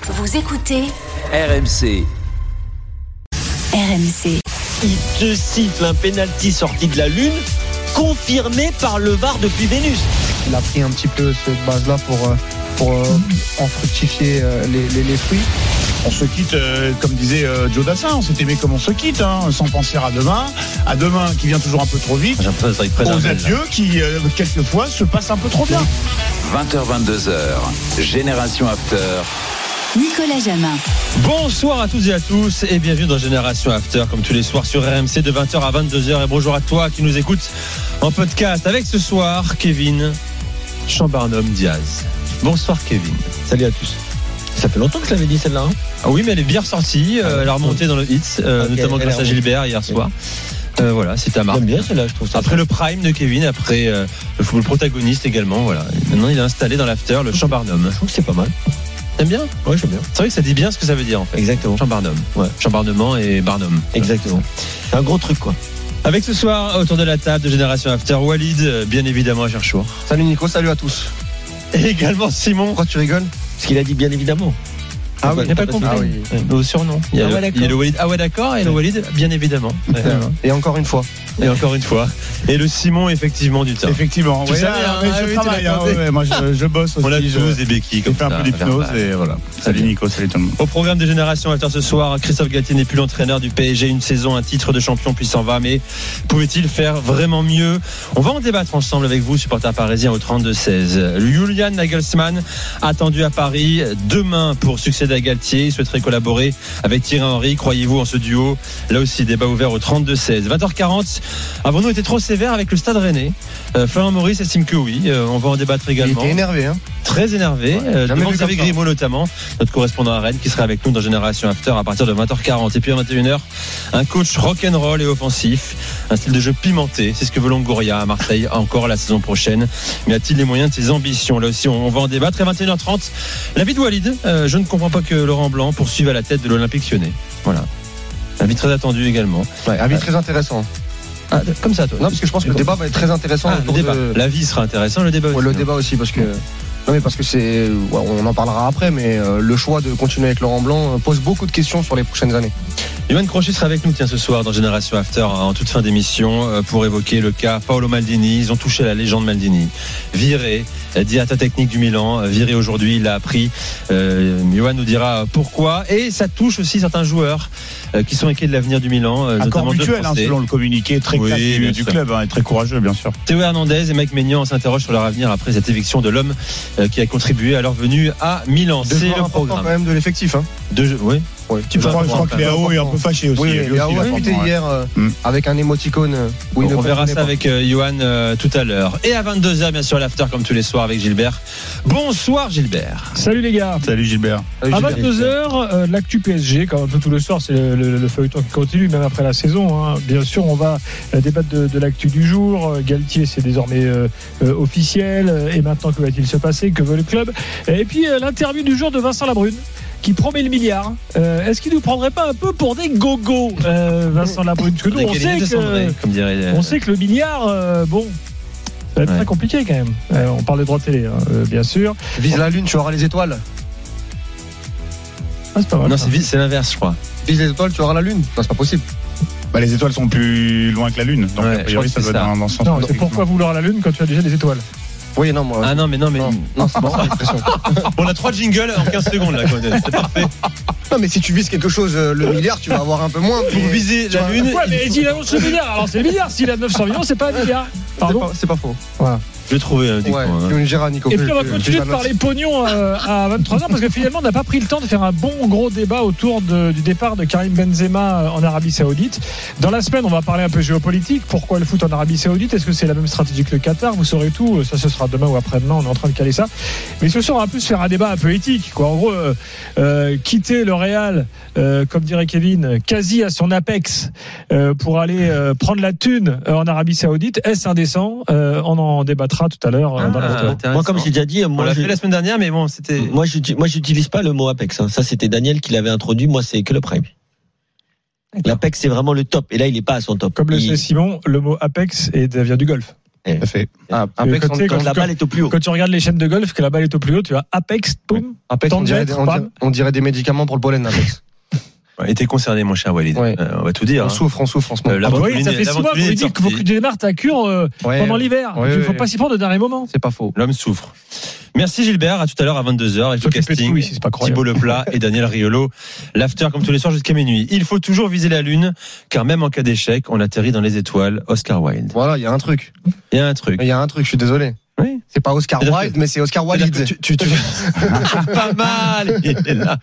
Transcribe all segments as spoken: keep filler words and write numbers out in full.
Vous écoutez R M C. R M C. Il te siffle un pénalty sorti de la Lune, confirmé par le V A R depuis Vénus. Il a pris un petit peu cette base-là pour, pour en fructifier les, les, les fruits. On se quitte, euh, comme disait euh, Joe Dassin, on s'est aimé comme on se quitte, hein, sans penser à demain. À demain qui vient toujours un peu trop vite. Aux adieux qui, euh, quelquefois, se passent un peu trop bien. vingt heures vingt-deux heures, Génération After. Nicolas Jamin. Bonsoir à toutes et à tous et bienvenue dans Génération After, comme tous les soirs sur R M C de vingt heures à vingt-deux heures. Et bonjour à toi qui nous écoute en podcast avec ce soir Kevin Chambarnum-Diaz. Bonsoir Kevin. Salut à tous. Ça fait longtemps que je l'avais dit celle-là. Hein ah oui, mais elle est bien ressortie. Euh, elle a remonté dans le hits, euh, okay, notamment grâce à Gilbert hier soir. Euh, voilà, c'était à marque. J'aime bien celle-là, je trouve ça. Après le prime de Kevin, après euh, le football protagoniste également. Voilà. Et maintenant, il est installé dans l'after, le Chambarnum. Je trouve que c'est pas mal. T'aimes bien ? Ouais, j'aime bien. C'est vrai que ça dit bien ce que ça veut dire en fait. Exactement. Chambarnum. Ouais. Chambarnement et Barnum. Exactement. C'est un gros truc quoi. Avec ce soir, autour de la table de Génération After, Walid, bien évidemment à Cherchour. Salut Nico, salut à tous. Et également Simon. Pourquoi tu rigoles ? Parce qu'il a dit bien évidemment. Ah oui, il n'a pas compris. Ah oui. Nos surnoms. Il y a, ah ouais, le, il y a le Walid. Ah ouais, d'accord. Et le Walid, bien évidemment. Et encore une fois. Et encore une fois. Et le Simon, effectivement, du temps. Effectivement. Tu ouais, savais, ah, hein, mais ah, je oui, travaille. Hein, ouais, moi, je, je bosse aussi. On a tous je, des béquilles. Comme je fais un peu d'hypnose et voilà. Salut Nico, salut tout le monde. Au programme de Génération After ce soir, Christophe Galtier n'est plus l'entraîneur du P S G. Une saison, un titre de champion, puis s'en va. Mais pouvait-il faire vraiment mieux ? On va en débattre ensemble avec vous, supporters parisiens au trente-deux seize. Julian Nagelsmann, attendu à Paris demain pour succéder à Galtier. Il souhaiterait collaborer avec Thierry Henry. Croyez-vous en ce duo ? Là aussi, débat ouvert au trente-deux seize. vingt heures quarante. Avons-nous été trop sévères avec le Stade Rennais ? euh, Florent Maurice estime que oui. Euh, on va en débattre également. Il était énervé, hein ? Très énervé. Ouais, euh, devant Xavier Grimaud notamment, notre correspondant à Rennes, qui sera avec nous dans Génération After à partir de vingt heures quarante. Et puis à vingt et une heures, un coach rock'n'roll et offensif, un style de jeu pimenté. C'est ce que veut Longoria à Marseille encore la saison prochaine. Mais a-t-il les moyens de ses ambitions ? Là aussi, on, on va en débattre. Et à vingt et une heures trente, l'avis de Walid. Euh, je ne comprends pas que Laurent Blanc poursuive à la tête de l'Olympique Lyonnais. Voilà. Avis très attendu également. Ouais, avis euh, très intéressant. Ah, comme ça, toi. Non, parce que je pense que le débat va être très intéressant. Ah, le débat. De... L'avis sera intéressant, le débat aussi. Ouais, le débat aussi, parce que. Non, mais parce que c'est. Ouais, on en parlera après, mais euh, le choix de continuer avec Laurent Blanc pose beaucoup de questions sur les prochaines années. Yoann Crochet sera avec nous tiens, ce soir dans Génération After en toute fin d'émission pour évoquer le cas Paolo Maldini. Ils ont touché la légende Maldini. Viré, directeur technique du Milan, viré aujourd'hui, il l'a appris. Euh, Yoann nous dira pourquoi. Et ça touche aussi certains joueurs euh, qui sont inquiets de l'avenir du Milan. Euh, Accord mutuel, hein, selon le communiqué très oui, clair du, du club, hein, et très courageux, bien sûr. Théo Hernandez et Mike Maignan s'interrogent sur leur avenir après cette éviction de l'homme euh, qui a contribué à leur venue à Milan. C'est le programme quand même de l'effectif. Hein. De, oui. Ouais. Tu je, crois, je crois que Léao est un peu fâché aussi. Oui, Léao a tweeté hier euh, mm. avec un émoticône. Où il on verra ça pas. avec euh, Johan euh, tout à l'heure. Et à vingt-deux heures, bien sûr, l'after comme tous les soirs avec Gilbert. Bonsoir Gilbert. Salut les gars. Salut Gilbert. Salut, à vingt-deux heures, euh, l'actu P S G, comme un peu tout le soir, c'est le, le, le feuilleton qui continue, même après la saison. Hein. Bien sûr, on va euh, débattre de, de l'actu du jour. Galtier, c'est désormais euh, euh, officiel. Et maintenant, que va-t-il se passer ? Que veut le club ? Et puis, euh, l'interview du jour de Vincent Labrune, qui promet le milliard. Euh, est-ce qu'il nous prendrait pas un peu pour des gogos, euh, Vincent Labrune ? Parce que nous, on sait que, Cendré, comme dirait, euh... on sait que le milliard, euh, bon, ça va être ouais. très compliqué quand même. Euh, on parle des droits télé, hein, euh, bien sûr. Vise la lune, tu auras les étoiles. Ah, c'est pas mal. Non, c'est, c'est l'inverse, je crois. Vise les étoiles, tu auras la lune. Non, c'est pas possible. Bah, les étoiles sont plus loin que la lune. Donc, ouais, a priori, ça doit être dans, dans ce sens. Non, c'est pourquoi vouloir la lune quand tu as déjà des étoiles ? Oui, non, moi. Ah non, mais non, mais. Non, non c'est bon, l'expression. On a trois jingles en quinze secondes, là, c'est parfait. Non, mais si tu vises quelque chose, le milliard, tu vas avoir un peu moins. Pour viser la lune. Ouais, mais s'il annonce le milliard, alors c'est le milliard. S'il a neuf cents millions, c'est pas un milliard. Pardon ? C'est pas, c'est pas faux. Voilà. Je vais trouver un ouais, hein. Gérard, Nico, et puis on va continuer de parler pognon euh, à vingt-trois heures parce que finalement on n'a pas pris le temps de faire un bon gros débat autour de, du départ de Karim Benzema en Arabie Saoudite. Dans la semaine on va parler un peu géopolitique. Pourquoi le foot en Arabie Saoudite ? Est-ce que c'est la même stratégie que le Qatar ? Vous saurez tout, ça ce sera demain ou après-demain, on est en train de caler ça. Mais ce soir on va plus faire un débat un peu éthique, quoi. En gros euh, euh, quitter le Real euh, comme dirait Kevin, quasi à son apex euh, pour aller euh, prendre la thune euh, en Arabie Saoudite, est-ce indécent ? euh, On en débattra tout à l'heure euh, ah, dans la ah, moi, comme j'ai déjà dit, moi, on l'a je... fait la semaine dernière, mais bon, c'était. Moi, je moi, j'utilise pas le mot apex. Hein. Ça, c'était Daniel qui l'avait introduit. Moi, c'est que le prime. D'accord. L'apex, c'est vraiment le top. Et là, il est pas à son top. Comme le il... sait Simon, le mot apex est, vient du golf. Eh. Ça fait. Ah, Et Apex, quand, tu sais, Quand quand- la balle est au plus haut. quand tu regardes les chaînes de golf, que la balle est au plus haut, tu as Apex, boum. Apex, on dirait, des, on, dirait, on dirait des médicaments pour le pollen, Apex. Et t'es concerné, mon cher Walid. Ouais. Euh, on va tout dire. On hein. souffre, on souffre en ce moment. Euh, Ah bah L'aventure oui, ça lunaire- fait six mois qu'on l'aventure lui dit qu'il faut que sortie. tu démarres ta cure euh, Ouais, pendant ouais. l'hiver. Ouais, Il ne ouais, faut ouais. pas s'y prendre au dernier moment. C'est pas faux. L'homme souffre. Merci Gilbert, à tout à l'heure à vingt-deux heures. avec le S'occuper de casting. tout ici, c'est pas croyable. Thibaut Leplat et Daniel Riolo. L'after comme tous les soirs jusqu'à minuit. Il faut toujours viser la lune, car même en cas d'échec, on atterrit dans les étoiles. Oscar Wilde. Voilà, il y a un truc. Il y a un truc. Il y a un truc, je suis désolé. Oui. C'est pas Oscar C'est-à-dire Wilde, que- mais c'est Oscar C'est-à-dire Wilde. que tu, tu, tu... Pas mal. Il est là.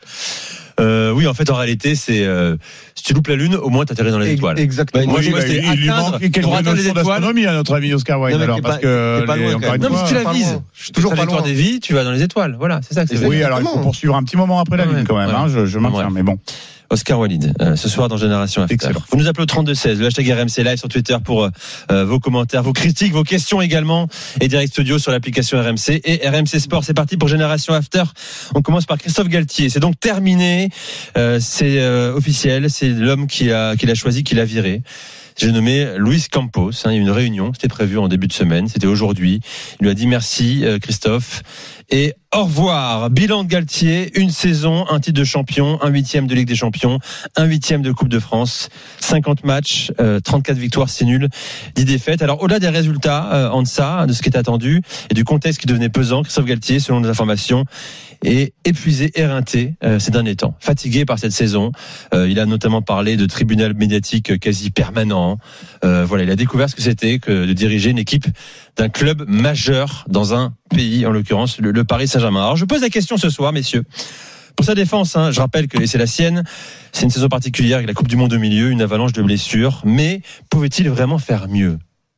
Euh, oui, en fait, en réalité, c'est euh, si tu loupes la lune, au moins t'atterris dans les étoiles. Exactement. Moi, je Oui, vois, bah, c'est il, il lui atteindre manque quelques pour atteindre les notions étoiles. d'astronomie à notre ami Oscar Wilde. Non, mais alors, t'es parce pas- que t'es pas les- loin, encore quand une même. Non, mais fois, si tu la pas vises, loin. Je suis toujours pas trajectoire loin. des vies, tu vas dans les étoiles. Voilà, c'est ça que c'est. Oui, alors il faut Exactement. poursuivre un petit moment après la Ouais, lune quand même. ouais. Hein, je, je maintiens, Bref. mais bon. Oscar Walid, euh, ce soir dans Génération After. Excellent. Vous nous appelez au trente-deux seize, le hashtag R M C Live sur Twitter pour euh, vos commentaires, vos critiques, vos questions également, et Direct Studio sur l'application R M C et R M C Sport. C'est parti pour Génération After. On commence par Christophe Galtier. C'est donc terminé, euh, c'est euh, officiel, c'est l'homme qui a, qui l'a choisi, qui l'a viré. J'ai nommé Luis Campos. Hein, il y a eu une réunion, c'était prévu en début de semaine, c'était aujourd'hui. Il lui a dit merci euh, Christophe et au revoir. Bilan de Galtier, une saison, un titre de champion, un huitième de Ligue des Champions, un huitième de Coupe de France, cinquante matchs, euh, trente-quatre victoires, six nuls, dix défaites. Alors au-delà des résultats, euh, en deçà de ce qui est attendu et du contexte qui devenait pesant, Christophe Galtier, selon les informations, est épuisé, éreinté euh, ces derniers temps, fatigué par cette saison. Euh, il a notamment parlé de tribunal médiatique quasi permanent. Euh, voilà, il a découvert ce que c'était que de diriger une équipe d'un club majeur dans un pays, en l'occurrence le, le Paris Saint-Germain. Alors je pose la question ce soir, messieurs. Pour sa défense, hein, je rappelle que et c'est la sienne, c'est une saison particulière avec la Coupe du Monde au milieu, une avalanche de blessures. Mais pouvait-il vraiment faire mieux ?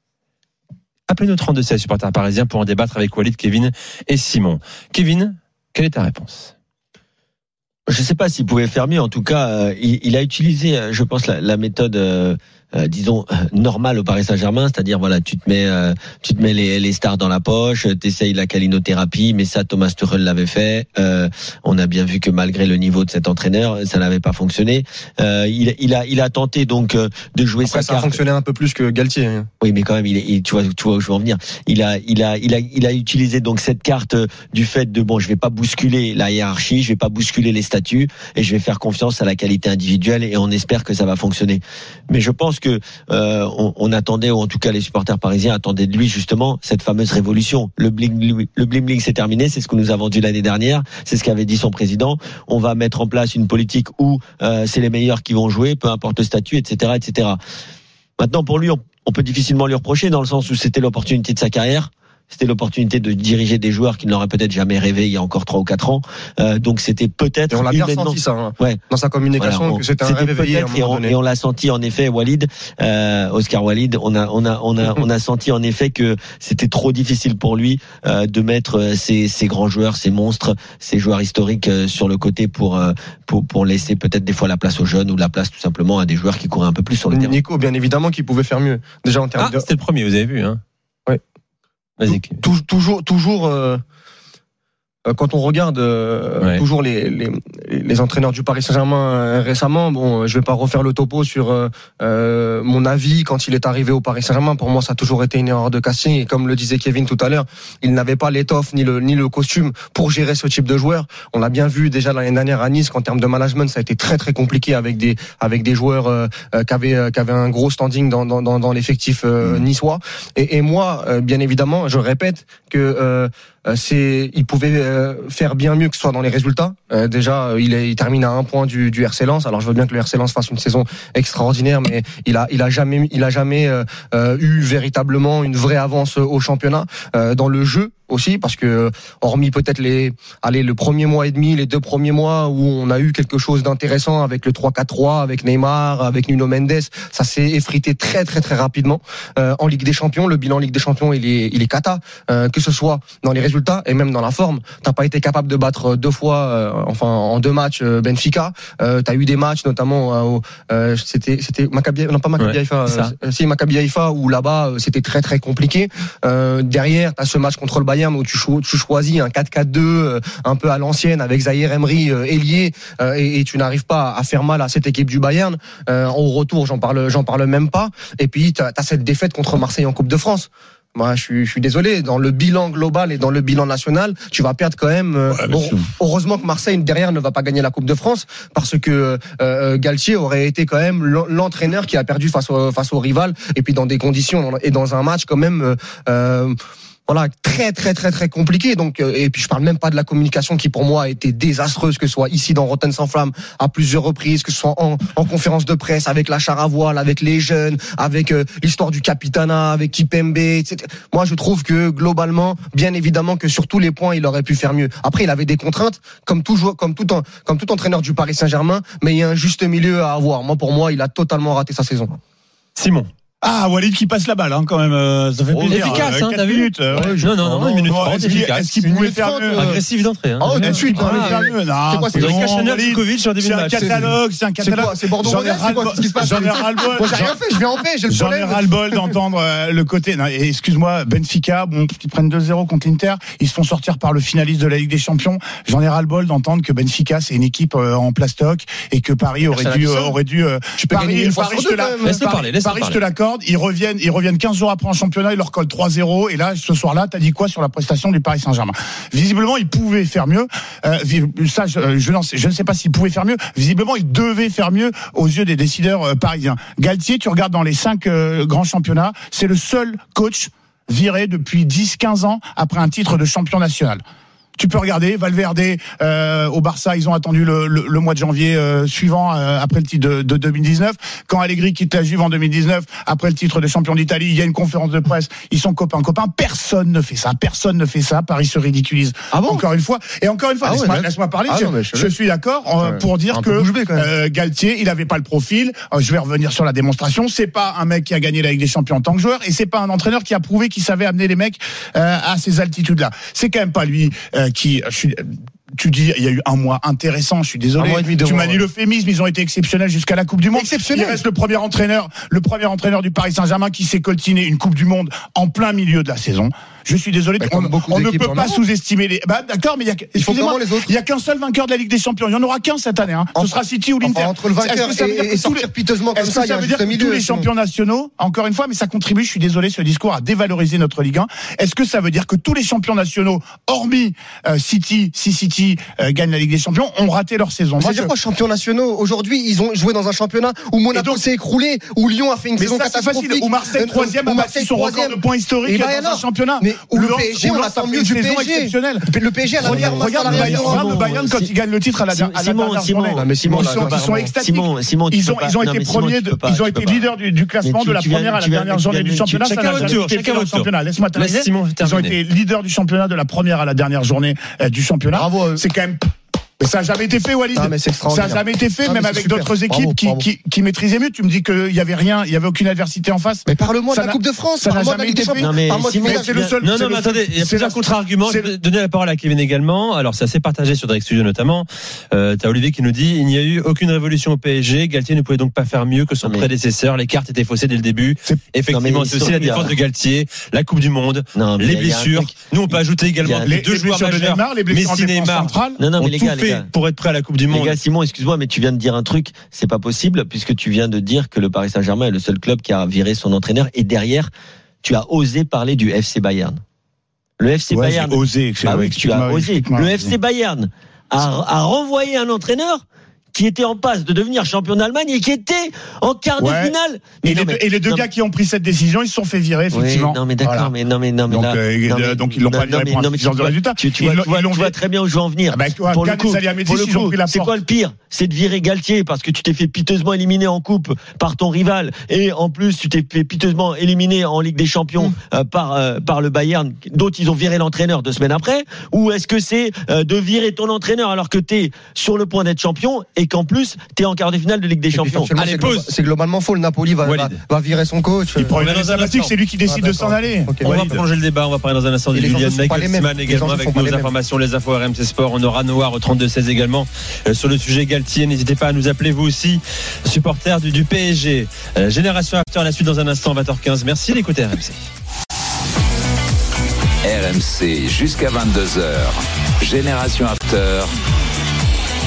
Appelez-nous trente-deux seize, supporters parisiens, pour en débattre avec Walid, Kevin et Simon. Kevin, quelle est ta réponse ? Je ne sais pas s'il pouvait faire mieux. En tout cas, euh, il, il a utilisé, euh, je pense, la, la méthode, euh, euh, disons, euh, normale au Paris Saint-Germain, c'est-à-dire, voilà, tu te mets, euh, tu te mets les, les stars dans la poche, t'essayes la calinothérapie, mais ça, Thomas Tuchel l'avait fait. Euh, on a bien vu que malgré le niveau de cet entraîneur, ça n'avait pas fonctionné. Euh, il, il a, il a tenté donc euh, de jouer Après, sa ça a carte. fonctionné un peu plus que Galtier. hein. Oui, mais quand même, il, est, il tu vois, tu vois où je veux en venir. Il a, il a, il a, il a utilisé donc cette carte du fait de bon, je vais pas bousculer la hiérarchie, je vais pas bousculer les statuts, et je vais faire confiance à la qualité individuelle, et on espère que ça va fonctionner. Mais je pense que euh, on, on attendait, ou en tout cas les supporters parisiens attendaient de lui justement cette fameuse révolution. Le bling, le bling bling, c'est terminé, c'est ce que nous a vendu l'année dernière, c'est ce qu'avait dit son président. On va mettre en place une politique où euh, c'est les meilleurs qui vont jouer, peu importe le statut, et cetera, et cetera. Maintenant, pour lui, on, on peut difficilement lui reprocher dans le sens où c'était l'opportunité de sa carrière. C'était l'opportunité de diriger des joueurs qu'il n'aurait peut-être jamais rêvé il y a encore trois ou quatre ans. Euh, donc c'était peut-être Et on l'a bien humainement- ressenti ça hein, Ouais. dans sa communication Voilà, on- que c'était un c'était rêve éveillé à un peut-être, et moment on, donné. et on l'a senti en effet, Walid, euh, Oscar Walid, on a, on a, on a, on a senti en effet que c'était trop difficile pour lui euh, de mettre euh, ces, ces grands joueurs, ces monstres, ces joueurs historiques euh, sur le côté pour, euh, pour, pour laisser peut-être des fois la place aux jeunes ou la place tout simplement à des joueurs qui couraient un peu plus sur le terrain. Nico, bien évidemment, qu'il pouvait faire mieux. Déjà en termes Ah, de c'était le premier, vous avez vu, hein ? Ouais. Vas-y. Tou- toujours, toujours. Euh, euh, quand on regarde euh, Ouais. toujours les, les, les entraîneurs du Paris Saint-Germain euh, récemment, bon, je vais pas refaire le topo sur euh, euh, mon avis quand il est arrivé au Paris Saint-Germain. Pour moi, ça a toujours été une erreur de casting. Et comme le disait Kevin tout à l'heure, il n'avait pas l'étoffe ni le ni le costume pour gérer ce type de joueur. On l'a bien vu déjà l'année dernière à Nice qu'en termes de management, ça a été très très compliqué avec des avec des joueurs euh, euh, qui avaient euh, qui avaient un gros standing dans dans dans, dans l'effectif euh, niçois. Et, et moi, euh, bien évidemment, je répète que euh, c'est, il pouvait euh, faire bien mieux que ce soit dans les résultats. Euh, déjà, il, est, il termine à un point du, du R C Lens. Alors, je veux bien que le R C Lens fasse une saison extraordinaire, mais il a, il a jamais, il a jamais euh, euh, eu véritablement une vraie avance au championnat euh, dans le jeu aussi, parce que hormis peut-être les, allez, le premier mois et demi, les deux premiers mois où on a eu quelque chose d'intéressant avec le trois quatre trois, avec Neymar, avec Nuno Mendes, ça s'est effrité très très très rapidement. Euh, en Ligue des Champions, le bilan Ligue des Champions, il est, il est cata, euh, que ce soit dans les résultats et même dans la forme. T'as pas été capable de battre deux fois, euh, enfin en deux matchs euh, Benfica. Euh, t'as eu des matchs notamment, euh, au, euh, c'était, c'était Maccabi, non pas Maccabi Ouais, Haïfa, ça. euh, si Maccabi Haïfa où là-bas euh, c'était très très compliqué. Euh, derrière, t'as ce match contre le Bayern où tu, cho- tu choisis un quatre quatre deux euh, un peu à l'ancienne avec Zahir Emery euh, ailier euh, et, et tu n'arrives pas à faire mal à cette équipe du Bayern. Euh, au retour, j'en parle, j'en parle même pas. Et puis t'as, t'as cette défaite contre Marseille en Coupe de France. Moi, je suis, je suis désolé. Dans le bilan global et dans le bilan national, tu vas perdre quand même. Euh, Ouais, bon, heureusement que Marseille derrière ne va pas gagner la Coupe de France parce que euh, Galtier aurait été quand même l'entraîneur qui a perdu face au face au rival et puis dans des conditions et dans un match quand même. Euh, Voilà, très très très très compliqué. Donc et puis je parle même pas de la communication qui pour moi a été désastreuse, que ce soit ici dans Rotten sans flamme à plusieurs reprises, que ce soit en, en conférence de presse avec la char à voile, avec les jeunes, avec euh, l'histoire du Capitana, avec Kipembe, et cetera. Moi je trouve que globalement, bien évidemment que sur tous les points il aurait pu faire mieux. Après il avait des contraintes comme tout joueur, comme tout en, comme tout entraîneur du Paris Saint-Germain, mais il y a un juste milieu à avoir. Moi pour moi il a totalement raté sa saison. Simon. Ah, Walid qui passe la balle, hein, quand même, euh, ça fait Oh, plaisir. efficace, hein, quatre t'as vu minutes, euh, ouais. Non, non, non, une minute trente, Est-ce qu'il, efficace. est-ce qu'il pouvait faire mieux? Agressif d'entrée. Hein. Oh, tout de suite. Il pouvait Ah, faire mieux. Non, c'est quoi, c'est c'est bon, Kachanov, Walid. Djokovic sur début C'est de un match. catalogue, c'est un C'est catalogue. quoi, c'est Bordeaux J'en ai Rovers, c'est quoi, ras-le-bol- qu'est-ce qui se passe? J'en ai ras-le-bol. Moi j'ai rien fait, je vais en paix, j'ai le J'en ai problème. ras-le-bol d'entendre euh, le côté. Non, et excuse-moi, Benfica, bon, ils prennent deux zéro contre l'Inter, ils se font sortir par le finaliste de la Ligue des Champions. J'en ai ras-le-bol d'entendre que Benfica c'est une équipe euh, en plastoc et que Paris aurait Personne dû, a dit ça. euh, aurait dû. euh, Tu peux gagner une fois Paris, sur je te deux, la- quand même. Laisse-le Paris- parler, laisse-le Paris, je parler. te l'accorde. Ils reviennent, ils reviennent quinze jours après en championnat, ils leur collent trois zéro. Et là, ce soir-là, t'as dit quoi sur la prestation du Paris Saint-Germain? Visiblement, ils pouvaient faire mieux. Euh, ça, je, je, n'en sais- je ne sais pas s'ils pouvaient faire mieux. Visiblement, ils devaient faire mieux aux yeux des décideurs euh, parisiens. Galtier, tu regardes dans les cinq euh, grands championnats, c'est le seul coach viré depuis dix quinze ans après un titre de champion national. Tu peux regarder Valverde euh, au Barça, ils ont attendu le, le, le mois de janvier euh, suivant euh, après le titre de, de deux mille dix-neuf. Quand Allegri quitte la Juve en deux mille dix-neuf, après le titre de champion d'Italie, il y a une conférence de presse. Ils sont copains copains. Personne ne fait ça. Personne ne fait ça. Paris se ridiculise. Ah bon encore une fois. Et encore une fois, Ah laisse-moi, ouais, laisse-moi parler. ah je, non, mais je- je suis d'accord euh, Ouais. pour dire Un peu que bouche bée, quand même. euh, Galtier, il avait pas le profil. Euh, je vais revenir sur la démonstration. C'est pas un mec qui a gagné la Ligue des Champions en tant que joueur, et c'est pas un entraîneur qui a prouvé qu'il savait amener les mecs euh, à ces altitudes-là. C'est quand même pas lui euh, qui. Je suis, tu dis, il y a eu un mois intéressant, je suis désolé. Un mois et demi, deux tu mois, manies ouais. l'euphémisme, ils ont été exceptionnels jusqu'à la Coupe du Monde. Exceptionnel. Il reste le premier entraîneur, le premier entraîneur du Paris Saint-Germain qui s'est coltiné une Coupe du Monde en plein milieu de la saison. Je suis désolé, Bah, on, comme beaucoup on ne d'équipes peut en pas Europe. sous-estimer les. Bah, d'accord, mais il y a, Ils font excusez-moi, comment, les autres il y a qu'un seul vainqueur de la Ligue des Champions. Il y en aura qu'un cette année. Hein. Ce Enfin, sera City ou l'Inter. Enfin, entre le vainqueur Est-ce que ça veut et, dire et que tous sortir les- piteusement comme Est-ce ça, que il y a ça veut un dire juste que milieu. tous les sinon. champions nationaux, encore une fois, mais ça contribue, je suis désolé, ce discours à dévaloriser notre Ligue un. Est-ce que ça veut dire que tous les champions nationaux, hormis euh, City, si City euh, gagne la Ligue des Champions, ont raté leur saison? Moi, C'est-à-dire je- quoi, champions nationaux? Aujourd'hui, ils ont joué dans un championnat où Monaco Et donc- s'est écroulé, où Lyon a fait une Mais saison ça, c'est catastrophique. facile. Ou Marseille Euh, troisième ou a battu Marseille son record troisième. de points historiques Et bah dans un alors championnat. Mais Ou le Lens- P S G, ou on Lens attend a fait mieux une du saison P S G. exceptionnelle. Le P S G a la meilleure Regarde, masse regarde salariale Bayern, d'Europe. regarde le Bayern quand Si- il gagne le titre à la, Simon, à la Simon, dernière Simon, journée. Non, mais Simon, Ils là, sont, là, ils sont là, extatiques. Simon, Simon, tu Ils peux ont, pas- ils ont non, été mais Simon, premiers, tu de- peux pas, ils ont tu été peux pas. leaders du, du classement Mais tu- de la tu viens- première à la tu viens- dernière tu journée viens du de- championnat. chacun Ça n'a votre jamais tour, été chacun fait dans le votre tour. championnat. Laisse-moi terminer. Laisse Simon Ils ont terminer. été leaders du championnat de la première à la dernière journée euh, du championnat. Bravo à eux. C'est quand même. Mais ça n'a jamais été fait, Walid. Ah, mais c'est Ça extraordinaire. n'a jamais été fait, Ah, mais même c'est avec super. d'autres équipes Bravo, qui, bravo. qui, qui maîtrisaient mieux. Tu me dis qu'il y avait rien, il y avait aucune adversité en face. Mais parle-moi de Ça la n'a- Coupe de France, ça n'a parle-moi de la jamais Ligue des été fait. Champions. Non, mais Parle-moi du Simon, mondial. c'est le seul. Non, c'est non, le mais seul- attendez, il y a c'est plusieurs la- contre-arguments. Je c'est- vais donner la parole à Kevin également. Alors, c'est assez partagé sur Direct Studio notamment. Euh, t'as Olivier qui nous dit il n'y a eu aucune révolution au P S G. Galtier ne pouvait donc pas faire mieux que son Non, mais- prédécesseur. Les cartes étaient faussées dès le début. C'est- Effectivement, Non, mais c'est aussi la surtout, il y a- défense de Galtier, la Coupe du Monde, Non, mais les il y a un blessures. truc- Nous, on peut ajouter il y également a- que Les, les deux les joueurs blessures de majeurs, Neymar, les blessures en Messi, défense Neymar, centrale. Non, non, ont mais les tout gars, les fait gars. pour être prêt à la Coupe du Les Monde. gars, Simon, excuse-moi, mais tu viens de dire un truc, c'est pas possible, puisque tu viens de dire que le Paris Saint-Germain est le seul club qui a viré son entraîneur, et derrière, tu as osé parler du F C Bayern. Le F C Ouais, Bayern. j'ai osé. Bah oui, tu as Explique-moi, osé. explique-moi. Le F C Bayern a, a renvoyé un entraîneur qui était en passe de devenir champion d'Allemagne et qui était en quart de Ouais. finale. Et Mais les, non, deux, mais- et les deux non, gars qui ont pris cette décision, ils se sont fait virer, Oui, effectivement. non mais d'accord, Voilà. mais non mais non mais Donc, là, euh, non, euh, mais- donc ils l'ont non, pas non, viré mais- pour non, mais insuffisance tu de vois- résultat. Tu, tu Ils vois, l'ont- tu vois- ils l'ont tu vois viré. très bien où je veux en venir. Ah bah, quoi, Pour le Gad coup, Salihamidzic, pour le ils ont coup, pris la c'est porte. quoi le pire? C'est de virer Galtier parce que tu t'es fait piteusement éliminer en coupe par ton rival et en plus tu t'es fait piteusement éliminer en Ligue des Champions euh, par euh, par le Bayern. D'autres ils ont viré l'entraîneur deux semaines après. Ou est-ce que c'est euh, de virer ton entraîneur alors que t'es sur le point d'être champion et qu'en plus t'es en quart de finale de Ligue des Et puis, Champions? factuellement, Allez, c'est pause. glo- C'est globalement faux. Le Napoli va, va, Walid. va virer son coach. Il prend On une est dans année un sabbatique, instant. c'est lui qui décide Ah, de s'en d'accord. aller. Ok. On va Walid. prolonger le débat, on va parler dans un instant de Et les Julian enjeux sont pas les mêmes. Nagelsmann Les également enjeux avec sont pas nos les mêmes. informations, les infos R M C Sport. On aura Noir au trente-deux seize également euh, sur le sujet Galtier. N'hésitez pas à nous appeler vous aussi, supporters du, du P S G. Euh, Génération After, la suite dans un instant, vingt heures quinze. Merci d'écouter R M C. R M C jusqu'à vingt-deux heures. Génération After.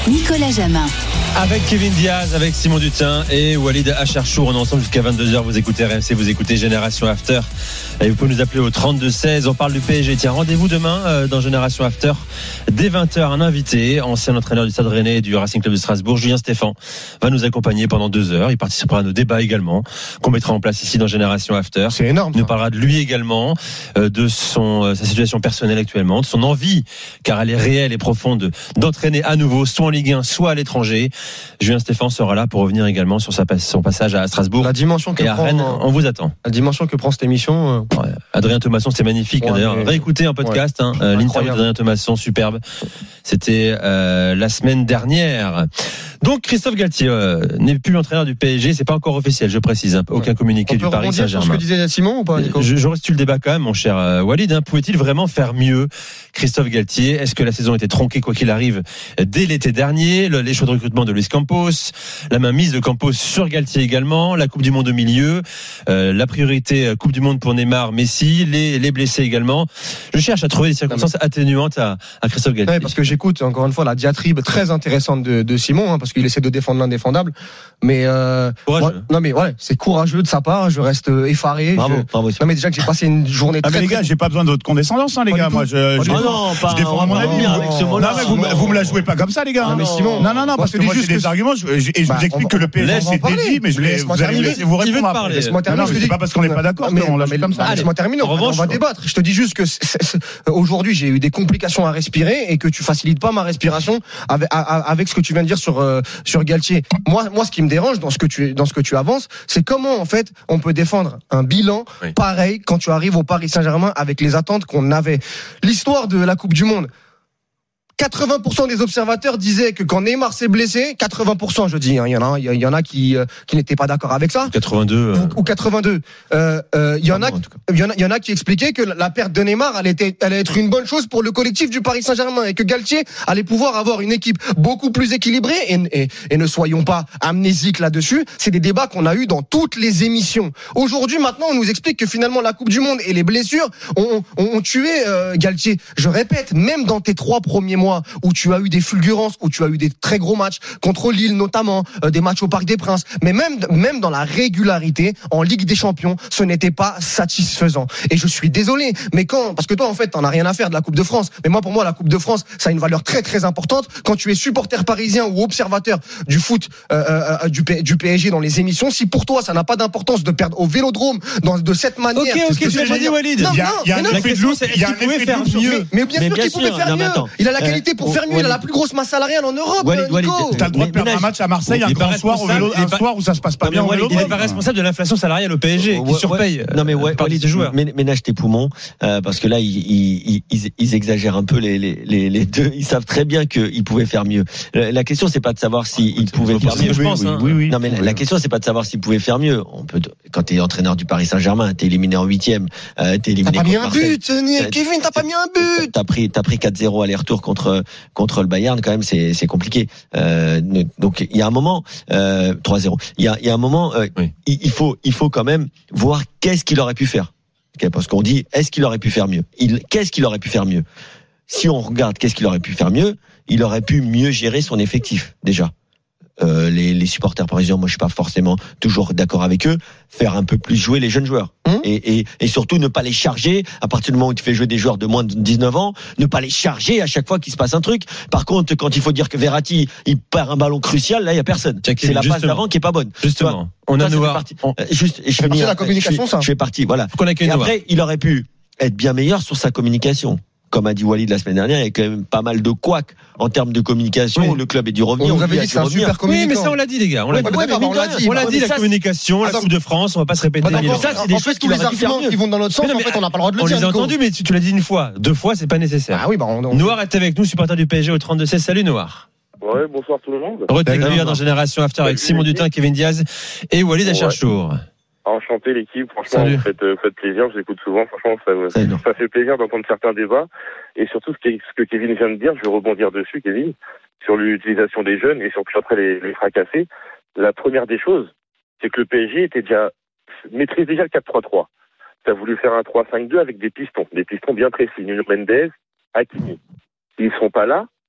Nicolas Jamin. Avec Kevin Diaz, avec Simon Dutin et Walid Acharchour. On est ensemble jusqu'à vingt-deux heures. Vous écoutez R M C, vous écoutez Génération After. Et vous pouvez nous appeler au trente-deux seize. On parle du P S G. Tiens, rendez-vous demain euh, dans Génération After. Dès vingt heures, un invité, ancien entraîneur du Stade Rennais et du Racing Club de Strasbourg, Julien Stéphan, va nous accompagner pendant deux heures. Il participera à nos débats également, qu'on mettra en place ici dans Génération After. C'est énorme. Il nous parlera de lui également, euh, de son euh, sa situation personnelle actuellement, de son envie, car elle est réelle et profonde, d'entraîner à nouveau, soit en Ligue un, soit à l'étranger. Julien Stéphan sera là pour revenir également sur sa, son passage à Strasbourg. La dimension que et à prend, Rennes, on vous attend. La dimension que prend cette émission. Euh... Ouais. Adrien Thomasson, c'était magnifique. Ouais, hein, d'ailleurs, mais... réécoutez un podcast, ouais. hein, euh, l'interview d'Adrien Thomasson, superbe. C'était euh, la semaine dernière. Donc Christophe Galtier euh, n'est plus l'entraîneur du P S G, c'est pas encore officiel, je précise. Hein, aucun ouais. communiqué on du Paris Saint-Germain. Sur ce que disait Simon ou pas, Nico ? Je, je reste le débat quand même, mon cher euh, Walid. Hein, pouvait-il vraiment faire mieux, Christophe Galtier ? Est-ce que la saison était tronquée quoi qu'il arrive dès l'été dernier ? Le, les choix de recrutement de Luis Campos, la mainmise de Campos sur Galtier également, la Coupe du Monde au milieu, euh, la priorité Coupe du Monde pour Neymar, Messi, les, les blessés également. Je cherche à trouver des circonstances non, mais... atténuantes à, à Christophe Galtier. Ouais, parce que j'écoute encore une fois la diatribe très intéressante de, de Simon, hein, parce qu'il essaie de défendre l'indéfendable. Mais euh, moi, non mais ouais, c'est courageux de sa part. Je reste effaré. Bravo, je... bravo. Non mais déjà que j'ai passé une journée ah très. Mais les gars, j'ai pas besoin de votre condescendance, hein, les gars. Moi, je, je, oh non, pas, je défends à mon avis. Bien avec ce mot-là. Non, mais vous, vous me la jouez pas comme ça, les gars. Non, mais Simon, non, non, non, parce que moi j'ai des arguments. Et je vous explique que le P S G c'est dédié, mais je vais vous allez laisser vous répondre. Laisse-moi terminer. C'est pas parce qu'on n'est pas d'accord qu'on l'a fait comme ça. Laisse-moi terminer. On va débattre. Je te dis juste que aujourd'hui j'ai eu des complications à respirer et que tu facilites pas ma respiration avec, avec ce que tu viens de dire sur sur Galtier. Moi, moi, ce qui me dérange dans ce que tu dans ce que tu avances, c'est comment en fait on peut défendre un bilan oui. pareil quand tu arrives au Paris Saint-Germain avec les attentes qu'on avait. L'histoire de la Coupe du Monde. quatre-vingts pour cent des observateurs disaient que quand Neymar s'est blessé, quatre-vingts pour cent je dis, hein, il y en a, il y en a qui euh, qui n'étaient pas d'accord avec ça. quatre-vingt-deux euh... ou, ou quatre-vingt-deux. Euh, euh, il y en a, il y en a, il y en a qui expliquaient que la perte de Neymar allait être, allait être une bonne chose pour le collectif du Paris Saint-Germain et que Galtier allait pouvoir avoir une équipe beaucoup plus équilibrée et, et, et ne soyons pas amnésiques là-dessus. C'est des débats qu'on a eu dans toutes les émissions. Aujourd'hui, maintenant, on nous explique que finalement la Coupe du Monde et les blessures ont, ont, ont tué euh, Galtier. Je répète, même dans tes trois premiers mois où tu as eu des fulgurances, où tu as eu des très gros matchs contre Lille notamment, euh, des matchs au Parc des Princes, mais même même dans la régularité en Ligue des Champions, ce n'était pas satisfaisant. Et je suis désolé, mais quand parce que toi en fait t'en as rien à faire de la Coupe de France, mais moi pour moi la Coupe de France ça a une valeur très très importante quand tu es supporter parisien ou observateur du foot euh, euh, du, P, du P S G dans les émissions. Si pour toi ça n'a pas d'importance de perdre au Vélodrome dans de cette manière, ok ok c'est ce que j'ai dit Walid. Non, il y a, il y a non, un effet de loup, il y a un effet de loup mieux. Mais bien mais sûr bien qu'il sûr, pouvait faire non, mieux. attends. Il a la qualité pour euh, faire mieux. Il a la plus grosse masse salariale en Europe. Walid, Walid, t'as le droit de perdre un match à Marseille un grand soir au vélo, un soir où ça se passe pas bien au vélo. Il n'est pas responsable de l'inflation salariale au P S G qui surpaye. Non mais ouais, Walid, ménage tes poumons parce que là ils, ils, ils, ils exagèrent un peu les, les, les deux. Ils savent très bien qu'ils pouvaient faire mieux. La question c'est pas de savoir s'ils pouvaient faire mieux. Je pense. Oui, oui. Non mais la question c'est pas de savoir s'ils pouvaient faire mieux. On peut quand t'es entraîneur du Paris Saint-Germain, t'es éliminé en huitième, euh, t'es éliminé. T'as pas mis un but, Kevin. T'as pas mis un but. T'as pris t'as pris quatre zéro aller-retour contre contre le Bayern quand même. C'est c'est compliqué. Euh, donc il y a un moment euh, trois zéro. Il y a il y a un moment euh, oui. il, il faut il faut quand même voir qu'est-ce qu'il aurait pu faire. Okay, parce qu'on dit est-ce qu'il aurait pu faire mieux. Il qu'est-ce qu'il aurait pu faire mieux. Si on regarde qu'est-ce qu'il aurait pu faire mieux, il aurait pu mieux gérer son effectif déjà. Euh, les, les supporters parisiens, moi je suis pas forcément toujours d'accord avec eux, faire un peu plus jouer les jeunes joueurs mmh. et, et, et surtout ne pas les charger à partir du moment où tu fais jouer des joueurs de moins de dix-neuf ans, ne pas les charger à chaque fois qu'il se passe un truc. Par contre, quand il faut dire que Verratti il perd un ballon crucial, là il y a personne. C'est, c'est la passe d'avant qui est pas bonne. Justement, on a Noah. On... Juste, je fais la communication, je, ça. Je fais partie, voilà. Faut qu'on et après, il aurait pu être bien meilleur sur sa communication. Comme a dit Walid la semaine dernière, il y a quand même pas mal de couacs en termes de communication. Oui. Le club est du revenu. On, on avait dit que c'est un super communicant. Oui, mais ça on l'a dit les gars. On l'a ouais, dit. Ouais, on l'a dit. On l'a dit la ça, communication, la Coupe de France. On va pas se répéter. Bah, ça, c'est des choses qui les arguments qui vont dans notre sens. En fait, on n'a pas le droit de le dire. On les a entendus, mais tu, tu l'as dit une fois, deux fois, c'est pas nécessaire. Ah oui, bah on. Noir est avec nous, supporter du P S G au trente-deux seize. Salut Noir. Ouais, bonsoir tout le monde. Retenez dans Génération After avec Simon Dutin, Kevin Diaz et Walid Acharchour. Enchanté l'équipe, franchement vous faites, euh, faites plaisir, je vous écoute souvent, franchement ça, ça, ça fait plaisir d'entendre certains débats et surtout ce que, ce que Kevin vient de dire, je vais rebondir dessus Kevin, sur l'utilisation des jeunes et sur après les, les fracasser. La première des choses, c'est que le P S G était déjà, maîtrise déjà le quatre trois trois. Ça a voulu faire un trois cinq deux avec des pistons, des pistons bien précis, Nuno Mendes, Hakimi. Ils ne seront pas là,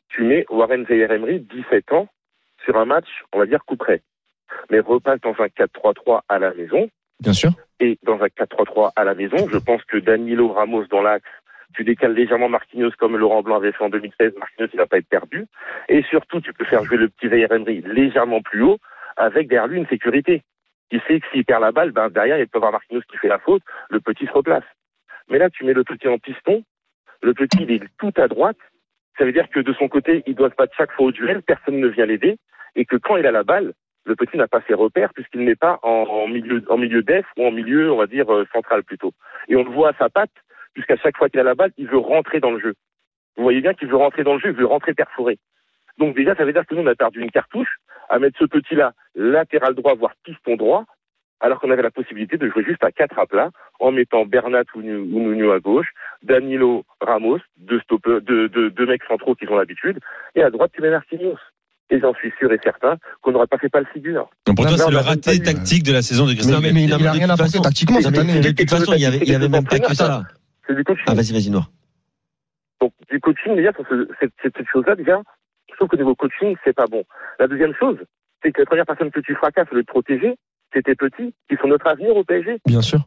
tu mets Warren Zaïre-Emery, dix-sept ans, sur un match, on va dire, coup près. Mais repasse dans un quatre trois trois à la maison. Bien sûr. Et dans un quatre trois trois à la maison, je pense que Danilo Ramos dans l'axe, tu décales légèrement Marquinhos comme Laurent Blanc avait fait en deux mille seize. Marquinhos, il va pas être perdu. Et surtout, tu peux faire jouer le petit Zaïre-Emery légèrement plus haut, avec derrière lui une sécurité. Il sait que s'il perd la balle, ben derrière, il peut avoir Marquinhos qui fait la faute, le petit se replace. Mais là, tu mets le petit en piston, le petit, il est tout à droite. Ça veut dire que de son côté, il doit se battre chaque fois au duel, personne ne vient l'aider, et que quand il a la balle, le petit n'a pas ses repères puisqu'il n'est pas en, en milieu en milieu def ou en milieu, on va dire, euh, central plutôt. Et on le voit à sa patte, puisqu'à chaque fois qu'il a la balle, il veut rentrer dans le jeu. Vous voyez bien qu'il veut rentrer dans le jeu, il veut rentrer perforé. Donc déjà, ça veut dire que nous, on a perdu une cartouche à mettre ce petit-là latéral droit, voire piston droit, alors qu'on avait la possibilité de jouer juste à quatre à plat, en mettant Bernat ou Nuno à gauche, Danilo, Ramos, deux stoppeurs, deux, deux, deux mecs centraux qui ont l'habitude, et à droite, tu mets Marquinhos. Et j'en suis sûr et certain qu'on n'aurait pas fait pas le figure. Donc pour toi, c'est le raté tactique de la saison de Christophe. Mais, mais, mais il n'a rien apporté tactiquement cette année. De toute façon, il y avait, il y avait même pas que ça. C'est du coaching. Ah, vas-y, vas-y, Noir. Donc, du coaching, déjà, sur ce, cette, cette, cette chose-là, déjà, je trouve qu'au niveau coaching, c'est pas bon. La deuxième chose, c'est que la première personne que tu fracasses, le protéger, c'est tes petits, qui sont notre avenir au P S G. Bien sûr.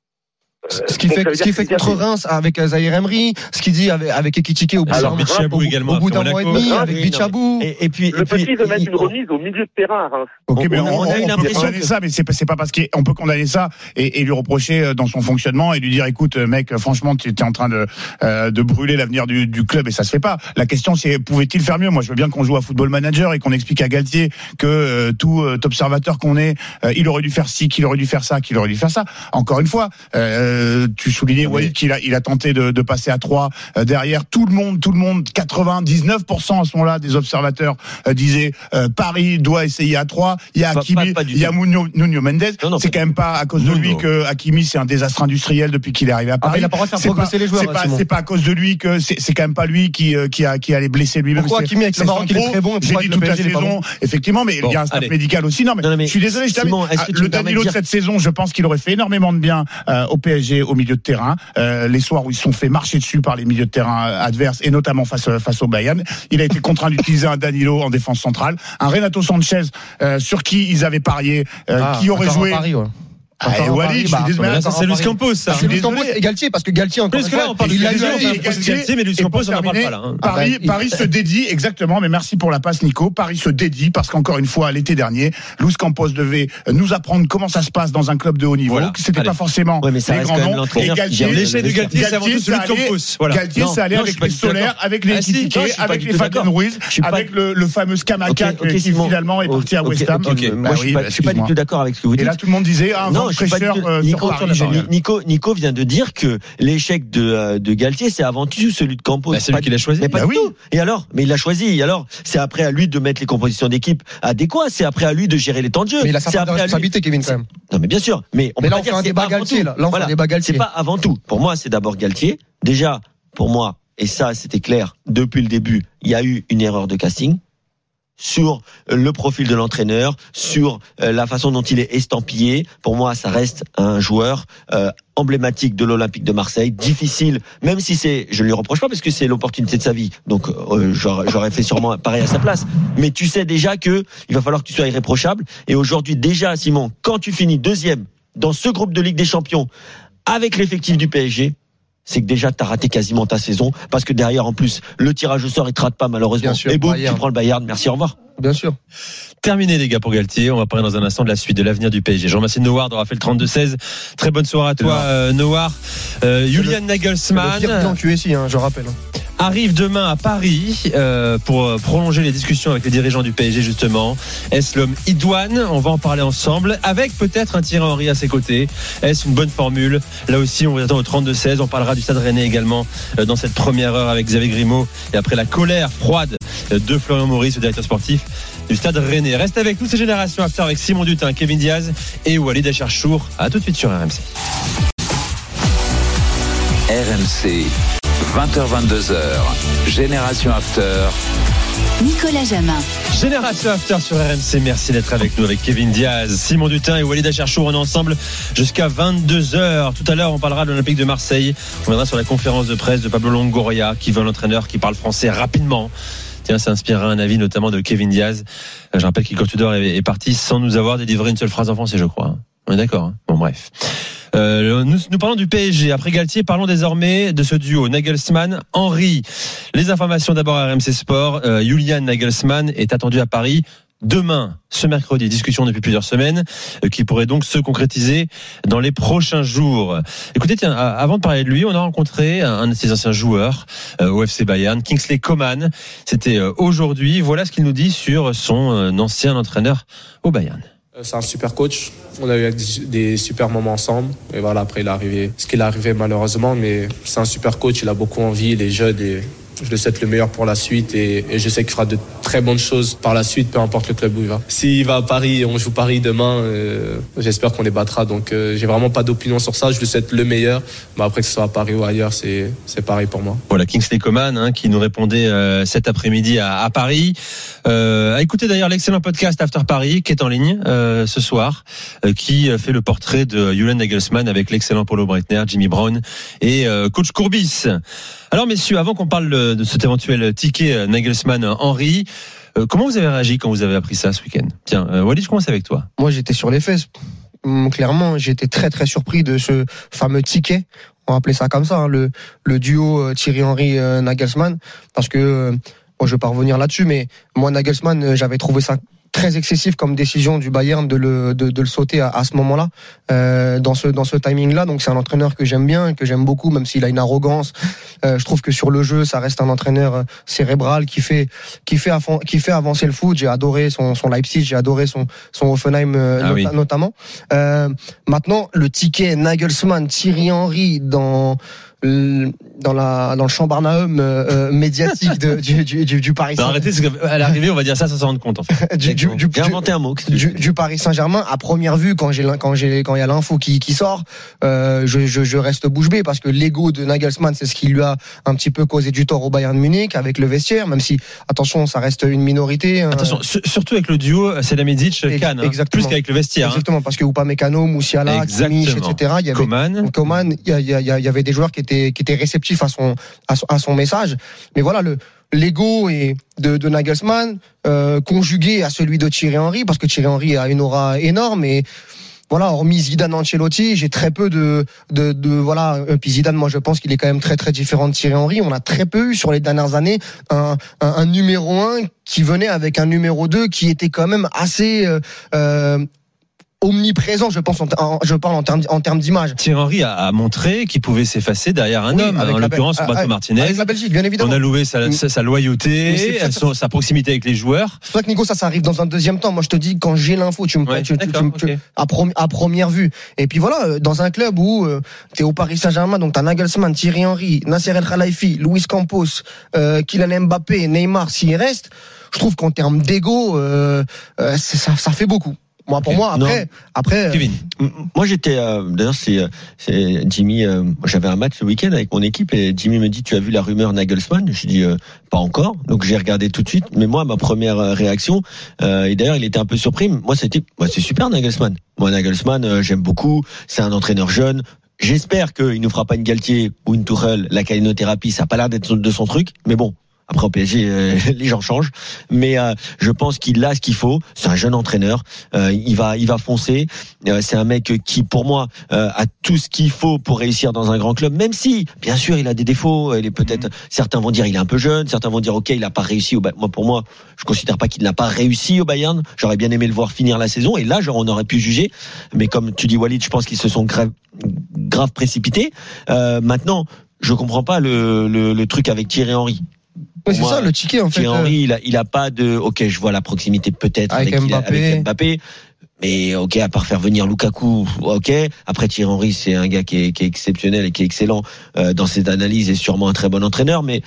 Ce qui fait, ce qui fait contre Reims avec Zaïre-Emery, ce qu'il dit avec, avec Ekitike au bout d'un Bichabou également, au bout d'un mois et demi, avec Bichabou. Et, et puis, le et puis, petit veut mettre une on, remise au milieu de terrain à Reims. Ok, mais on, on, on a eu on l'impression peut condamner que... ça, mais c'est pas, c'est pas parce qu'on peut condamner ça et, et lui reprocher dans son fonctionnement et lui dire, écoute, mec, franchement, tu es en train de, euh, de brûler l'avenir du, du club et ça se fait pas. La question, c'est, pouvait-il faire mieux? Moi, je veux bien qu'on joue à Football Manager et qu'on explique à Galtier que euh, tout euh, observateur qu'on est, euh, il aurait dû faire ci, qu'il aurait dû faire ça, qu'il aurait dû faire ça. Encore une fois, euh, tu soulignais, Walid, qu'il a, il a tenté de, de passer à trois euh, derrière. Tout le monde, tout le monde, quatre-vingt-dix-neuf pour cent à ce moment-là des observateurs euh, disaient euh, Paris doit essayer à trois. Il y a Hakimi, il y a Nuno, Nuno Mendes. Non, non, c'est quand même pas à cause de lui que Hakimi c'est un désastre industriel depuis qu'il est arrivé à Paris. Ah, il a pas le droit de faire progresser les joueurs. C'est pas, c'est pas à cause de lui que c'est, c'est quand même pas lui qui euh, qui a qui allait blesser lui-même. Pourquoi Hakimi avec le Maroc il est très bon? J'ai dit toute la saison, effectivement, mais il y a un staff médical aussi. Non, mais, non, mais je suis désolé. Je Simon, le Danilo de cette saison, je pense qu'il aurait fait énormément de bien euh, au P S G au milieu de terrain. Euh, les soirs où ils se sont fait marcher dessus par les milieux de terrain adverses et notamment face face au Bayern, il a été contraint d'utiliser un Danilo en défense centrale, un Renato Sanchez euh, sur qui ils avaient parié, euh, ah, qui aurait joué. Paris, ouais. Ah, et Walid, bah, bah, c'est Luis Campos, ça. C'est Luis Campos et Galtier, parce que Galtier, encore une fois, il a eu Galtier, mais Luis Campos, on n'en parle pas là. Paris, Paris se dédie, exactement, mais merci pour la passe, Nico. Paris se dédie parce qu'encore une fois, l'été dernier, Luis Campos devait nous apprendre comment ça se passe dans un club de haut niveau. Voilà. C'était Allez. pas forcément ouais, mais ça les grands noms. Et Galtier, l'échec de Galtier, c'est avant tout celui de Campos. Voilà. Galtier, ça allait avec les Solaires, avec les Ekitike, avec les Fabien Ruiz, avec le fameux Scamaca qui finalement est parti à West Ham. Moi, je suis pas du tout d'accord avec ce que vous dites. Et là, tout le monde disait, un vent de fraîcheur. Nico, Nico, Nico vient de dire que l'échec de, de Galtier, c'est avant tout celui de Campos. Bah, c'est lui qui l'a choisi. Mais pas bah du oui. tout. Et alors? Mais il l'a choisi. Et alors? C'est après à lui de mettre les compositions d'équipe adéquates. C'est après à lui de gérer les temps de jeu. Mais il a sa part de responsabilité, Kevin, quand même. Non, mais bien sûr. Mais on mais peut là, pas on fait un débat Galtier, là. Là, on fait un débat Galtier. C'est pas avant tout. Pour moi, c'est d'abord Galtier. Déjà, pour moi, et ça, c'était clair depuis le début, il y a eu une erreur de casting sur le profil de l'entraîneur, sur la façon dont il est estampillé. Pour moi, ça reste un joueur euh, emblématique de l'Olympique de Marseille, difficile, même si c'est, je ne lui reproche pas parce que c'est l'opportunité de sa vie. Donc, euh, j'aurais, j'aurais fait sûrement pareil à sa place. Mais tu sais déjà que il va falloir que tu sois irréprochable. Et aujourd'hui, déjà, Simon, quand tu finis deuxième dans ce groupe de Ligue des Champions avec l'effectif du P S G, c'est que déjà t'as raté quasiment ta saison parce que derrière en plus le tirage au sort il te rate pas malheureusement. Sûr, et boum, tu prends le Bayern. Merci, au revoir. Bien sûr. Terminé les gars pour Galtier. On va parler dans un instant de la suite de l'avenir du P S G. Je remercie Noir d'avoir fait le trente-deux seize. Très bonne soirée à toi euh, Noir. Euh, Julian Nagelsmann. C'est le pire Q S I, hein, je rappelle. Arrive demain à Paris euh, pour prolonger les discussions avec les dirigeants du P S G justement. Est-ce l'homme idoine? On va en parler ensemble avec peut-être un Thierry Henry à ses côtés. Est-ce une bonne formule? Là aussi on vous attend au trente-deux seize. On parlera du Stade Rennais également euh, dans cette première heure avec Xavier Grimaud et après la colère froide de Florian Maurice, le directeur sportif du Stade Rennais. Reste avec nous, ces générations after avec Simon Dutin, Kevin Diaz et Walid Acharchour. À tout de suite sur R M C. R M C, vingt heures vingt-deux heures, Génération After. Nicolas Jamin. Génération After sur R M C, merci d'être avec nous avec Kevin Diaz, Simon Dutin et Walid Acharchour. On est ensemble jusqu'à vingt-deux heures. Tout à l'heure, on parlera de l'Olympique de Marseille. On viendra sur la conférence de presse de Pablo Longoria, qui veut un entraîneur qui parle français rapidement. Tiens, ça inspirera un avis notamment de Kevin Diaz. Je rappelle qu'Igor Tudor est, est parti sans nous avoir délivré une seule phrase en français, je crois. On est d'accord, hein. Bon, bref. Euh, nous, nous parlons du P S G. Après Galtier, parlons désormais de ce duo Nagelsmann-Henry. Les informations d'abord à R M C Sport. Euh, Julian Nagelsmann est attendu à Paris demain, ce mercredi. Discussion depuis plusieurs semaines euh, qui pourrait donc se concrétiser dans les prochains jours. Écoutez, tiens, avant de parler de lui, on a rencontré un de ses anciens joueurs euh, au F C Bayern, Kingsley Coman. C'était euh, aujourd'hui. Voilà ce qu'il nous dit sur son euh, ancien entraîneur au Bayern. C'est un super coach. On a eu des super moments ensemble. Et voilà, après, il est arrivé ce qu'il est arrivé malheureusement. Mais c'est un super coach. Il a beaucoup envie. Il est jeune et je le souhaite le meilleur pour la suite. Et, et je sais qu'il fera de très bonnes choses par la suite, peu importe le club où il va. S'il va à Paris, on joue Paris demain. Euh, j'espère qu'on les battra. Donc, euh, j'ai vraiment pas d'opinion sur ça. Je lui souhaite le meilleur. Mais après, que ce soit à Paris ou ailleurs, c'est, c'est pareil pour moi. Voilà, Kingsley Coman, hein, qui nous répondait euh, cet après-midi à, à Paris. Euh, écoutez d'ailleurs l'excellent podcast After Paris qui est en ligne euh, ce soir, euh, qui fait le portrait de Julian Nagelsmann avec l'excellent Paulo Breitner, Jimmy Brown et euh, coach Courbis. Alors messieurs, avant qu'on parle de cet éventuel ticket Nagelsmann-Henry, euh, comment vous avez réagi quand vous avez appris ça ce week-end ? Tiens, euh, Walid, je commence avec toi. Moi, j'étais sur les fesses. Hum, clairement, j'étais très très surpris de ce fameux ticket. On va appeler ça comme ça, hein, le, le duo Thierry Henry-Nagelsmann, parce que euh, bon, je vais pas revenir là-dessus, mais moi, Nagelsmann, j'avais trouvé ça très excessif comme décision du Bayern de le de, de le sauter à, à ce moment-là, euh, dans ce dans ce timing-là. Donc c'est un entraîneur que j'aime bien, que j'aime beaucoup, même s'il a une arrogance. Euh, je trouve que sur le jeu, ça reste un entraîneur cérébral qui fait qui fait avan- qui fait avancer le foot. J'ai adoré son son Leipzig, j'ai adoré son son Hoffenheim euh, ah not- oui. notamment. Euh, maintenant, le ticket Nagelsmann, Thierry Henry dans dans la dans le Chambarnaum euh, médiatique de, du, du, du, du Paris Saint-Germain. Arrêtez, c'est qu'à l'arrivée, on va dire ça sans s'en rendre compte. En fait. du, du, du, J'ai inventé un mot. Du, du Paris Saint-Germain, à première vue, quand j'ai quand j'ai quand il y a l'info qui qui sort, euh, je, je je reste bouche bée parce que l'ego de Nagelsmann, c'est ce qui lui a un petit peu causé du tort au Bayern de Munich avec le vestiaire, même si attention, ça reste une minorité. Attention, euh, surtout avec le duo Selamidzic-Kahn, hein, plus qu'avec le vestiaire. Exactement, hein. Parce que Upamecano, Musiala, Kimmich, et cetera. Il y avait Coman, Coman, il y, a, il y, a, il y avait des joueurs qui étaient qui étaient réceptifs à son à son, à son message. Mais voilà, le l'ego et de, de Nagelsmann euh, conjugué à celui de Thierry Henry, parce que Thierry Henry a une aura énorme et voilà, hormis Zidane, Ancelotti, j'ai très peu de, de, de voilà. Puis Zidane, moi, je pense qu'il est quand même très, très différent de Thierry Henry. On a très peu eu sur les dernières années un, un, un numéro un qui venait avec un numéro deux qui était quand même assez euh, euh, omniprésent, je pense, en, en, je parle en termes en termes d'image. Thierry Henry a, a montré qu'il pouvait s'effacer derrière un oui, homme, en l'occurrence Roberto Martinez. Avec la Belgique, bien évidemment. On a loué sa, sa, sa loyauté, c'est, c'est, son, sa proximité avec les joueurs. C'est vrai que Nico, ça, ça arrive dans un deuxième temps. Moi, je te dis, quand j'ai l'info, tu me, ouais, tu, tu, tu, okay. tu, à, prom, à première vue. Et puis voilà, dans un club où euh, t'es au Paris Saint-Germain, donc t'as Nagelsmann, Thierry Henry, Nasser El Khelaifi, Luis Campos, euh, Kylian Mbappé, Neymar, s'il reste, je trouve qu'en termes d'ego, euh, euh, ça, ça fait beaucoup. Moi, pour okay. moi, après, non. après. Kevin. Euh... Moi, j'étais. Euh, d'ailleurs, c'est, c'est Jimmy. Euh, j'avais un match ce week-end avec mon équipe et Jimmy me dit, tu as vu la rumeur Nagelsmann ? Je dis euh, pas encore. Donc j'ai regardé tout de suite. Mais moi, ma première réaction, euh, et d'ailleurs, il était un peu surpris. Moi, c'était, moi, c'est super Nagelsmann. Moi, Nagelsmann, euh, j'aime beaucoup. C'est un entraîneur jeune. J'espère qu'il nous fera pas une Galtier ou une Tuchel. La calinothérapie, ça a pas l'air d'être de son truc. Mais bon. Après au P S G, euh, les gens changent, mais euh, je pense qu'il a ce qu'il faut. C'est un jeune entraîneur, euh, il va, il va foncer. Euh, c'est un mec qui, pour moi, euh, a tout ce qu'il faut pour réussir dans un grand club. Même si, bien sûr, il a des défauts. Il est peut-être. Mmh. Certains vont dire il est un peu jeune. Certains vont dire ok, il a pas réussi au. Moi, pour moi, je considère pas qu'il n'a pas réussi au Bayern. J'aurais bien aimé le voir finir la saison. Et là, genre, on aurait pu juger. Mais comme tu dis, Walid, je pense qu'ils se sont grave, grave précipités. Euh, maintenant, je comprends pas le, le, le truc avec Thierry Henry. Ouais, c'est moi, ça le ticket en fait. Thierry Henry, il a, il a pas de. Ok, je vois la proximité peut-être avec, avec, Mbappé. avec Mbappé, mais ok, à part faire venir Lukaku, ok. Après Thierry Henry, c'est un gars qui est, qui est exceptionnel et qui est excellent euh, dans ses analyses et sûrement un très bon entraîneur, mais.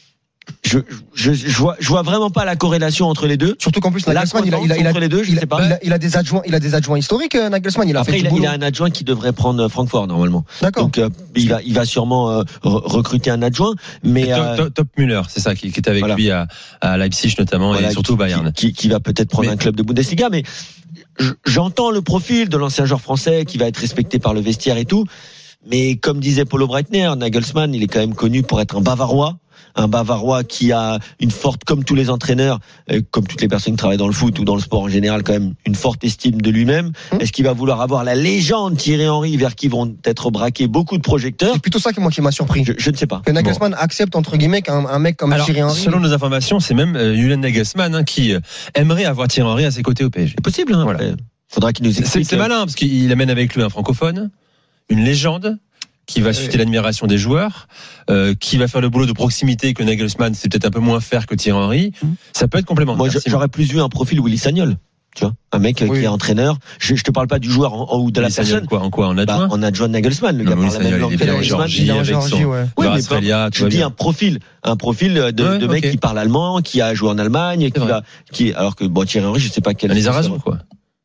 Je, je, je vois, je vois vraiment pas la corrélation entre les deux. Surtout qu'en plus, Nagelsmann, il a, il a, il a, entre les deux, je il a, sais pas. Il a, il a des adjoints, il a des adjoints historiques, Nagelsmann. Il a Après, fait il a, du il a un adjoint qui devrait prendre Francfort, normalement. D'accord. Donc, euh, il va, il va sûrement euh, recruter un adjoint, mais. Euh, Top, Top Müller, c'est ça, qui, qui était avec voilà. lui à, à Leipzig, notamment, voilà, et surtout qui, Bayern. Qui, qui va peut-être prendre mais... un club de Bundesliga, mais j'entends le profil de l'ancien joueur français qui va être respecté par le vestiaire et tout. Mais comme disait Paulo Breitner, Nagelsmann, il est quand même connu pour être un Bavarois. un Bavarois qui a une forte, comme tous les entraîneurs, euh, comme toutes les personnes qui travaillent dans le foot ou dans le sport en général, quand même une forte estime de lui-même. Mmh. Est-ce qu'il va vouloir avoir la légende Thierry Henry vers qui vont être braqués beaucoup de projecteurs? C'est plutôt ça qui moi qui m'a surpris. Je, je ne sais pas. Que Nagelsmann bon. accepte entre guillemets qu'un un mec comme Alors, Thierry Henry. Selon nos informations, c'est même euh, Julian Nagelsmann hein, qui euh, aimerait avoir Thierry Henry à ses côtés au P S G. C'est possible. Hein, voilà. Faudra qu'il nous explique. C'est, c'est malin parce qu'il amène avec lui un francophone, une légende qui va susciter l'admiration des joueurs, euh, qui va faire le boulot de proximité que Nagelsmann c'est peut-être un peu moins faire que Thierry Henry. Mmh. Ça peut être complémentaire. Moi, j'aurais plus vu un profil Willy Sagnol. Tu vois, un mec oui. qui est entraîneur. Je, je te parle pas du joueur en, en, ou de la Willy personne. Quoi, en quoi, en adjoint? Bah, en adjoint Nagelsmann. Le non, gars parle la même langue que Nagelsmann. Il est en Géorgie, ouais. Oui, mais Australia, tu dis un profil, un profil de, ouais, de mec okay. qui parle allemand, qui a joué en Allemagne, qui va, qui, alors que bon, Thierry Henry, je sais pas quel. Les raison, quoi.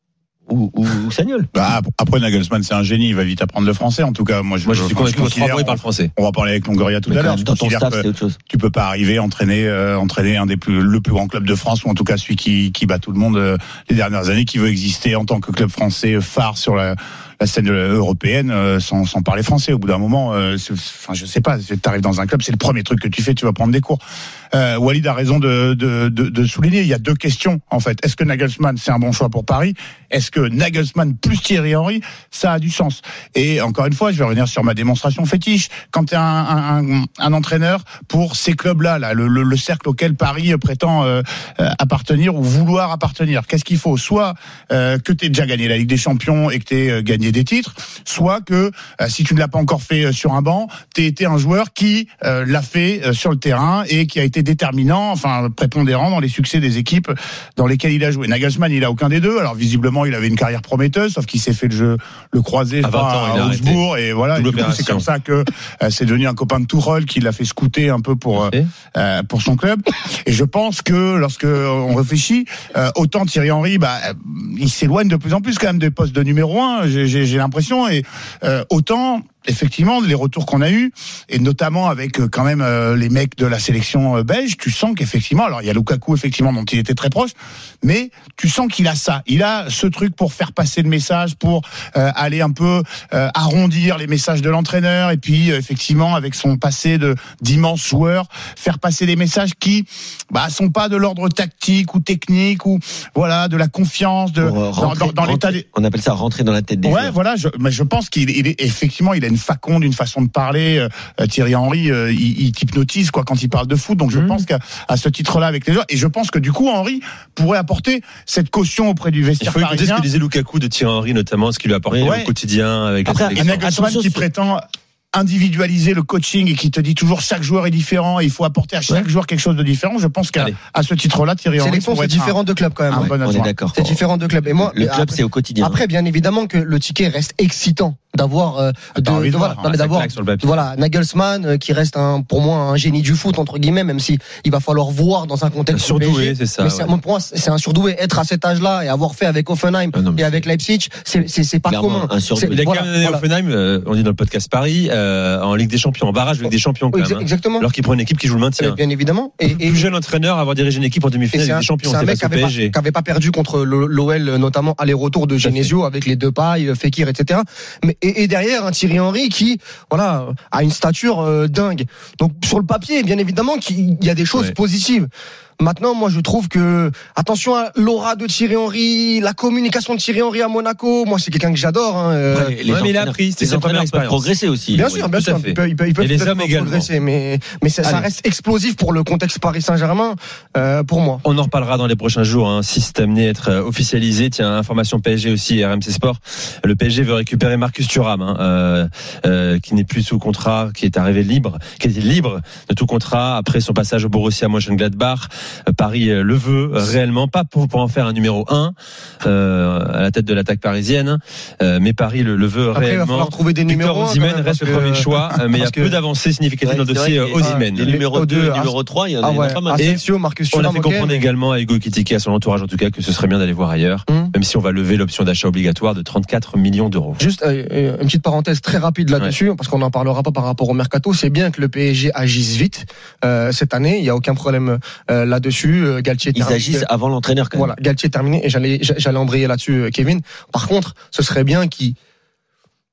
Ou, ou, ou Sagnol. Bah, après, Nagelsmann, c'est un génie. Il va vite apprendre le français. En tout cas, moi, je, moi, je suis convaincu que trois mois, il parle français. On va parler avec Longoria tout mais à l'heure. Dans ton staff, c'est autre chose. Tu peux pas arriver, entraîner, euh, entraîner un des plus, le plus grand club de France, ou en tout cas celui qui, qui bat tout le monde euh, les dernières années, qui veut exister en tant que club français phare sur la, la scène européenne, euh, sans, sans parler français. Au bout d'un moment, euh, enfin, je sais pas, t'arrives dans un club, c'est le premier truc que tu fais, tu vas prendre des cours. Euh, Walid a raison de, de, de, de souligner. Il y a deux questions en fait. Est-ce que Nagelsmann c'est un bon choix pour Paris? Est-ce que Nagelsmann plus Thierry Henry, ça a du sens? Et encore une fois, je vais revenir sur ma démonstration fétiche. Quand tu es un, un, un entraîneur pour ces clubs-là, là, le, le, le cercle auquel Paris prétend euh, appartenir ou vouloir appartenir, qu'est-ce qu'il faut? Soit euh, que tu aies déjà gagné la Ligue des Champions et que tu aies gagné des titres, soit que euh, si tu ne l'as pas encore fait sur un banc, tu aies été un joueur qui euh, l'a fait euh, sur le terrain et qui a été déterminant, enfin prépondérant dans les succès des équipes dans lesquelles il a joué. Nagelsmann, il a aucun des deux. Alors visiblement, il avait une carrière prometteuse, sauf qu'il s'est fait le jeu, le croisé, je crois, à Augsbourg, et voilà. Et du coup, c'est comme ça que euh, c'est devenu un copain de Tuchel qui l'a fait scouter un peu pour euh, pour son club. Et je pense que lorsque on réfléchit, euh, autant Thierry Henry, bah, il s'éloigne de plus en plus quand même des postes de numéro un. J'ai, j'ai, j'ai l'impression, et euh, autant. Effectivement, les retours qu'on a eus, et notamment avec euh, quand même euh, les mecs de la sélection euh, belge, tu sens qu'effectivement, alors il y a Lukaku effectivement dont il était très proche, mais tu sens qu'il a ça, il a ce truc pour faire passer le message, pour euh, aller un peu euh, arrondir les messages de l'entraîneur, et puis euh, effectivement avec son passé de d'immense joueur, faire passer des messages qui bah sont pas de l'ordre tactique ou technique ou voilà de la confiance de euh, rentrer, dans, dans, dans rentrer, l'état des... on appelle ça rentrer dans la tête des ouais, joueurs. Ouais, voilà, je, mais je pense qu'il il est effectivement il a une faconde, une façon de parler. Euh, Thierry Henry, euh, il, il t'hypnotise quoi quand il parle de foot. Donc je mmh. pense qu'à à ce titre-là avec les joueurs, et je pense que du coup Henry pourrait apporter cette caution auprès du vestiaire parisien. Il faut écouter ce que disait Lukaku de Thierry Henry notamment, ce qu'il lui a apporté ouais. au quotidien avec Après, la sélection. Un Nagelsmann qui prétend individualiser le coaching et qui te dit toujours chaque joueur est différent et il faut apporter à chaque ouais. joueur quelque chose de différent. Je pense qu'à à ce titre-là, Thierry Henry c'est différent de club quand même. Un ouais. bon on est d'accord. C'est différent de club. Et moi, le club après, c'est au quotidien. Après, bien évidemment que le ticket reste excitant d'avoir euh, de, de, de voilà, non, mais d'avoir voilà Nagelsmann euh, qui reste un pour moi un génie du foot entre guillemets, même si il va falloir voir dans un contexte surdoué, c'est ça. Mais ouais. c'est, pour moi c'est un surdoué. Être à cet âge-là et avoir fait avec Offenheim ah non, et avec Leipzig, c'est c'est, c'est pas commun. C'est, il a voilà, quand même voilà. Offenheim, euh, on dit dans le podcast Paris, euh, en Ligue des Champions, en barrage de Ligue des Champions quand oui, même. Exactement. Alors qu'il prend une équipe qui joue le maintien. Bien évidemment. Et, et plus jeune entraîneur à avoir dirigé une équipe en demi-finale de Ligue des Champions. C'est un mec qui avait, pas, qui avait pas perdu contre l'O L notamment aller-retour de Genesio avec les deux pailles, Fekir, et cetera. Mais et, et derrière un Thierry Henry qui voilà a une stature euh, dingue. Donc sur le papier, bien évidemment qu'il y a des choses ouais. positives. Maintenant, moi, je trouve que attention à l'aura de Thierry Henry, la communication de Thierry Henry à Monaco. Moi, c'est quelqu'un que j'adore. Hein. Ouais, les ouais, mais il a appris, c'est sa première expérience. Progresser aussi. Bien sûr, bien sûr. Il peut, il peut, il peut et les hommes progresser, mais mais ça, ça reste explosif pour le contexte Paris Saint-Germain, euh, pour moi. On en reparlera dans les prochains jours. Hein, si c'est amené à être officialisé, tiens, information P S G aussi, R M C Sport. Le P S G veut récupérer Marcus Thuram, hein, euh, euh, qui n'est plus sous contrat, qui est arrivé libre, qui était libre de tout contrat après son passage au Borussia Mönchengladbach. Paris le veut réellement, pas pour, pour en faire un numéro un euh, à la tête de l'attaque parisienne, euh, mais Paris le, le veut Après, réellement. Il va falloir trouver des numéros. Victor Osimhen reste le premier choix, mais il y a peu d'avancées significatives ouais, dans le dossier Osimhen. Les numéros deux et numéro trois, il y en a, ah ouais, il y en a pas mal. Asensio, Marcus Thuram, on a fait comprendre okay, également à Hugo Ekitike, à son entourage en tout cas, que ce serait bien d'aller voir ailleurs, mmh. même si on va lever l'option d'achat obligatoire de trente-quatre millions d'euros. Juste euh, une petite parenthèse très rapide là-dessus, ouais. parce qu'on n'en parlera pas par rapport au mercato. C'est bien que le P S G agisse vite euh, cette année. Il y a aucun problème euh, là-dessus. Euh, Galtier Ils agissent avant l'entraîneur quand même. Voilà, Galtier terminé et j'allais j'allais embrayer là-dessus, Kevin. Par contre, ce serait bien qu'il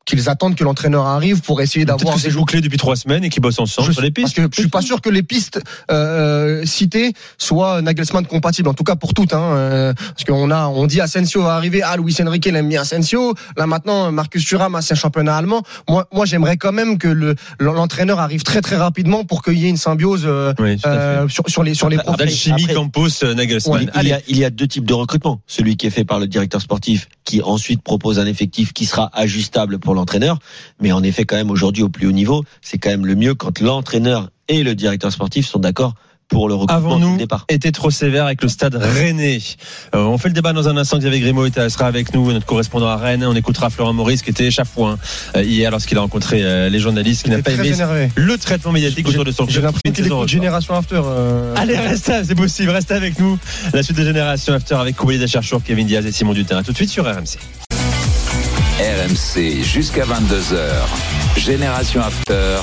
qu'ils attendent que l'entraîneur arrive pour essayer d'avoir des joueurs clés depuis trois semaines et qui bossent ensemble je, sur les pistes. Parce que je suis pas sûr que les pistes euh, citées soient Nagelsmann compatibles, en tout cas pour toutes. Hein, euh, parce qu'on a, on dit Asensio va arriver. Ah, Luis Enrique il aime bien Asensio. Là maintenant, Marcus Thuram a ses championnats allemands. Moi, moi, j'aimerais quand même que le, l'entraîneur arrive très très rapidement pour qu'il y ait une symbiose euh, oui, euh, sur, sur les sur les profils. Alchimie Campos Nagelsmann. Ouais, il, y a, il y a deux types de recrutement. Celui qui est fait par le directeur sportif, qui ensuite propose un effectif qui sera ajustable pour l'entraîneur. Mais en effet, quand même, aujourd'hui, au plus haut niveau, c'est quand même le mieux quand l'entraîneur et le directeur sportif sont d'accord pour le recrutement. Avant nous, du départ. était trop sévère avec le Stade Rennais. Euh, on fait le débat dans un instant. Xavier Grimaud sera avec nous, notre correspondant à Rennes. On écoutera Florent Maurice qui était chafouin euh, hier lorsqu'il a rencontré euh, les journalistes, qui n'a pas aimé énervé. le traitement médiatique j'ai, autour de son club. J'ai l'impression qu'il écoute Génération After. Euh... Allez, reste, c'est possible. Restez avec nous. La suite de Génération After avec Walid Acharchour, Kevin Diaz et Simon Dutin. Tout de suite sur R M C. R M C jusqu'à vingt-deux heures. Génération After.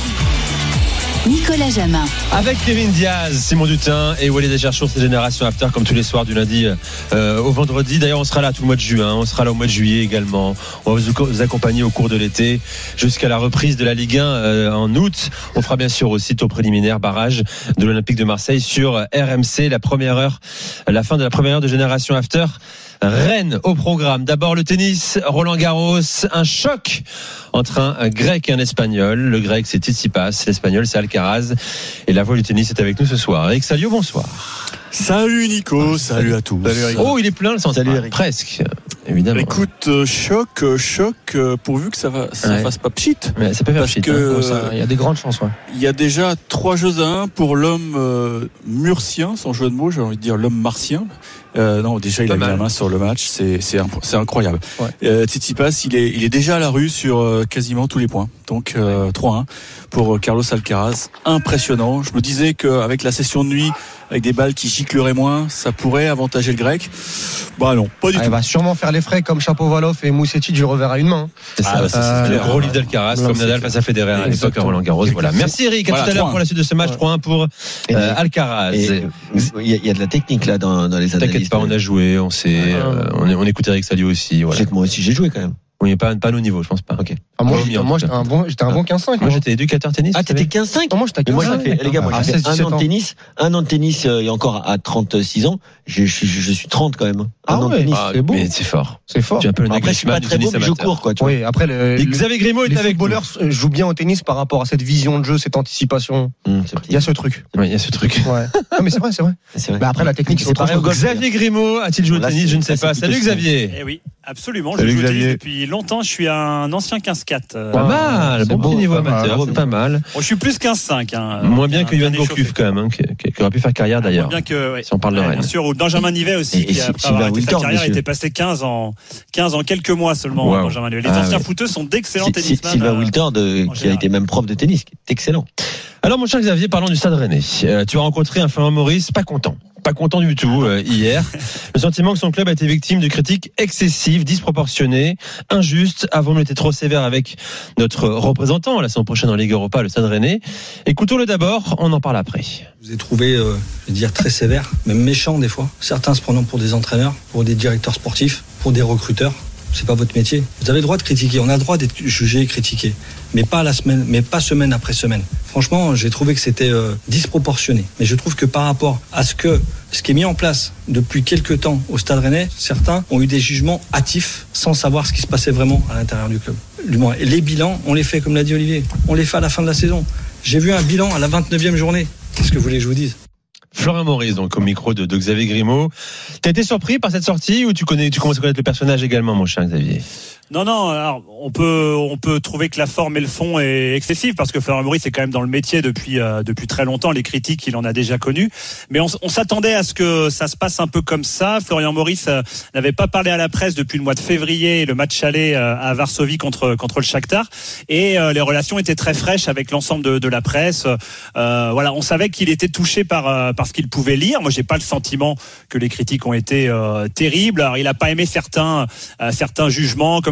Nicolas Jamin. Avec Kevin Diaz, Simon Dutin et Walid Acharchour, c'est Génération After comme tous les soirs du lundi euh, au vendredi. D'ailleurs, on sera là tout le mois de juin, on sera là au mois de juillet également. On va vous, vous accompagner au cours de l'été jusqu'à la reprise de la Ligue un euh, en août. On fera bien sûr aussi au préliminaire barrage de l'Olympique de Marseille sur R M C, la première heure, la fin de la première heure de Génération After. Rennes au programme. D'abord le tennis, Roland Garros, un choc entre un grec et un espagnol. Le grec c'est Tsitsipas, l'espagnol c'est Alcaraz. Et la voix du tennis est avec nous ce soir. Eric Salio, bonsoir. Salut Nico, salut à tous. Salut, oh, il est plein le centre. Salut Eric. Presque, évidemment. Écoute, euh, choc, euh, choc, euh, pourvu que ça va, ça ouais. fasse pas pchit. Mais ça peut faire parce pchit. que hein. Il y a des grandes chances. Ouais. Il y a déjà trois jeux à un pour l'homme euh, murcien, sans jeu de mots, j'ai envie de dire l'homme martien. Euh, non, déjà il pas a mal. mis la main sur le match, c'est c'est c'est incroyable. Ouais. Euh, Tsitsipas, il est il est déjà à la rue sur euh, quasiment tous les points. Donc euh, trois un pour Carlos Alcaraz, impressionnant. Je me disais qu'avec la session de nuit, avec des balles qui gicleraient moins, ça pourrait avantager le grec. Bah non, pas du ah, tout. Il va sûrement faire les frais comme Shapovalov et Moussetti du revers à une main. C'est ça, ah, bah, c'est, euh, c'est le gros livre d'Alcaraz, comme Nadal face à Federer à l'époque à Roland Garros. Voilà. Merci Eric, à voilà, tout à l'heure pour la suite de ce match. Ouais. trois un pour euh, Alcaraz. Il y, y a de la technique là dans, dans les analyses. T'inquiète pas, on a joué, on sait, ah, euh, on, on écoute Eric Salio aussi. Voilà. Moi aussi j'ai joué quand même. Oui, pas, pas à nos niveaux, je pense pas. Ok. Ah, moi, j'étais, moi j'étais un bon, j'étais un bon quinze cinq. Moi, j'étais éducateur tennis. Ah, t'étais quinze cinq? Moi, j'étais quinze cinq. Moi, j'ai fait, les gars, moi, j'ai fait un an de tennis, un an de tennis, et encore à trente-six ans. Je, je, je suis trente quand même. Un ah an ouais, de tennis. Ah, c'est beau. Mais c'est fort. C'est fort. Tu es un peu le après, je suis pas très beau, mais je cours, quoi. Oui, après, le, le, Xavier Grimaud est les avec footballeurs nous. jouent bien au tennis par rapport à cette vision de jeu, cette anticipation. Mmh, il y a ce truc. Oui, il y a ce truc. Ouais. Non, mais c'est vrai, c'est vrai. C'est vrai. Mais après, la technique, c'est autre chose. Xavier Grimaud a-t-il joué au tennis? Je ne sais pas. Salut Xavier. Eh oui, absolument. Je joue au tennis depuis longtemps. Je suis un ancien quinze quatre. Pas mal. Bon petit niveau amateur. C'est pas mal. Je suis plus quinze cinq. Moins bien que Yoann Gourcuff quand même, qui aurait pu faire carrière d'ailleurs. Moins bien que, si on parle de Rennes. Bien sûr, ou Benjamin Nivet aussi. Et, qui, et après avoir arrêté sa carrière, monsieur. était passé quinze en, quinze en quelques mois seulement. Wow. Benjamin Nivet. Les ah, anciens ouais. footeux sont d'excellents si, tennisman. Sylvain Wiltord, de, qui a été même prof de tennis, qui est excellent. Alors, mon cher Xavier, parlons du Stade Rennais. Euh, tu as rencontré un Florent Maurice pas content. Pas content du tout euh, hier. Le sentiment que son club a été victime de critiques excessives, disproportionnées, injustes. Avant, on était trop sévère avec notre représentant la semaine prochaine en Ligue Europa, le Stade Rennais. Écoutons-le d'abord, on en parle après. Je vous ai trouvé, euh, je vais dire, très sévère, même méchant des fois. Certains se prenant pour des entraîneurs, pour des directeurs sportifs, pour des recruteurs. C'est pas votre métier. Vous avez le droit de critiquer. On a le droit d'être jugé et critiqué. Mais pas la semaine, mais pas semaine après semaine. Franchement, j'ai trouvé que c'était euh, disproportionné. Mais je trouve que par rapport à ce que, ce qui est mis en place depuis quelques temps au Stade Rennais, certains ont eu des jugements hâtifs sans savoir ce qui se passait vraiment à l'intérieur du club. Du moins, et les bilans, on les fait, comme l'a dit Olivier. On les fait à la fin de la saison. J'ai vu un bilan à la vingt-neuvième journée. Qu'est-ce que vous voulez que je vous dise? Florent Maurice, donc au micro de, de Xavier Grimaud. T'as été surpris par cette sortie ou tu connais, tu commences à connaître le personnage également, mon cher Xavier? Non, non. Alors, on peut, on peut trouver que la forme et le fond est excessif parce que Florent Maurice est quand même dans le métier depuis euh, depuis très longtemps. Les critiques, il en a déjà connu. Mais on, on s'attendait à ce que ça se passe un peu comme ça. Florian Maurice euh, n'avait pas parlé à la presse depuis le mois de février, le match aller euh, à Varsovie contre contre le Shakhtar, et euh, les relations étaient très fraîches avec l'ensemble de, de la presse. Euh, voilà, on savait qu'il était touché par euh, par ce qu'il pouvait lire. Moi, j'ai pas le sentiment que les critiques ont été euh, terribles. Alors, il a pas aimé certains euh, certains jugements comme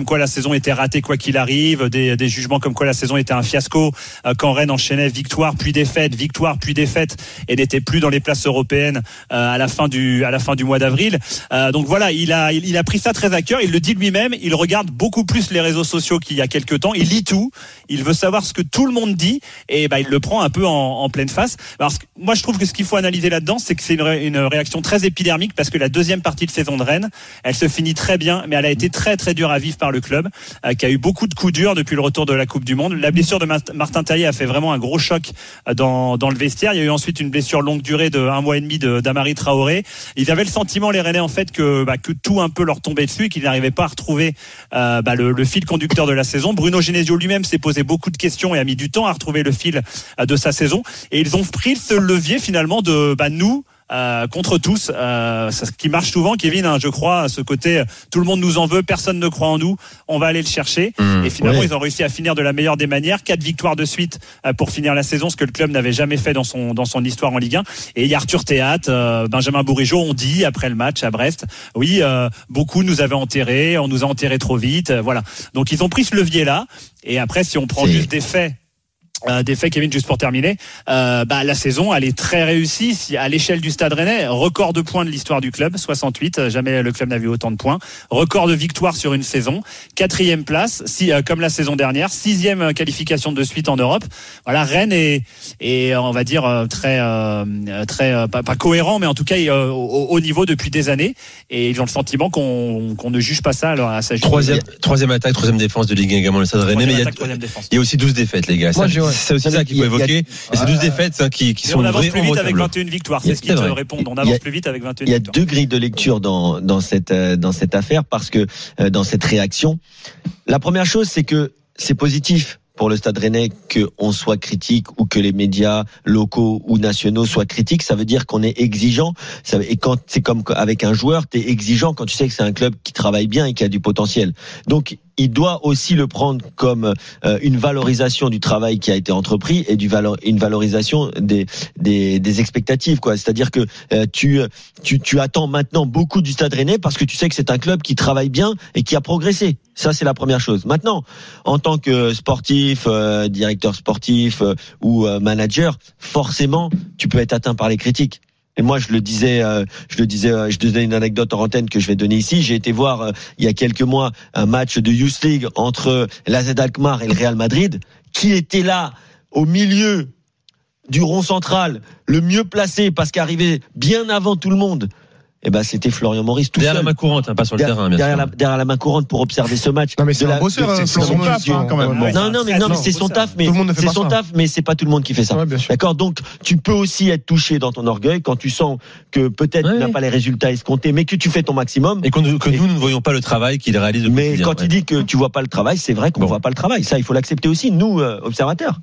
comme quoi la saison était ratée quoi qu'il arrive, des, des jugements comme quoi la saison était un fiasco, euh, quand Rennes enchaînait victoire puis défaite, victoire puis défaite et n'était plus dans les places européennes euh, à la fin du à la fin du mois d'avril. Euh, donc voilà, il a il, il a pris ça très à cœur. Il le dit lui-même. Il regarde beaucoup plus les réseaux sociaux qu'il y a quelques temps. Il lit tout. Il veut savoir ce que tout le monde dit et bah il le prend un peu en, en pleine face. Alors moi je trouve que ce qu'il faut analyser là-dedans, c'est que c'est une, ré, une réaction très épidermique parce que la deuxième partie de saison de Rennes, elle se finit très bien, mais elle a été très très dure à vivre par le club, euh, qui a eu beaucoup de coups durs depuis le retour de la Coupe du Monde. La blessure de Martin Terrier a fait vraiment un gros choc dans dans le vestiaire. Il y a eu ensuite une blessure longue durée de un mois et demi de d'Amari Traoré. Ils avaient le sentiment, les Rennais, en fait, que bah, que tout un peu leur tombait dessus et qu'ils n'arrivaient pas à retrouver euh, bah, le, le fil conducteur de la saison. Bruno Genesio lui-même s'est posé beaucoup de questions et a mis du temps à retrouver le fil euh, de sa saison. Et ils ont pris ce levier finalement de bah, nous. Euh, contre tous, euh, ce qui marche souvent, Kevin, hein, je crois, à ce côté, euh, tout le monde nous en veut, personne ne croit en nous, on va aller le chercher. Mmh, et finalement, oui. Ils ont réussi à finir de la meilleure des manières, quatre victoires de suite euh, pour finir la saison, ce que le club n'avait jamais fait dans son dans son histoire en Ligue un. Et il y a Arthur Théâtre, euh, Benjamin Bourigeaud, on dit après le match à Brest, oui, euh, beaucoup nous avaient enterrés, on nous a enterrés trop vite, euh, voilà. Donc ils ont pris ce levier-là. Et après, si on prend C'est... juste des faits. Euh, des faits, Kevin, juste pour terminer, euh, bah, la saison, elle est très réussie. Si, à l'échelle du Stade Rennais, record de points de l'histoire du club, soixante-huit, jamais le club n'a vu autant de points. Record de victoires sur une saison, quatrième place, si, euh, comme la saison dernière, sixième qualification de suite en Europe. Voilà, Rennes est, est on va dire, très, euh, très, euh, pas, pas cohérent, mais en tout cas euh, au, au niveau depuis des années. Et ils ont le sentiment qu'on, qu'on ne juge pas ça alors, à sa juste. Troisième, troisième attaque, troisième défense de Ligue un également le Stade Rennais. Mais il y, a, il y a aussi douze défaites, les gars. Moi, ça, c'est aussi ça qu'il faut évoquer. Et ces douze défaites hein, qui, qui sont on avance plus vite avec vingt et une victoires. C'est ce qu'ils te répondent. On avance plus vite avec vingt et une victoires. Il y a deux grilles de lecture dans, dans, cette, dans cette affaire parce que dans cette réaction, la première chose, c'est que c'est positif pour le Stade Rennais qu'on soit critique ou que les médias locaux ou nationaux soient critiques. Ça veut dire qu'on est exigeant. Et quand c'est comme avec un joueur, t'es exigeant quand tu sais que c'est un club qui travaille bien et qui a du potentiel. Donc il doit aussi le prendre comme euh, une valorisation du travail qui a été entrepris et du valo- une valorisation des des, des expectatives, quoi. C'est-à-dire que euh, tu tu tu attends maintenant beaucoup du Stade Rennais parce que tu sais que c'est un club qui travaille bien et qui a progressé. Ça, c'est la première chose. Maintenant, en tant que sportif, euh, directeur sportif euh, ou euh, manager, forcément, tu peux être atteint par les critiques. Et moi, je le disais, euh, je le disais, euh, je te donnais une anecdote en antenne que je vais donner ici. J'ai été voir euh, il y a quelques mois un match de Youth League entre l'A Z Alkmaar et le Real Madrid. Qui était là au milieu du rond central, le mieux placé parce qu'arrivait bien avant tout le monde? Eh ben, c'était Florian Maurice tout derrière seul. la main courante, hein, pas sur le derrière, terrain, bien derrière sûr. La, derrière la main courante pour observer ce match. Non mais c'est de un la, bosseur, de, c'est c'est son taf, hein, quand même. Non, non, mais non, mais c'est son taf, mais c'est son taf, mais c'est pas tout le monde qui fait ça. Ouais, d'accord? Donc, tu peux aussi être touché dans ton orgueil quand tu sens que peut-être ouais. tu n'as pas les résultats escomptés, mais que tu fais ton maximum. Et que nous, que et, nous, nous ne voyons pas le travail qu'il réalise. Mais quand ouais. il dit que tu vois pas le travail, c'est vrai qu'on bon. voit pas le travail. Ça, il faut l'accepter aussi, nous, euh, observateurs.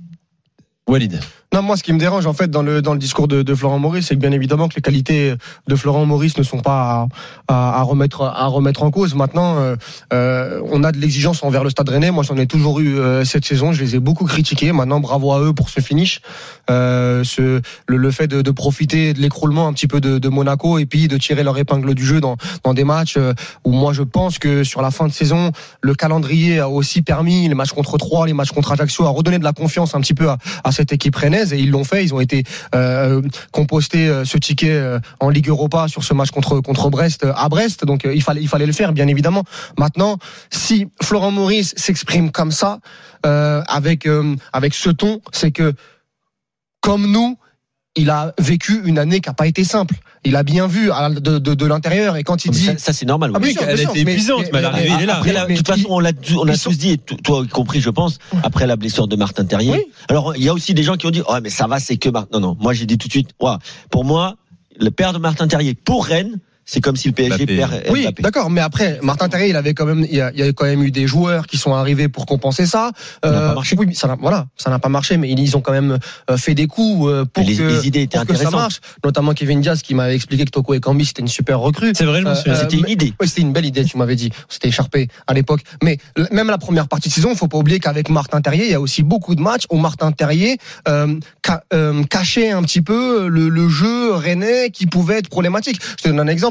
Walid. Non, moi, ce qui me dérange, en fait, dans le, dans le discours de, de Florent Maurice, c'est que bien évidemment que les qualités de Florent Maurice ne sont pas à, à, à remettre, à remettre en cause. Maintenant, euh, euh, on a de l'exigence envers le Stade Rennais. Moi, j'en ai toujours eu euh, cette saison. Je les ai beaucoup critiqués. Maintenant, bravo à eux pour ce finish. Euh, ce, le, le fait de, de profiter de l'écroulement un petit peu de, de Monaco et puis de tirer leur épingle du jeu dans, dans des matchs euh, où moi, je pense que sur la fin de saison, le calendrier a aussi permis, les matchs contre Troyes, les matchs contre Ajaccio, à redonner de la confiance un petit peu à, à cette équipe rennaise. Et ils l'ont fait, ils ont été euh, compostés euh, ce ticket euh, en Ligue Europa sur ce match contre contre Brest euh, à Brest, donc euh, il fallait il fallait le faire bien évidemment. Maintenant, si Florent Maurice s'exprime comme ça euh, avec euh, avec ce ton, c'est que comme nous, il a vécu une année qui n'a pas été simple. Il a bien vu de, de, de l'intérieur et quand il dit ça, ça c'est normal. Ah oui, sûr, elle a été épuisante, mais, mais, mais l'arrivée il est là. Après, la, de toute façon, on l'a, on l'a tous dit, et toi y compris, je pense, après la blessure de Martin Terrier. Oui. Alors il y a aussi des gens qui ont dit, oh mais ça va, c'est que Martin. Non non, moi j'ai dit tout de suite, ouais, pour moi, le père de Martin Terrier pour Rennes. C'est comme si le P S G Mbappé. perd. Oui, Mbappé. D'accord, mais après Martin Terrier, il avait quand même, il y a, il y a quand même eu des joueurs qui sont arrivés pour compenser ça. Ça n'a pas marché. Oui, ça n'a, voilà, ça n'a pas marché, mais ils ont quand même fait des coups pour les, que, les idées étaient pour que ça marche. Notamment Kevin Diaz qui m'avait expliqué que Toko Ekambi c'était une super recrue. C'est vrai, monsieur. Euh, c'était une idée. Oui, c'était une belle idée. Tu m'avais dit, c'était écharpé à l'époque. Mais même la première partie de saison, il faut pas oublier qu'avec Martin Terrier, il y a aussi beaucoup de matchs où Martin Terrier euh, ca, euh, cachait un petit peu le, le jeu rennais qui pouvait être problématique. Je te donne un exemple.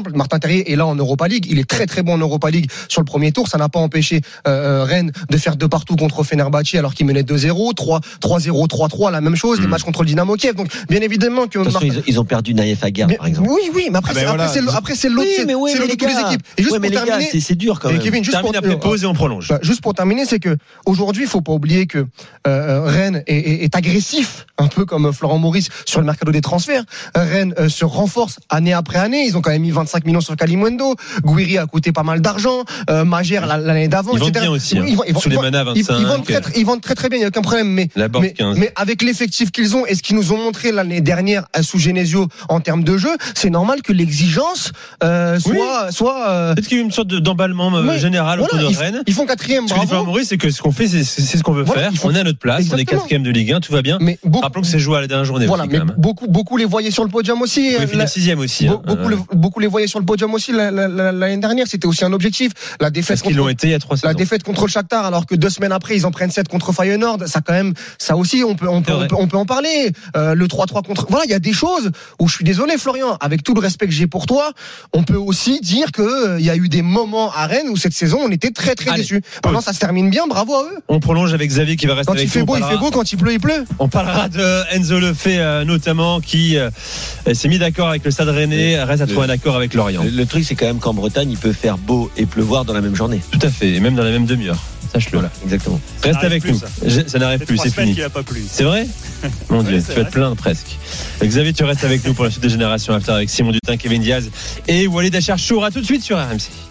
simple. Martin Terrier est là en Europa League. Il est très très bon en Europa League sur le premier tour. Ça n'a pas empêché euh, Rennes de faire deux partout contre Fenerbahçe alors qu'il menait deux zéro, trois zéro, trois trois, la même chose. Mmh. Des matchs contre le Dynamo Kiev. Donc bien évidemment que Martin... ils, ils ont perdu Naïef Aguerd par exemple. Oui oui, mais après, ah ben c'est, voilà. après, c'est, après c'est l'autre, oui, c'est, oui, c'est l'autre de toutes les équipes. Et juste ouais, pour terminer, gars, c'est, c'est dur quand même. Kevin, juste termine pour, après pause et on prolonge. Bah, juste pour terminer, c'est que aujourd'hui, il faut pas oublier que euh, Rennes est, est, est agressif, un peu comme Florent Maurice sur le mercato des transferts. Rennes euh, se renforce année après année. Ils ont quand même mis vingt-cinq millions sur Kalimundo. Gouiri a coûté pas mal d'argent. Euh, Magère l'année d'avant. Ils vendent bien aussi. Hein. Ils, ils, ils, sous les manas vingt-cinq. Ils, ils, vendent très, ils vendent très très bien. Il y a aucun problème. Mais mais, mais avec l'effectif qu'ils ont et ce qu'ils nous ont montré l'année dernière sous Genesio en termes de jeu, c'est normal que l'exigence euh, soit oui. soit. Euh... Peut-être qu'il y a une sorte d'emballement euh, oui. général voilà, autour de ils, Rennes. Ils font quatrième. Ce que dit Florent Maurice, c'est que ce qu'on fait, c'est, c'est ce qu'on veut voilà, faire. Font... On est à notre place. Exactement. On est quatrième de Ligue un, tout va bien. Mais beaucoup... Rappelons que c'est joué à la dernière journée. Voilà, aussi, mais quand même. beaucoup beaucoup les voyaient sur le podium aussi. Oui, la sixième aussi. Hein. Beaucoup, euh... les, beaucoup les voyaient sur le podium aussi la, la, la, l'année dernière. C'était aussi un objectif. La défaite. Parce contre, qu'ils l'ont été il y a trois La saisons. défaite contre le Shakhtar, alors que deux semaines après ils en prennent sept contre Feyenoord. Ça quand même, ça aussi on peut on peut on peut, on peut en parler. Euh, le trois trois contre. Voilà, il y a des choses où je suis désolé Florian, avec tout le respect que j'ai pour toi, on peut aussi dire que il euh, y a eu des moments à Rennes où cette saison on était très très déçus. Maintenant ça se termine bien, bravo à eux. On prolonge avec Xavier qui va rester quand avec nous. Quand il fait beau, il fait beau. Quand il pleut, il pleut. On parlera de Enzo Lefebvre euh, notamment qui euh, s'est mis d'accord avec le Stade Rennais, reste à trouver un accord avec Lorient. Le, le truc c'est quand même qu'en Bretagne il peut faire beau et pleuvoir dans la même journée. Tout à fait, et même dans la même demi-heure. Sache-le. Voilà, exactement. Reste avec plus, nous. Ça, Je, ça n'arrive plus, c'est fini. A pas plu. C'est vrai. Mon Dieu, oui, tu vas te plaindre presque. Xavier, tu restes avec nous pour la suite de Génération After avec Simon Dutin, Kevin Diaz et Walid Acharchour. À tout de suite sur R M C.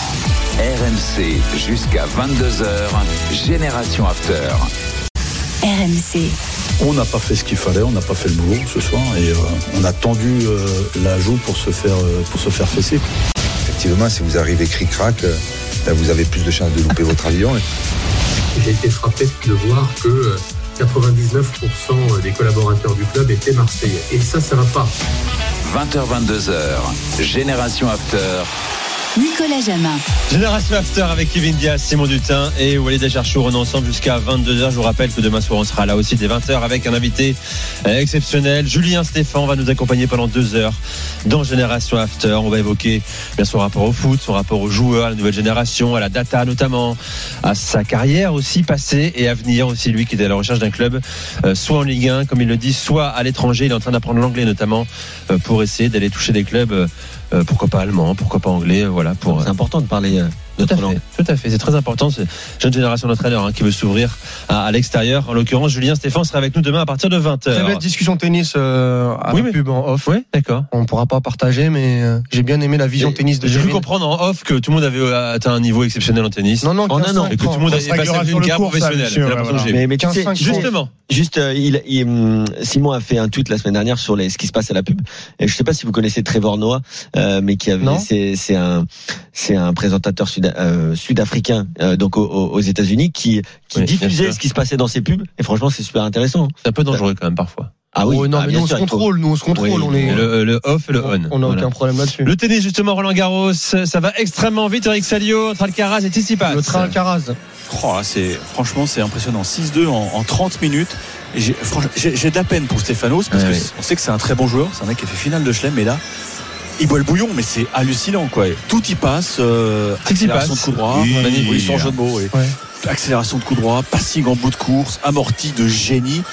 R M C jusqu'à vingt-deux heures. Génération After. R M C. On n'a pas fait ce qu'il fallait, on n'a pas fait le boulot ce soir et euh, on a tendu euh, la joue pour se faire euh, pour se faire fesser. Effectivement, si vous arrivez cric-crac, euh, ben vous avez plus de chances de louper votre avion. J'ai été frappé de voir que quatre-vingt-dix-neuf pour cent des collaborateurs du club étaient marseillais. Et ça, ça va pas. vingt heures vingt-deux heures, Génération After. Nicolas Jamin. Génération After avec Kevin Diaz, Simon Dutin et Walid Acharchour. On est ensemble jusqu'à vingt-deux heures. Je vous rappelle que demain soir on sera là aussi dès vingt heures avec un invité exceptionnel. Julien Stéphan va nous accompagner pendant deux heures dans Génération After. On va évoquer bien son rapport au foot, son rapport aux joueurs, à la nouvelle génération, à la data notamment, à sa carrière aussi passée et à venir aussi, lui qui était à la recherche d'un club, euh, soit en Ligue un comme il le dit, soit à l'étranger. Il est en train d'apprendre l'anglais notamment euh, pour essayer d'aller toucher des clubs euh, Euh, pourquoi pas allemand, pourquoi pas anglais, voilà. Pour, c'est important de parler euh, notre tout à langue. Fait, tout à fait, c'est très important. C'est une jeune génération d'entraîneurs hein, qui veut s'ouvrir à, à l'extérieur. En l'occurrence, Julien Stéphan sera avec nous demain à partir de vingt heures. Très belle discussion tennis euh, à oui, la mais... pub en off. Oui, d'accord. On ne pourra pas partager, mais euh, j'ai bien aimé la vision et, tennis de J'ai Kevin. cru comprendre en off que tout le monde avait atteint un niveau exceptionnel en tennis. Non, non, en un an. Et que tout le monde avait passé une carrière professionnelle. C'est l'impression que j'ai. Mais, mais tu sais, justement. Juste, euh, il, il, Simon a fait un tweet la semaine dernière sur les, ce qui se passe à la pub. Et je sais pas si vous connaissez Trevor Noah, euh, mais qui avait, c'est, c'est un, c'est un présentateur sud, euh, sud-africain, euh, donc aux, aux États-Unis, qui, qui oui, diffusait ce qui se passait dans ses pubs. Et franchement, c'est super intéressant. C'est un peu dangereux quand même parfois. Ah oui, oh, non, ah, mais nous on se contrôle, nous on se contrôle, oui, on est le, le off et le on. On n'a voilà. aucun problème là-dessus. Le tennis justement, Roland Garros, ça va extrêmement vite. Eric Salio entre Alcaraz et Tsitsipas. Le train Alcaraz. Oh, c'est franchement c'est impressionnant. six deux en, en trente minutes. Et j'ai, j'ai, j'ai de la peine pour Stefanos parce ouais, que ouais. on sait que c'est un très bon joueur, c'est un mec qui a fait finale de Chelem, mais là il boit le bouillon, mais c'est hallucinant quoi. Tout y passe. Euh, accélération de coup droit, oui, oui, sans jeu de mots. Ouais. Accélération de coup droit, passing en bout de course, amorti de génie.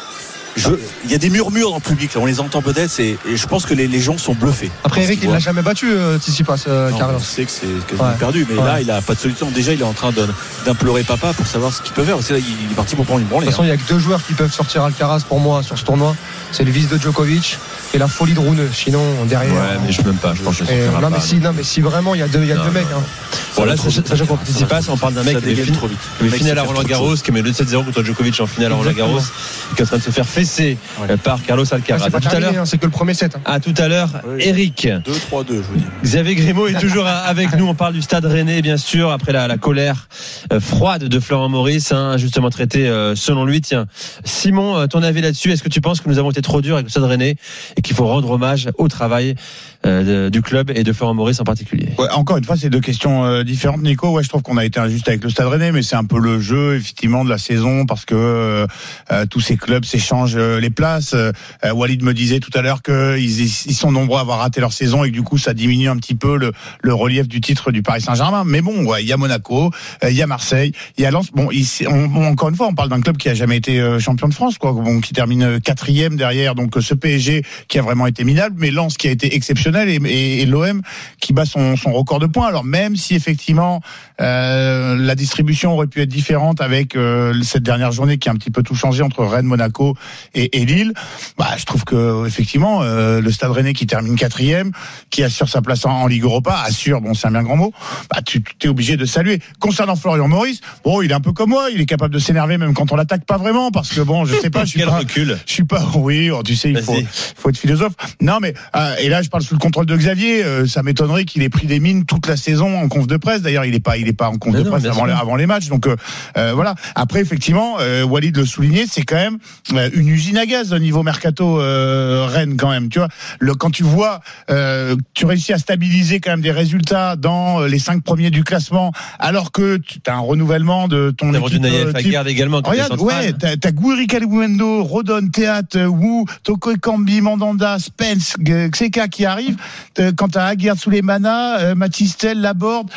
Je, il y a des murmures dans le public, là, on les entend peut-être, c'est, et je pense que les, les gens sont bluffés. Après Eric, il l'a jamais battu, euh, Tsitsipas, euh, non, Carlos. On sait que c'est quasiment ouais. perdu, mais ouais. là, il a pas de solution. Déjà, il est en train de, d'implorer papa pour savoir ce qu'il peut faire. Parce que là, il est parti pour prendre une branlée. De toute façon, il hein. y a que deux joueurs qui peuvent sortir Alcaraz pour moi sur ce tournoi. C'est le vice de Djokovic et la folie de Rune. Sinon, derrière. Ouais, mais je même pas. Je pense que et, non, mais si, non, mais si vraiment, il y a deux, il y a non, deux mecs. Hein. Bon, là, sachant qu'on Tsitsipas, on parle d'un mec qui est trop vite. Qui est finale à Roland Garros, qui met le sept zéro contre Djokovic en finale à Roland Garros, qui est en train de se faire fesser par Carlos Alcaraz. C'est, pas tout à l'heure, hein, c'est que le premier set. Hein. À tout à l'heure, oui. Eric. deux trois deux, je vous dis. Xavier Grimaud est toujours avec nous. On parle du Stade Rennais, bien sûr, après la, la colère euh, froide de Florent Maurice, hein, justement traité euh, selon lui. Tiens, Simon, euh, ton avis là-dessus, est-ce que tu penses que nous avons été trop durs avec le Stade Rennais et qu'il faut rendre hommage au travail euh, de, du club et de Florent Maurice en particulier? Ouais, encore une fois, c'est deux questions euh, différentes, Nico. Ouais, je trouve qu'on a été injuste avec le Stade Rennais, mais c'est un peu le jeu, effectivement, de la saison, parce que euh, tous ces clubs s'échangent les places. Euh, Walid me disait tout à l'heure qu'ils ils sont nombreux à avoir raté leur saison et que du coup, ça diminue un petit peu le, le relief du titre du Paris Saint-Germain. Mais bon, ouais, il y a Monaco, il y a Marseille, il y a Lens. Bon, il, on, encore une fois, on parle d'un club qui a jamais été champion de France, quoi. Bon, qui termine quatrième derrière. Donc ce P S G qui a vraiment été minable, mais Lens qui a été exceptionnel et, et, et l'O M qui bat son, son record de points. Alors même si effectivement euh, la distribution aurait pu être différente avec euh, cette dernière journée qui a un petit peu tout changé entre Rennes, Monaco et, et Lille, bah je trouve que effectivement euh, le Stade Rennais qui termine quatrième, qui assure sa place en, en Ligue Europa, assure, bon c'est un bien grand mot, bah tu es obligé de saluer. Concernant Florian Maurice, bon il est un peu comme moi, il est capable de s'énerver même quand on l'attaque pas vraiment, parce que bon je sais pas, je suis Quel pas, recul. je suis pas, oui, tu sais il faut, faut être philosophe. Non mais euh, et là je parle sous le contrôle de Xavier, euh, ça m'étonnerait qu'il ait pris des mines toute la saison en conf de presse. D'ailleurs, il est pas, il est pas en conf mais de non, presse avant les, avant les matchs. Donc euh, euh, voilà. Après, effectivement, euh, Walid le soulignait, c'est quand même euh, une usine à gaz au niveau mercato euh, Rennes quand même. Tu vois, le, quand tu vois, euh, tu réussis à stabiliser quand même des résultats dans les cinq premiers du classement, alors que tu as un renouvellement de ton t'as équipe. T'as vendu Naïef Aguerd également. Regarde, ouais, t'as, t'as Gouiri Kaluendo, Rodon, Théâtre, Wu, Toko Ekambi, Mandanda, Spence, Xeka qui arrive. Quand t'as Aguerd, Souleymana, euh, Matistel, Laborde,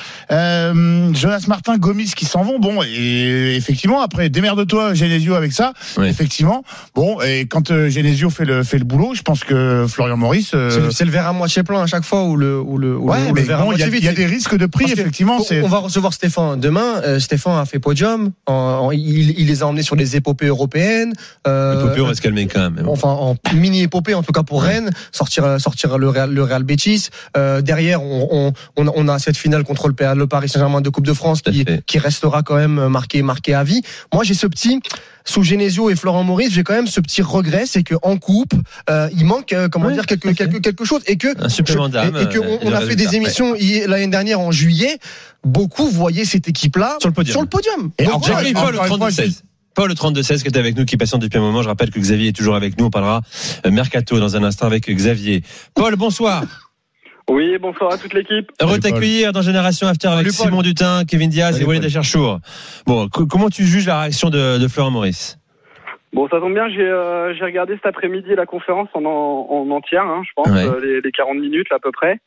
euh, Jonas Martin, Gomis qui s'en vont. Bon, et effectivement, après, démerde-toi, Genesio, avec ça. Oui. Effectivement. Bon, et quand euh, Genesio fait le fait le boulot, je pense que Florian Maurice. Euh... C'est, le, c'est le verre à moitié plein à chaque fois ou le ou le. Ou ouais, le, mais le verre bon, il y, y a des risques de prix, effectivement. C'est... On va recevoir Stéphane demain. Euh, Stéphane a fait podium. En, en, il, il les a emmenés sur les épopées européennes. Euh, Épopée, on va se calmer quand même. Enfin, en mini épopée, en tout cas pour Rennes, sortir sortir le Real, le Real Betis. Euh, derrière, on, on, on a cette finale contre le, le Paris Saint-Germain de Coupe de France qui, qui restera quand même marqué, marqué à vie. Moi, j'ai ce petit, sous Genesio et Florent Maurice, j'ai quand même ce petit regret, c'est qu'en coupe, euh, il manque, euh, comment oui, dire, quelque, quelque, quelque chose. Et que, un supplément d'âme. Et, et que on, on a fait des émissions ouais. l'année dernière en juillet. Beaucoup voyaient cette équipe-là sur le podium. Sur le podium. Et donc, j'ai pas le trente-deux seize. Paul, le trente-deux seize qui est avec nous, qui patiente depuis un moment. Je rappelle que Xavier est toujours avec nous. On parlera mercato dans un instant avec Xavier. Paul, bonsoir. Oui, bonsoir à toute l'équipe. Heureux de t'accueillir dans Génération After avec Salut, Simon Dutin, Kevin Diaz Salut, et Walid Acharchour. Bon, c- comment tu juges la réaction de, de Florent Maurice? Bon, ça tombe bien, j'ai, euh, j'ai regardé cet après-midi la conférence en, en, en entière, hein, je pense, ouais. euh, les, les quarante minutes là, à peu près.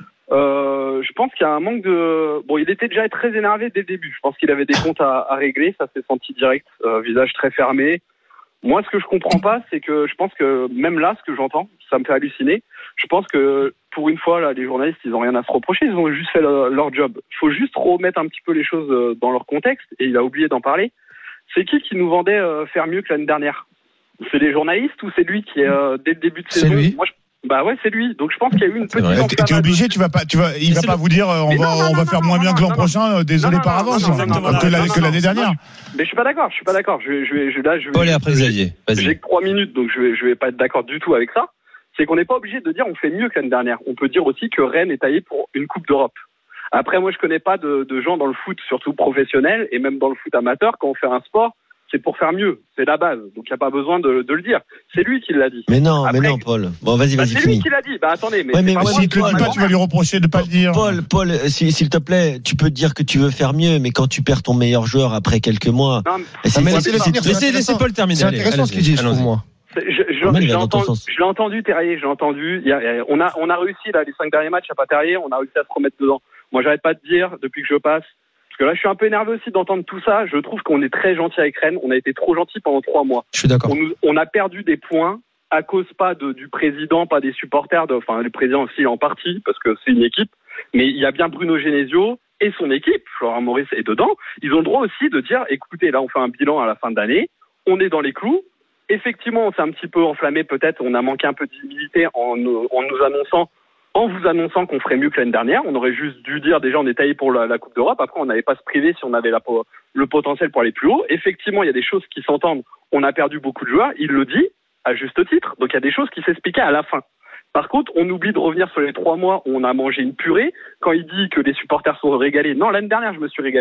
Euh, je pense qu'il y a un manque de... Bon, il était déjà très énervé dès le début. Je pense qu'il avait des comptes à, à régler, ça s'est senti direct, euh, visage très fermé. Moi, ce que je comprends pas, c'est que je pense que même là, ce que j'entends, ça me fait halluciner. Je pense que pour une fois, là, les journalistes, ils ont rien à se reprocher, ils ont juste fait le, leur job. Il faut juste remettre un petit peu les choses dans leur contexte, et il a oublié d'en parler. C'est qui qui nous vendait euh, faire mieux que l'année dernière? C'est les journalistes ou c'est lui qui est euh, dès le début de saison? C'est lui. Moi, je... Bah ouais, c'est lui. Donc je pense qu'il y a eu une petite. T'es, t'es obligé, tu vas pas, tu vas, il va pas le... vous dire, euh, on mais va, non, non, on va non, faire non, moins non, bien non, que l'an non, prochain. Euh, désolé non, par avance, non, non, non, non, que, non, la, non, que l'année dernière. Non, mais je suis pas d'accord. Je suis pas d'accord. Je vais, je vais, je, là, je vais. Paul et après Xavier. Vas-y. J'ai que trois minutes, donc je vais, je vais pas être d'accord du tout avec ça. C'est qu'on n'est pas obligé de dire on fait mieux que l'année dernière. On peut dire aussi que Rennes est taillé pour une Coupe d'Europe. Après, moi, je connais pas de, de gens dans le foot, surtout professionnel, et même dans le foot amateur, quand on fait un sport. C'est pour faire mieux, c'est la base, donc il n'y a pas besoin de, de le dire. C'est lui qui l'a dit. Mais non, Après, mais non, Paul. Bon, vas-y, vas-y, bah, c'est finis. lui qui l'a dit. Bah attendez, mais, ouais, mais pas moi, s'il te le dit pas, tu vas lui reprocher de pas le dire. Paul, Paul, s'il, s'il te plaît, tu peux dire que tu veux faire mieux, mais quand tu perds ton meilleur joueur après quelques mois, non, mais c'est, mais c'est, c'est, c'est, c'est, laissez, laissez Paul terminer. C'est intéressant allez, ce qu'il dit, je trouve moi. Je, je, je, l'ai entendu, je l'ai entendu, Terrier, je l'ai entendu. Il y a, on a, on a réussi là les cinq derniers matchs, il n'y a pas Terrier, on a réussi à se remettre dedans. Moi, j'arrête pas de dire depuis que je passe. Parce que là, je suis un peu énervé aussi d'entendre tout ça. Je trouve qu'on est très gentil avec Rennes. On a été trop gentil pendant trois mois. Je suis d'accord. On, nous, on a perdu des points à cause pas de, du président, pas des supporters. De, enfin, le président aussi en partie, parce que c'est une équipe. Mais il y a bien Bruno Genesio et son équipe. Florent Maurice est dedans. Ils ont le droit aussi de dire, écoutez, là, on fait un bilan à la fin d'année. On est dans les clous. Effectivement, on s'est un petit peu enflammé peut-être. On a manqué un peu d'humilité en, en nous annonçant En vous annonçant qu'on ferait mieux que l'année dernière. On aurait juste dû dire déjà on est taillé pour la, la Coupe d'Europe. Après, on n'avait pas se priver si on avait la, le potentiel pour aller plus haut. Effectivement, il y a des choses qui s'entendent. On a perdu beaucoup de joueurs. Il le dit, à juste titre. Donc, il y a des choses qui s'expliquaient à la fin. Par contre, on oublie de revenir sur les trois mois où on a mangé une purée. Quand il dit que les supporters sont régalés. Non, l'année dernière, je me suis régalé.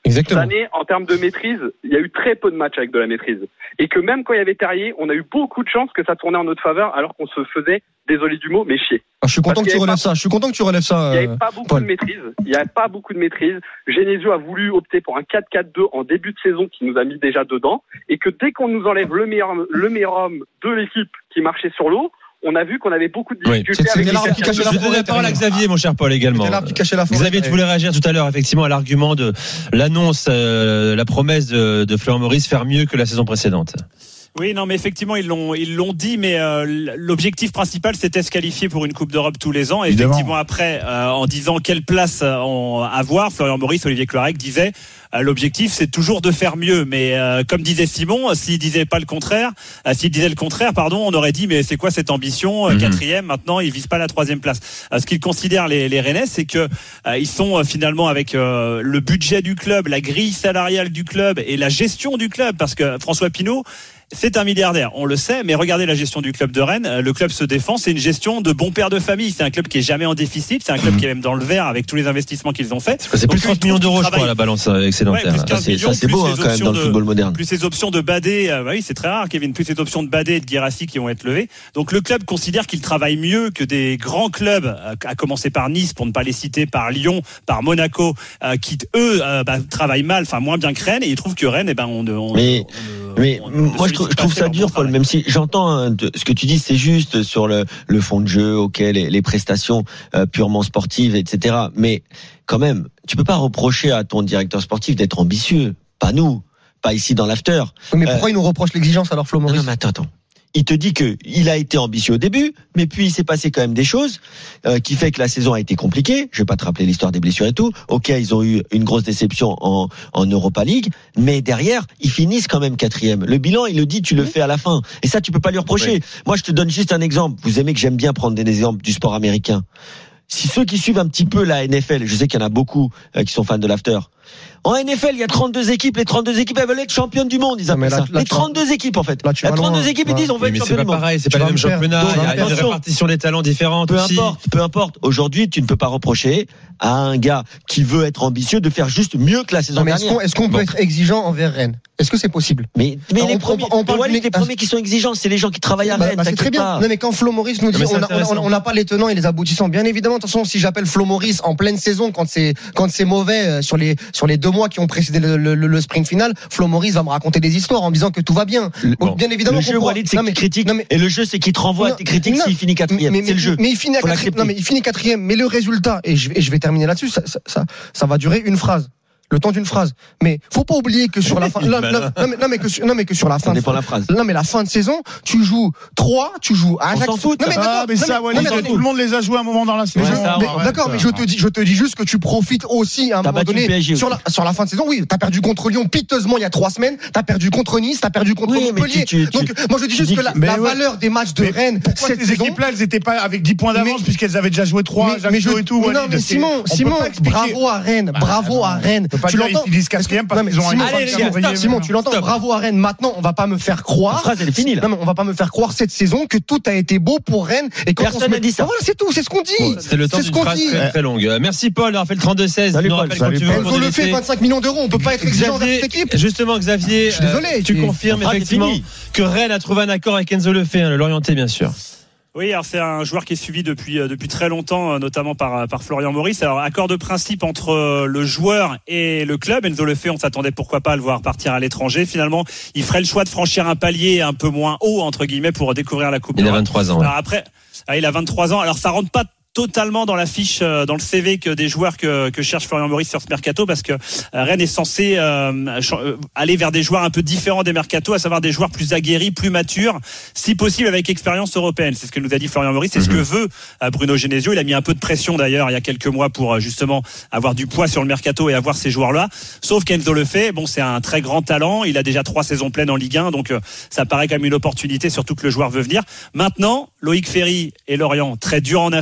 Exactement. Cette année, en termes de maîtrise, il y a eu très peu de matchs avec de la maîtrise. Et que même quand il y avait Terrier, on a eu beaucoup de chance que ça tournait en notre faveur alors qu'on se faisait, désolé du mot, mais chier. Ah, je suis content que tu relèves ça. Je suis content que tu relèves ça. Il n'y avait pas beaucoup Paul. de maîtrise. Il n'y avait pas beaucoup de maîtrise. Genesio a voulu opter pour un quatre quatre deux en début de saison qui nous a mis déjà dedans. Et que dès qu'on nous enlève le meilleur, le meilleur homme de l'équipe qui marchait sur l'eau, on a vu qu'on avait beaucoup de difficultés. Oui, avec l'arbre qui cachait la forêt. Je donne la parole à Xavier, mon cher Paul, également. L'arbre qui cachait la forêt. Xavier, tu voulais réagir tout à l'heure, effectivement, à l'argument de l'annonce, euh, la promesse de, de Florent Maurice faire mieux que la saison précédente. Oui, non, mais effectivement, ils l'ont, ils l'ont dit, mais euh, l'objectif principal, c'était se qualifier pour une Coupe d'Europe tous les ans. Et effectivement, après, euh, en disant quelle place on, avoir, Florian Maurice, Olivier Cloarec disait, euh, l'objectif, c'est toujours de faire mieux. Mais euh, comme disait Simon, s'il disait pas le contraire, euh, s'il disait le contraire, pardon, on aurait dit, mais c'est quoi cette ambition, mm-hmm. quatrième, maintenant, ils visent pas la troisième place. Euh, ce qu'ils considèrent les, les Rennais, c'est que euh, ils sont euh, finalement avec euh, le budget du club, la grille salariale du club et la gestion du club, parce que François Pinault, c'est un milliardaire, on le sait, mais regardez la gestion du club de Rennes. Le club se défend, c'est une gestion de bon père de famille. C'est un club qui est jamais en déficit, c'est un club qui est même dans le vert avec tous les investissements qu'ils ont fait. C'est plus trente millions d'euros, je crois, la balance excédentaire. Ouais, ça, c'est, ça, c'est beau hein, quand même dans le football moderne. Plus ces options de Badé, euh, bah oui, c'est très rare, Kevin. Plus ces options de Badé et de Guirassy qui vont être levées. Donc le club considère qu'il travaille mieux que des grands clubs, à commencer par Nice, pour ne pas les citer, par Lyon, par Monaco, euh, qui eux euh, bah, travaillent mal, enfin moins bien que Rennes. Et ils trouvent que Rennes, eh ben, on, on, mais, on, mais on, moi je trouve, je trouve ça dur. Même si j'entends hein, ce que tu dis, c'est juste sur le, le fond de jeu, ok, les, les prestations euh, purement sportives, et cetera. Mais quand même, tu peux pas reprocher à ton directeur sportif d'être ambitieux. Pas nous, pas ici dans l'after. Mais pourquoi euh, il nous reproche l'exigence alors, Flo Maurice ? Non, non, mais attends, attends. Il te dit que il a été ambitieux au début, mais puis il s'est passé quand même des choses euh, qui fait que la saison a été compliquée. Je vais pas te rappeler l'histoire des blessures et tout. Ok, ils ont eu une grosse déception en, en Europa League, mais derrière ils finissent quand même quatrième. Le bilan, il le dit, tu le fais à la fin, et ça tu peux pas lui reprocher. Oui. Moi, je te donne juste un exemple. Vous aimez que j'aime bien prendre des exemples du sport américain. Si ceux qui suivent un petit peu la N F L, je sais qu'il y en a beaucoup euh, qui sont fans de l'after. En N F L, il y a trente-deux équipes. Les trente-deux équipes, elles veulent être championnes du monde. Ils appellent là, ça. Là, les trente-deux équipes, en fait. Là, il y a trente-deux loin. équipes, ils disent on veut oui, être mais champion du monde. C'est pas pareil, c'est pas les mêmes championnats. Il y a une répartition des talents différente peu aussi. Peu importe, peu importe. Aujourd'hui, tu ne peux pas reprocher à un gars qui veut être ambitieux de faire juste mieux que la saison non, mais dernière. Est-ce qu'on, est-ce qu'on bon. peut être exigeant envers Rennes ? Est-ce que c'est possible ? Mais, mais alors, les on, premiers, on, on parle ouais, les premiers qui sont exigeants, c'est les gens qui travaillent à Rennes. Bah, bah, c'est très bien. Pas. Non, mais quand Flo Maurice nous dit, on n'a pas les tenants et les aboutissants. Bien évidemment, de toute façon, si j'appelle Flo Maurice en pleine saison, quand c'est quand c'est mauvais sur les sur les deux mois qui ont précédé le, le, le sprint final, Flo Maurice va me raconter des histoires en me disant que tout va bien. Bon, bien évidemment. Le jeu, Walid, c'est qu'il critique, mais... et le jeu, c'est qu'il te renvoie non, à tes critiques s'il finit quatrième. Mais, c'est le jeu. Mais il finit à quatrième. Non, mais il finit quatrième. Mais le résultat, et je, et je vais terminer là-dessus, ça, ça, ça, ça va durer une phrase. Le temps d'une phrase. Mais faut pas oublier que sur la fin, non, non, non, mais, non, mais que sur, non, mais que sur la fin, de, la phrase. Non, mais la fin de saison, tu joues trois, tu joues à Ajax. On s'en fout. Non, mais ah, mais ça, Walid, tout le monde les a joués à un moment dans la saison. Ouais, d'accord, mais je te dis, je te dis juste que tu profites aussi à un moment donné P S G, sur la, sur la fin de saison. Oui, t'as perdu contre Lyon piteusement il y a trois semaines, t'as perdu contre Nice, t'as perdu contre oui, Montpellier. Tu, tu, Donc, moi, je dis juste que la, la ouais. valeur des matchs de mais Rennes, pourquoi cette ces équipes-là, elles étaient pas avec dix points d'avance puisqu'elles avaient déjà joué trois, Ajaccio et tout. Non, mais Simon, Simon, bravo à Rennes, bravo à Rennes. Tu l'entends? Ils disent quatrième parce qu'ils ont un. Allez, les gars, stop, Simon, tu l'entends. Stop. Bravo à Rennes. Maintenant, on va pas me faire croire. La phrase, elle est finie, là. Non, mais on va pas me faire croire cette saison que tout a été beau pour Rennes. Et quand personne on se n'a dit ça. Voilà, c'est tout. C'est ce qu'on dit. Bon, c'est le temps d'une phrase très, très longue. Merci, Paul. On a fait le trente-deux seize. Salut, Paul. Salut, Paul. On le fait vingt-cinq millions d'euros. On peut pas être exigeant envers cette équipe. Justement, Xavier. Je suis désolé. Tu confirmes effectivement que Rennes a trouvé un accord avec Enzo Lefebvre, l'Orienté, bien sûr. Oui, alors c'est un joueur qui est suivi depuis depuis très longtemps, notamment par par Florian Maurice. Alors accord de principe entre le joueur et le club. Enzo Lefebvre, on s'attendait pourquoi pas à le voir partir à l'étranger. Finalement, il ferait le choix de franchir un palier un peu moins haut entre guillemets pour découvrir la Coupe d'Europe. Il a vingt-trois ans. Ouais. Alors après, il a vingt-trois ans. Alors ça rentre pas totalement dans la fiche, dans le C V que des joueurs que, que cherche Florian Maurice sur ce mercato, parce que Rennes est censé euh, aller vers des joueurs un peu différents des mercatos, à savoir des joueurs plus aguerris, plus matures, si possible avec expérience européenne. C'est ce que nous a dit Florian Maurice, c'est mm-hmm. ce que veut Bruno Genesio. Il a mis un peu de pression d'ailleurs il y a quelques mois pour justement avoir du poids sur le mercato et avoir ces joueurs-là. Sauf qu'Enzo Lefebvre, bon, c'est un très grand talent. Il a déjà trois saisons pleines en Ligue un, donc ça paraît quand même une opportunité, surtout que le joueur veut venir. Maintenant, Loïc Ferry et Lorient, très dur en affaires.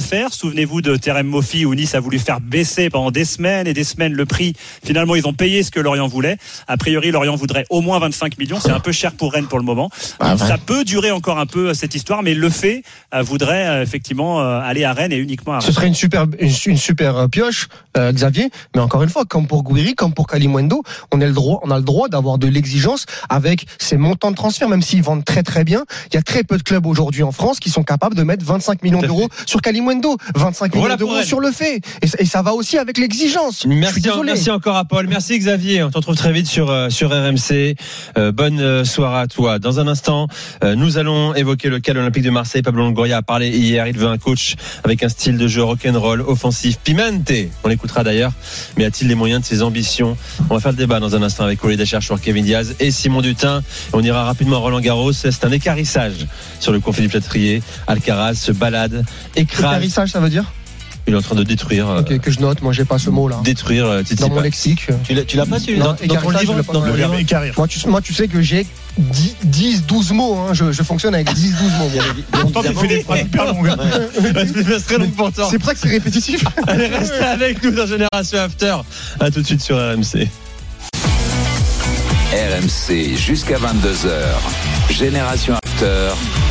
souvenez-vous de Terem Moffi où Nice a voulu faire baisser pendant des semaines et des semaines le prix. Finalement, ils ont payé ce que Lorient voulait. A priori, Lorient voudrait au moins vingt-cinq millions. C'est un peu cher pour Rennes pour le moment. Ah ouais. Ça peut durer encore un peu cette histoire, mais le fait euh, voudrait euh, effectivement euh, aller à Rennes et uniquement à Rennes. Ce serait une super, une, une super pioche, euh, Xavier. Mais encore une fois, comme pour Gouiri, comme pour Kalimundo, on a le droit, on a le droit d'avoir de l'exigence avec ces montants de transfert, même s'ils vendent très très bien. Il y a très peu de clubs aujourd'hui en France qui sont capables de mettre vingt-cinq millions d'euros sur Kalimundo, vingt-cinq voilà millions d'euros sur le fait. Et, et ça va aussi avec l'exigence. Merci, merci encore à Paul. Merci Xavier. On te retrouve très vite sur euh, sur R M C. Euh, bonne euh, soirée à toi. Dans un instant, euh, nous allons évoquer le cas de l'Olympique de Marseille. Pablo Longoria a parlé hier. Il veut un coach avec un style de jeu rock'n'roll, offensif, pimente. On l'écoutera d'ailleurs. Mais a-t-il les moyens de ses ambitions? On va faire le débat dans un instant avec Olivier Chercheur, Kevin Diaz et Simon Dutin. On ira rapidement à Roland Garros. C'est un écarissage sur le conflit du plâtrier. Alcaraz se balade, écrase. Écarissage, ça veut dire? Il est en train de détruire. Ok, euh, que je note. Moi, j'ai pas ce mot-là. Détruire. Euh, dans mon lexique. Tu l'as, tu l'as pas celui-là? Non, dans, dans ton livre, dans le verbe écarrir. Moi, tu, moi, tu sais que j'ai dix, douze mots. Hein. Je, je fonctionne avec dix, douze mots. Pourtant, tu fais des phrases hyper longues. C'est très long pour toi. C'est vrai que c'est répétitif. Allez, restez avec nous dans Génération After. À tout de suite sur R M C. R M C jusqu'à vingt-deux heures. Génération After.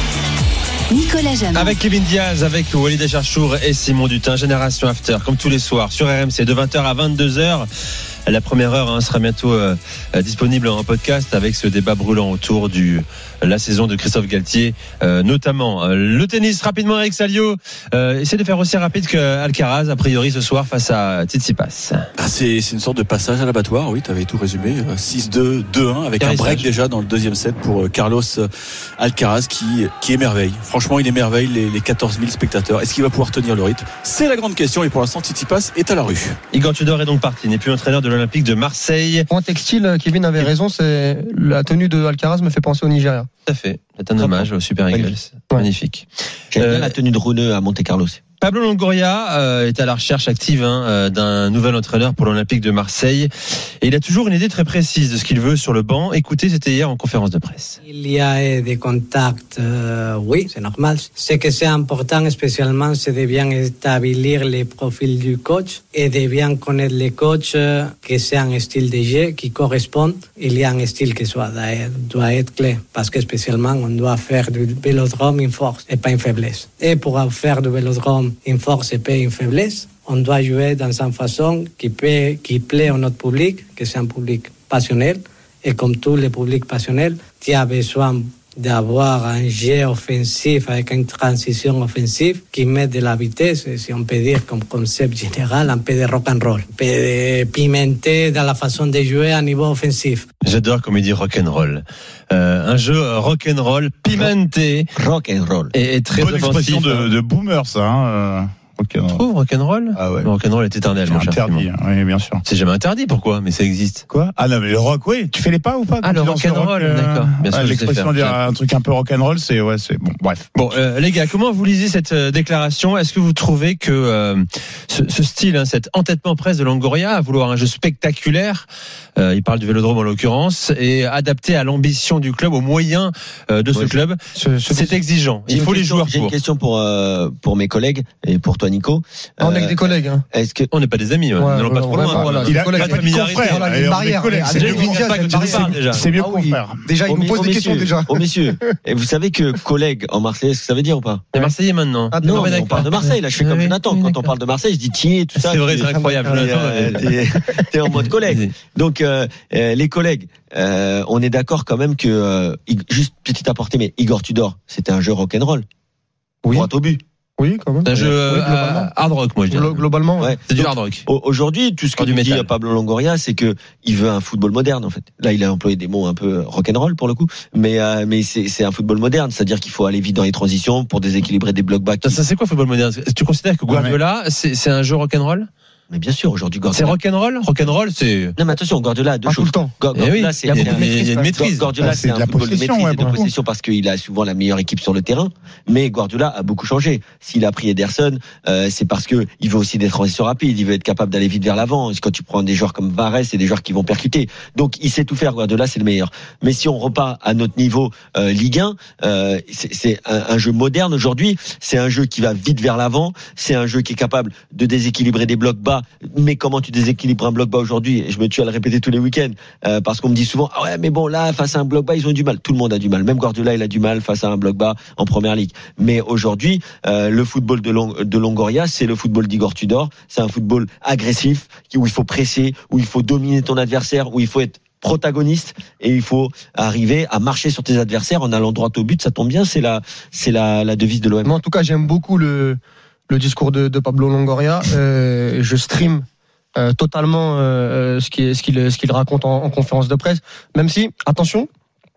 Nicolas Jamin. Avec Kevin Diaz, avec Walid Acharchour et Simon Dutin, Génération After, comme tous les soirs, sur R M C, de vingt heures à vingt-deux heures. La première heure hein, sera bientôt euh, disponible en podcast avec ce débat brûlant autour de la saison de Christophe Galtier, euh, notamment. Euh, le tennis, rapidement, Eric Salio. Euh, essaie de faire aussi rapide qu'Alcaraz, a priori, ce soir, face à Tsitsipas. Ah, c'est, c'est une sorte de passage à l'abattoir, oui, tu avais tout résumé. six deux, deux un, avec un break déjà dans le deuxième set pour Carlos Alcaraz qui, qui émerveille. Franchement, il émerveille les, les quatorze mille spectateurs. Est-ce qu'il va pouvoir tenir le rythme? C'est la grande question et pour l'instant, Tsitsipas est à la rue. Igor Tudor est donc parti, n'est plus entraîneur de l'Olympique de Marseille. Point textile, Kevin avait raison, c'est la tenue de Alcaraz me fait penser au Nigeria. Tout à fait. C'est un hommage au Super Eagles. Magnifique. Magnifique. J'aime euh, bien la tenue de Rouneux à Monte Carlo. Pablo Longoria euh, est à la recherche active hein, euh, d'un nouvel entraîneur pour l'Olympique de Marseille. Et il a toujours une idée très précise de ce qu'il veut sur le banc. Écoutez, c'était hier en conférence de presse. Il y a des contacts, euh, oui, c'est normal. Ce que c'est important spécialement, c'est de bien établir les profils du coach et de bien connaître les coachs, euh, que c'est un style de jeu qui correspond. Il y a un style qui soit, doit être clé parce que spécialement, on doit faire du vélodrome une force et pas une faiblesse. Et pour faire du vélodrome une force et pas une faiblesse, on doit jouer dans une façon qui, peut, qui plaît à notre public, que c'est un public passionnel. Et comme tous les publics passionnels, tu as besoin d'avoir un jeu offensif avec une transition offensive qui met de la vitesse, si on peut dire comme concept général, un peu de rock and roll, un peu de pimenter dans la façon de jouer à niveau offensif. J'adore comme il dit rock and roll. Euh, un jeu rock and roll, pimenté, rock and roll, et, et très bonne offensif. Expression de, de boomer, ça. Hein, euh... Tu trouves rock'n'roll? Ah ouais. Le rock'n'roll est éternel. C'est interdit, hein, oui, bien sûr. C'est jamais interdit, pourquoi? Mais ça existe. Quoi? Ah non, mais le rock, oui. Tu fais les pas ou pas? Ah, le rock'n'roll, rock, euh... d'accord. Bien ah, sûr, l'expression de dire un truc un peu rock'n'roll, c'est, ouais, c'est, bon, bref. Bon, euh, les gars, comment vous lisez cette euh, déclaration? Est-ce que vous trouvez que, euh, ce, ce style, hein, cet entêtement presse de Longoria à vouloir un jeu spectaculaire, euh, il parle du vélodrome en l'occurrence, et adapté à l'ambition du club, aux moyens euh, de ouais, ce club, ce, ce, c'est exigeant. Il faut les question, joueurs j'ai pour. J'ai une question pour, euh, pour mes collègues et pour toi, Nico. On est que des collègues. Hein. Est-ce que on n'est pas des amis, ouais. Ouais, nous n'allons pas trop loin. Voilà, il a pas de familiarité. Il y a une barrière. C'est mieux qu'on frère. Déjà, il nous pose des questions déjà. Oh messieurs, et vous savez que collègue en Marseille, ce que ça veut dire ou pas? Les Marseillais maintenant. Ah, non, on parle de Marseille. Là, je fais comme Jonathan. Quand on parle de Marseille, je dis tiens, tout ça. C'est vrai, c'est incroyable. T'es en mode collègue. Donc les collègues, on est d'accord quand même que juste petite aparté, mais Igor Tudor, c'était un jeu rock'n'roll. Oui. Droit au but. Oui, quand même. C'est un jeu oui, euh, hard rock, moi je dirais. Globalement, ouais. C'est du hard rock. Aujourd'hui, tout ce que nous dit Pablo Longoria, c'est que il veut un football moderne en fait. Là, il a employé des mots un peu rock'n'roll pour le coup, mais euh, mais c'est c'est un football moderne, c'est-à-dire qu'il faut aller vite dans les transitions pour déséquilibrer des blocs bas. Ça, ça c'est quoi football moderne? Tu considères que Guardiola, c'est c'est un jeu rock'n'roll? Mais bien sûr, aujourd'hui, Guardiola. C'est rock'n'roll Rock'n'roll, c'est. Non, mais attention, Guardiola a deux pas choses. Tout le temps. Guardiola, oui, c'est. Il y a, il y a une maîtrise. Guardiola, c'est, c'est un football de maîtrise et de possession parce qu'il a souvent la meilleure équipe sur le terrain. Mais Guardiola a beaucoup changé. S'il a pris Ederson, euh, c'est parce que il veut aussi des transitions rapides. Il veut être capable d'aller vite vers l'avant. Quand tu prends des joueurs comme Varese, c'est des joueurs qui vont percuter. Donc, il sait tout faire. Guardiola, c'est le meilleur. Mais si on repart à notre niveau euh, Ligue un, euh, c'est, c'est un, un jeu moderne aujourd'hui. C'est un jeu qui va vite vers l'avant. C'est un jeu qui est capable de déséquilibrer des blocs bas. Mais comment tu déséquilibres un bloc bas aujourd'hui? Et je me tue à le répéter tous les week-ends euh, parce qu'on me dit souvent ah ouais mais bon là face à un bloc bas ils ont du mal. Tout le monde a du mal. Même Guardiola il a du mal face à un bloc bas en première ligue. Mais aujourd'hui euh, le football de, Long- de Longoria c'est le football d'Igor Tudor. C'est un football agressif où il faut presser, où il faut dominer ton adversaire, où il faut être protagoniste et il faut arriver à marcher sur tes adversaires en allant droit au but. Ça tombe bien, c'est la c'est la, la devise de l'O M. Mais en tout cas j'aime beaucoup le le discours de, de Pablo Longoria. Euh, je stream euh, totalement euh, ce qu'il ce qu'il ce qu'il raconte en, en conférence de presse. Même si, attention,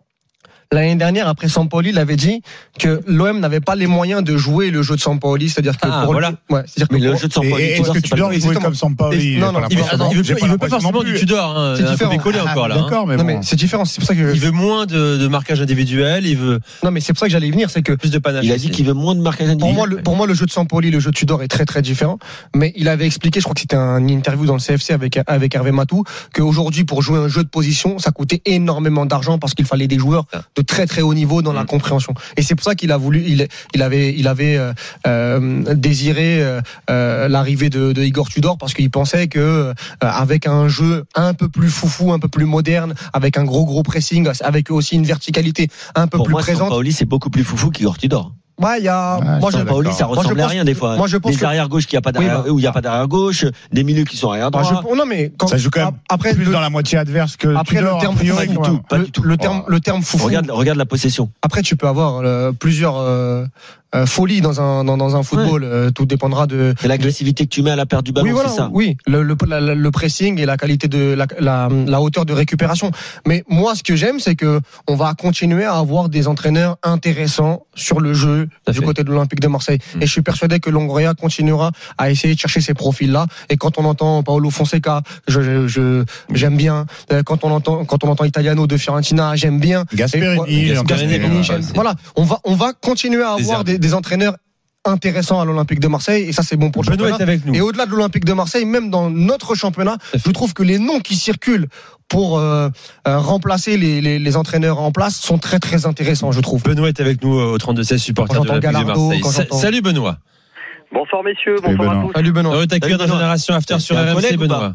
l'année dernière, après Sampaoli, il avait dit que l'O M n'avait pas les moyens de jouer le jeu de Sampaoli, c'est-à-dire que ah, pour voilà. le, ouais, c'est-à-dire que mais pour, le jeu de Sampaoli, et, est-ce que Tudor il jouait comme Sampaoli? Non, non, il veut, attends, il veut, il veut pas forcément du Tudor, hein. C'est différent. Décollé ah, encore là. D'accord, mais, non, bon. mais c'est différent. C'est pour ça que il veut moins de, de marquage individuel. Il veut. Non, mais c'est pour ça que j'allais y venir, c'est que plus de panache. Il a dit qu'il veut moins de marquage individuel. Pour moi, le, pour moi, le jeu de Sampaoli, le jeu de Tudor est très très différent. Mais il avait expliqué, je crois que c'était une interview dans le C F C avec avec Hervé Matou, qu'aujourd'hui pour jouer un jeu de position, ça coûtait énormément d'argent parce qu'il fallait des joueurs de très très haut niveau dans mmh. la compréhension. Et c'est pour ça qu'il a voulu, il, il avait, il avait euh, euh, désiré euh, l'arrivée de, de Igor Tudor parce qu'il pensait que euh, avec un jeu un peu plus foufou, un peu plus moderne, avec un gros gros pressing, avec aussi une verticalité un peu pour plus moi, présente. Sampaoli, c'est beaucoup plus foufou qu'Igor Tudor. Ouais, il y a. Ah, moi, je Paoli, ça ressemble moi, à rien des fois. Moi, je pense des que... arrières gauche qui a pas d'arrière, oui, bah, où il y a pas d'arrière gauche, des milieux qui sont arrière droit. Ah, je... Non mais quand ça joue quand même après plus le... dans la moitié adverse que après Tudor, le terme priori, pas du tout, pas du tout. Le, le terme, le terme foufou. Regarde, regarde la possession. Après, tu peux avoir euh, plusieurs euh, euh, folies dans un dans, dans un football. Ouais. Euh, tout dépendra de. C'est l'agressivité que tu mets à la perte du ballon, oui, voilà, c'est ça. Oui, le, le, la, le pressing et la qualité de la, la, la hauteur de récupération. Mais moi, ce que j'aime, c'est que on va continuer à avoir des entraîneurs intéressants sur le jeu du côté de l'Olympique de Marseille. Mmh. Et je suis persuadé que Longoria continuera à essayer de chercher ces profils-là. Et quand on entend Paolo Fonseca, je, je, j'aime bien. Quand on entend, quand on entend Italiano de Fiorentina, j'aime bien. Gasperini, et, Gasperini, j'aime. Voilà. On va, on va continuer à avoir des, des entraîneurs intéressant à l'Olympique de Marseille et ça c'est bon pour le Benoît championnat. Est avec nous. Et au-delà de l'Olympique de Marseille, même dans notre championnat, je trouve que les noms qui circulent pour euh, euh, remplacer les, les, les entraîneurs en place sont très très intéressants, je trouve. Benoît est avec nous au trente-deux seize, supporter de l'Olympique de Marseille. Salut Benoît. Bonsoir messieurs, bonsoir Salut à tous. Salut Benoît. On t'accueille dans Génération After sur R M C, Benoît.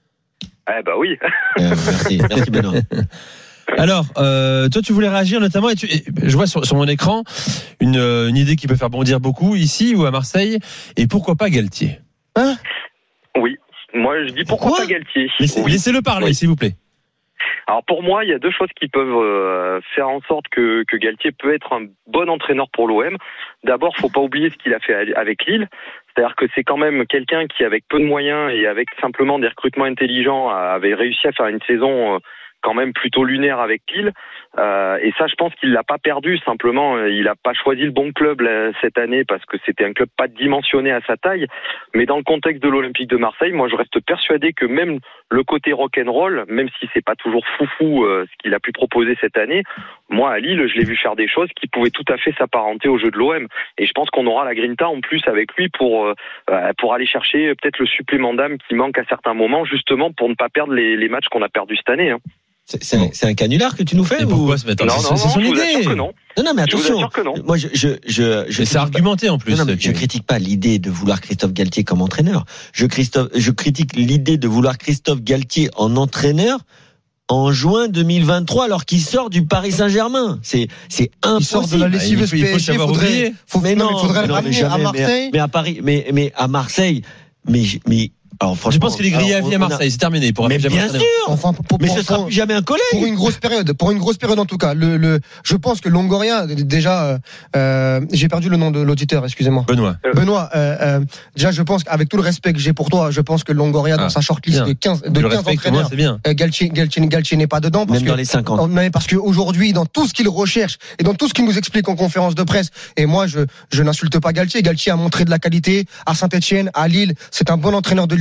Eh bah oui. Merci, merci Benoît. Alors, euh, toi, tu voulais réagir notamment, et, tu, et je vois sur, sur mon écran une, une idée qui peut faire bondir beaucoup ici ou à Marseille, et pourquoi pas Galtier? Hein? Oui, moi je dis pourquoi, pourquoi pas Galtier. Laissez, oui. Laissez-le parler, oui. S'il vous plaît. Alors pour moi, il y a deux choses qui peuvent euh, faire en sorte que, que Galtier peut être un bon entraîneur pour l'O M. D'abord, faut pas oublier ce qu'il a fait avec Lille. C'est-à-dire que c'est quand même quelqu'un qui, avec peu de moyens et avec simplement des recrutements intelligents, avait réussi à faire une saison... Euh, quand même plutôt lunaire avec Lille, euh, et ça je pense qu'il l'a pas perdu, simplement il a pas choisi le bon club là, cette année parce que c'était un club pas dimensionné à sa taille, mais dans le contexte de l'Olympique de Marseille, moi je reste persuadé que même le côté rock'n'roll, même si c'est pas toujours foufou euh, ce qu'il a pu proposer cette année, moi à Lille je l'ai vu faire des choses qui pouvaient tout à fait s'apparenter au jeu de l'O M, et je pense qu'on aura la grinta en plus avec lui pour euh, pour aller chercher peut-être le supplément d'âme qui manque à certains moments, justement pour ne pas perdre les, les matchs qu'on a perdus cette année, hein. C'est, c'est, un, c'est un canular que tu nous fais et ou pourquoi se mettre non, c'est, non, c'est son non, idée. Que non. non, non, mais attention. Je non. Moi, je, je, je, je c'est argumenté en plus. Non, non, mais je critique pas l'idée de vouloir Christophe Galtier comme entraîneur. Je, Christophe, je critique l'idée de vouloir Christophe Galtier en entraîneur en juin deux mille vingt-trois, alors qu'il sort du Paris Saint-Germain. C'est, c'est impossible. Il sort de la lessive il faut, il faut savoir oublier. Faut, mais non, non, il faudrait mais le ramener à Marseille. Mais, mais à Paris, mais, mais à Marseille, mais, mais, alors, je pense qu'il est grillé à vie à Marseille, a... c'est terminé. Pour mais bien sûr. Enfin, pour, pour, mais pour, ce sera pour, plus jamais un collègue. Pour une grosse période, pour une grosse période en tout cas. Le, le, je pense que Longoria, déjà, euh, j'ai perdu le nom de l'auditeur, excusez-moi. Benoît. Benoît. Euh, euh, déjà, je pense qu'avec tout le respect que j'ai pour toi, je pense que Longoria, ah, dans sa shortlist bien. de quinze, de quinze entraîneurs, moi, c'est bien. Euh, Galtier, Galtier, Galtier n'est pas dedans. Parce Même que, dans les cinquante. Mais parce qu'aujourd'hui, dans tout ce qu'il recherche et dans tout ce qu'il nous explique en conférence de presse, et moi, je, je n'insulte pas Galtier. Galtier a montré de la qualité à Saint-Etienne, à Lille. C'est un bon entraîneur de Ligue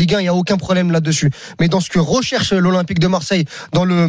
Ligue un, il y a aucun problème là-dessus. Mais dans ce que recherche l'Olympique de Marseille, dans le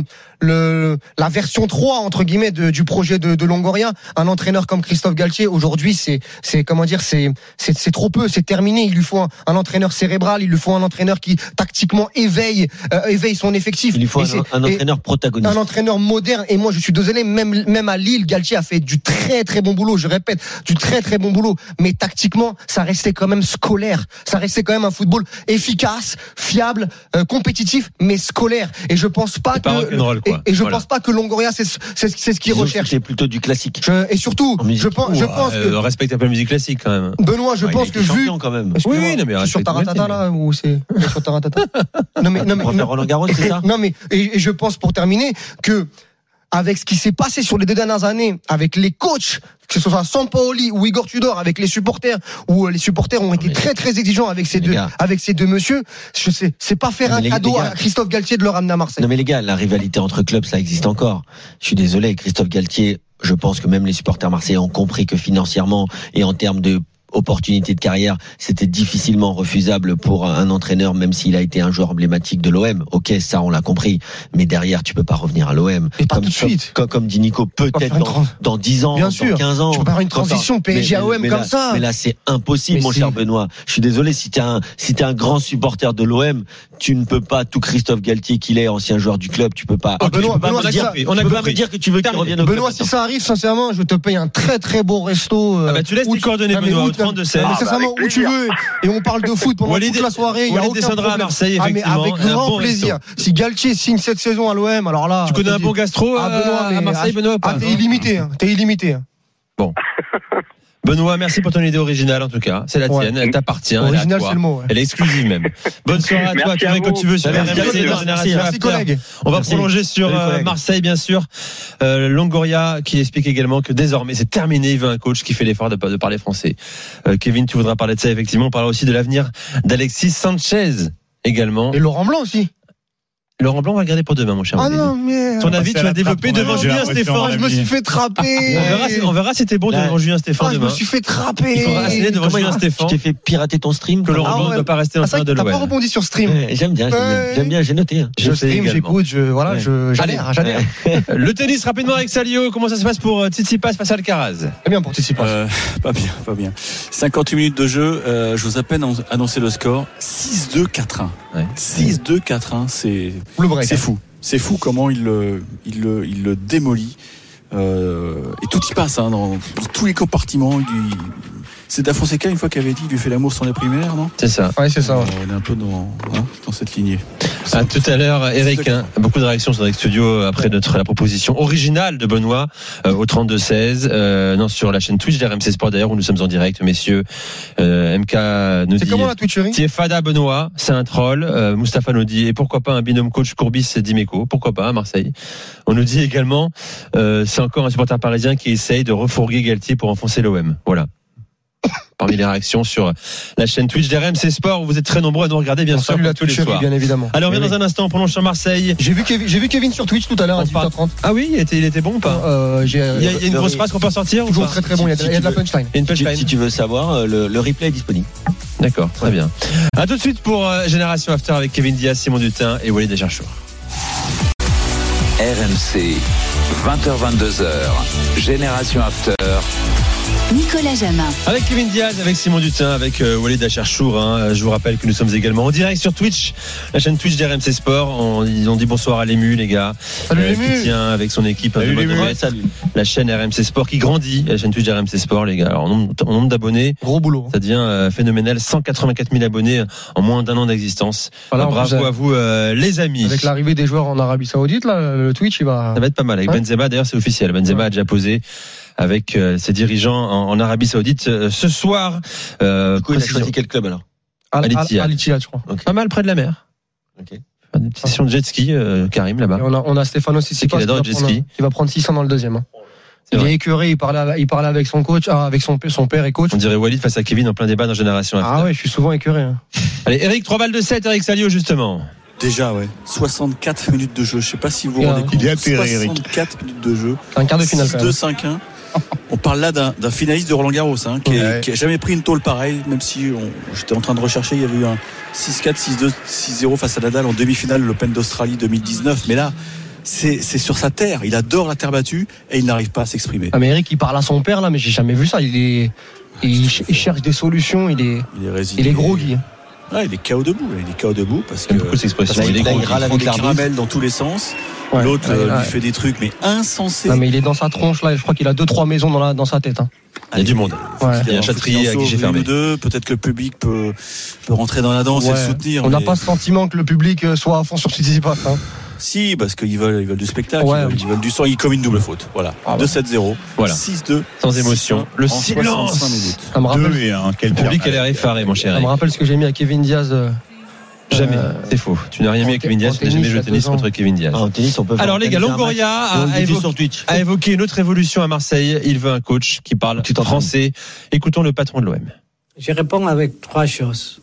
le la version trois entre guillemets de, du projet de, de Longoria, un entraîneur comme Christophe Galtier aujourd'hui, c'est c'est comment dire, c'est c'est c'est trop peu, c'est terminé. Il lui faut un, un entraîneur cérébral, il lui faut un entraîneur qui tactiquement éveille euh, éveille son effectif. Il lui faut un, un entraîneur protagoniste, un entraîneur moderne. Et moi, je suis désolé, même même à Lille, Galtier a fait du très très bon boulot. Je répète, du très très bon boulot. Mais tactiquement, ça restait quand même scolaire. Ça restait quand même un football efficace, fiable, euh, compétitif, mais scolaire. Et je pense pas c'est que pas rock'n'roll, quoi. Et, et je voilà. pense pas que Longoria c'est c'est, c'est ce qu'il recherche. C'est plutôt du classique. Je, et surtout, je pense, je pense euh, que respecte un peu la musique classique quand même. Benoît, je ouais, pense que vu quand même. Oui, oui, non mais c'est sur Taratata là ou c'est sur Taratata. Non mais non mais non, Roland Garros, c'est ça. Non mais et, et je pense pour terminer que avec ce qui s'est passé sur les deux dernières années, avec les coachs, que ce soit Sampaoli ou Igor Tudor, avec les supporters, où les supporters ont été très très exigeants avec ces deux, gars. avec ces deux messieurs, je sais, c'est pas faire non, un les, cadeau les gars, à Christophe Galtier de le ramener à Marseille. Non mais les gars, la rivalité entre clubs, ça existe encore. Je suis désolé, Christophe Galtier, je pense que même les supporters marseillais ont compris que financièrement et en termes de opportunité de carrière, c'était difficilement refusable pour un entraîneur, même s'il a été un joueur emblématique de l'O M. Ok, ça on l'a compris, mais derrière tu peux pas revenir à l'O M. Et pas comme, tout de suite. Comme, comme dit Nico, peut-être dans, dans dix ans, bien dans sûr. quinze ans. Tu peux pas faire une transition P S G à O M mais comme là, ça. Mais là c'est impossible, mais mon c'est... cher Benoît. Je suis désolé, si t'es un si t'es un grand supporter de l'O M, tu ne peux pas, tout Christophe Galtier qu'il est, ancien joueur du club, tu peux pas. Ah, Benoît, tu peux Benoît, pas me dire, on a tu peux compris. pas me dire que tu veux qu'il revienne au club. Benoît, si ça arrive, sincèrement, je te paye un très très beau resto. Ah bah tu laisses tes coordonnées, Benoît, au trente-deux seize. Ah, sincèrement, où tu veux. Et on parle de foot pendant Walid, toute la soirée. Il y a Walid aucun descendra problème. à Marseille, ah, mais effectivement. avec grand bon plaisir. Resto. Si Galtier signe cette saison à l'O M, alors là. Tu connais un bon gastro ah, Benoît, mais à Marseille, Benoît? Ah, t'es illimité. Hein. T'es illimité. Bon. Benoît, merci pour ton idée originale en tout cas. C'est la ouais. tienne, elle t'appartient. Originale, elle c'est le mot. Ouais. Elle est exclusive même. Bonne soirée à toi, tu reviens quand tu veux sur R M C dans Génération After. collègues. On va merci. prolonger sur euh, Marseille bien sûr. Euh, Longoria qui explique également que désormais c'est terminé, il veut un coach qui fait l'effort de, de parler français. Euh, Kevin, tu voudras parler de ça effectivement. On parlera aussi de l'avenir d'Alexis Sanchez également. Et Laurent Blanc aussi. Laurent Blanc, on va le garder pour demain, mon cher. Ah non, mais. Ton avis, tu vas développer devant Julien Stéphane. Je me suis fait trapper. On verra, on verra si t'es bon devant Julien Stéphane demain. Je me suis fait trapper. Il faudra essayer devant Julien Stéphane. Tu t'es fait pirater ton stream. Que Laurent Blanc ne doit pas rester en train de l'O M. T'as pas rebondi sur stream. J'aime bien, j'aime bien, j'ai noté. Je stream, j'écoute, je, voilà, je, j'adhère, j'adhère. Le tennis, rapidement avec Salio. Comment ça se passe pour Tsitsipas face à Alcaraz? Très bien pour Tsitsipas. Euh, pas bien, pas bien. cinquante-huit minutes de jeu, euh, je vous ai à peine annoncé le score. six deux quatre un. Ouais. six deux quatre un, c'est, c'est fou. C'est fou comment il le, il le, il le démolit. Euh, et tout y passe, hein, dans, dans tous les compartiments. Il, c'est Da Fonseca, une fois qu'il avait dit, il lui fait l'amour sans les primaires, non? C'est ça. Ouais, c'est ça. Ouais. On est un peu dans, hein, dans cette lignée. À tout à l'heure, Eric. Hein, beaucoup de réactions sur Eric Studio après notre la proposition originale de Benoît euh, au trente-deux seize. Euh, non, sur la chaîne Twitch d'R M C Sport d'ailleurs où nous sommes en direct, messieurs. Euh, M K nous c'est dit. C'est comment la Twitcherie? Tiefada Benoît, c'est un troll. Euh, Mustapha nous dit et pourquoi pas un binôme coach Courbis-Dimeco? Pourquoi pas à Marseille? On nous dit également euh, c'est encore un supporter parisien qui essaye de refourguer Galtier pour enfoncer l'O M. Voilà. Parmi les réactions sur la chaîne Twitch d'R M C Sport où vous êtes très nombreux à nous regarder bien on sûr la tous les soirs. Bien évidemment. Alors on vient dans un instant, on prolonge sur Marseille. J'ai vu Kevin, j'ai vu Kevin sur Twitch tout à l'heure à dix-huit heures trente. Ah oui, il était, il était bon ou pas? euh, j'ai, il, y a, il y a une grosse phrase qu'on peut sortir. Toujours très très bon. Il y a, si il y a de la punchline. Une punchline. Si, si tu veux savoir, le, le replay est disponible. D'accord, très bien. À tout de suite pour euh, Génération After avec Kevin Diaz, Simon Dutin et Walid Acharchour. R M C, vingt heures vingt-deux heures, Génération After. Nicolas Jamin. Avec Kevin Diaz, avec Simon Dutin, avec euh, Walid Acharchour. Hein. Je vous rappelle que nous sommes également en direct sur Twitch, la chaîne Twitch d'R M C Sport. On, ils ont dit bonsoir à l'Ému, les gars. Salut euh, l'Ému. Qui tient avec son équipe. Salut l'Ému. Ouais, salut. La chaîne R M C Sport qui grandit, la chaîne Twitch d'R M C Sport, les gars. Alors, en nombre, en nombre d'abonnés. Gros boulot. Ça devient euh, phénoménal. cent quatre-vingt-quatre mille abonnés en moins d'un an d'existence. Voilà, bravo vous à vous, euh, les amis. Avec l'arrivée des joueurs en Arabie Saoudite, là, le Twitch, il va. Ça va être pas mal. Avec ouais. Benzema, d'ailleurs, c'est officiel. Benzema ouais. a déjà posé avec euh, ses dirigeants en, en Arabie Saoudite euh, ce soir. Euh, du coup, il a choisi quel club alors? Al Ittihad, je crois. Okay. Pas mal près de la mer. Ok. Une petite session de jet ski, euh, Karim là-bas. Et on a, on a Stéphano Tsitsipas qui, qui, qui va prendre six cents dans le deuxième. Hein. C'est il vrai. est écœuré, il parlait, il parlait avec son coach, ah, avec son, son père et coach. On dirait Walid face à Kevin en plein débat dans Génération After. Ah ouais, je suis souvent écœuré. Hein. Allez, Eric, trois balles de sept, Eric Salio justement. Déjà, ouais. soixante-quatre minutes de jeu. Je sais pas si vous vous rendez compte. Il est atterré, soixante-quatre minutes de jeu. C'est un quart de finale. six deux cinq un. On parle là d'un, d'un finaliste de Roland Garros, hein, qui, ouais. est, qui a jamais pris une tôle pareille, même si on, j'étais en train de rechercher, il y avait eu un, six quatre, six deux, six zéro face à Nadal en demi-finale de l'Open d'Australie deux mille dix-neuf. Mais là, c'est, c'est sur sa terre. Il adore la terre battue et il n'arrive pas à s'exprimer. Ah, mais Eric, il parle à son père là, mais j'ai jamais vu ça. Il est, il, il cherche des solutions. Il est, il est résigné. Il est groggy. Ouais, il est K O debout. Il est K O debout parce que beaucoup d'expressions. Il, il, il râle avec des caramels dans tous les sens. Ouais, L'autre ouais, euh, lui fait des trucs mais insensés. Non mais il est dans sa tronche là. Je crois qu'il a deux trois maisons dans la dans sa tête. Hein. Il y a du monde. Ouais. Il y a un châtrier à guichet fermé. Deux, peut-être que le public peut, peut rentrer dans la danse ouais. et le soutenir. On n'a mais... pas ce sentiment que le public soit à fond sur Tsitsipas. Hein. Si, parce qu'ils veulent, ils veulent du spectacle, ouais. ils, veulent, ils veulent du sang. Ils commettent une double faute. Voilà. Ah, deux sept zéro. Voilà. six deux. Sans émotion. Le silence. Ça me rappelle. Et un, le public a l'air effaré, mon cher. Ça me rappelle ce que j'ai mis à Kevin Diaz. Euh... Jamais, euh, c'est faux. Tu n'as rien mis à Kevin Diaz, tu n'as jamais joué au tennis contre Kevin Diaz. Ah, en tennis, on peut Alors les gars, Longoria a, a, évoqué, a évoqué une autre évolution à Marseille. Il veut un coach qui parle français. Écoutons le patron de l'O M. Je réponds avec trois choses.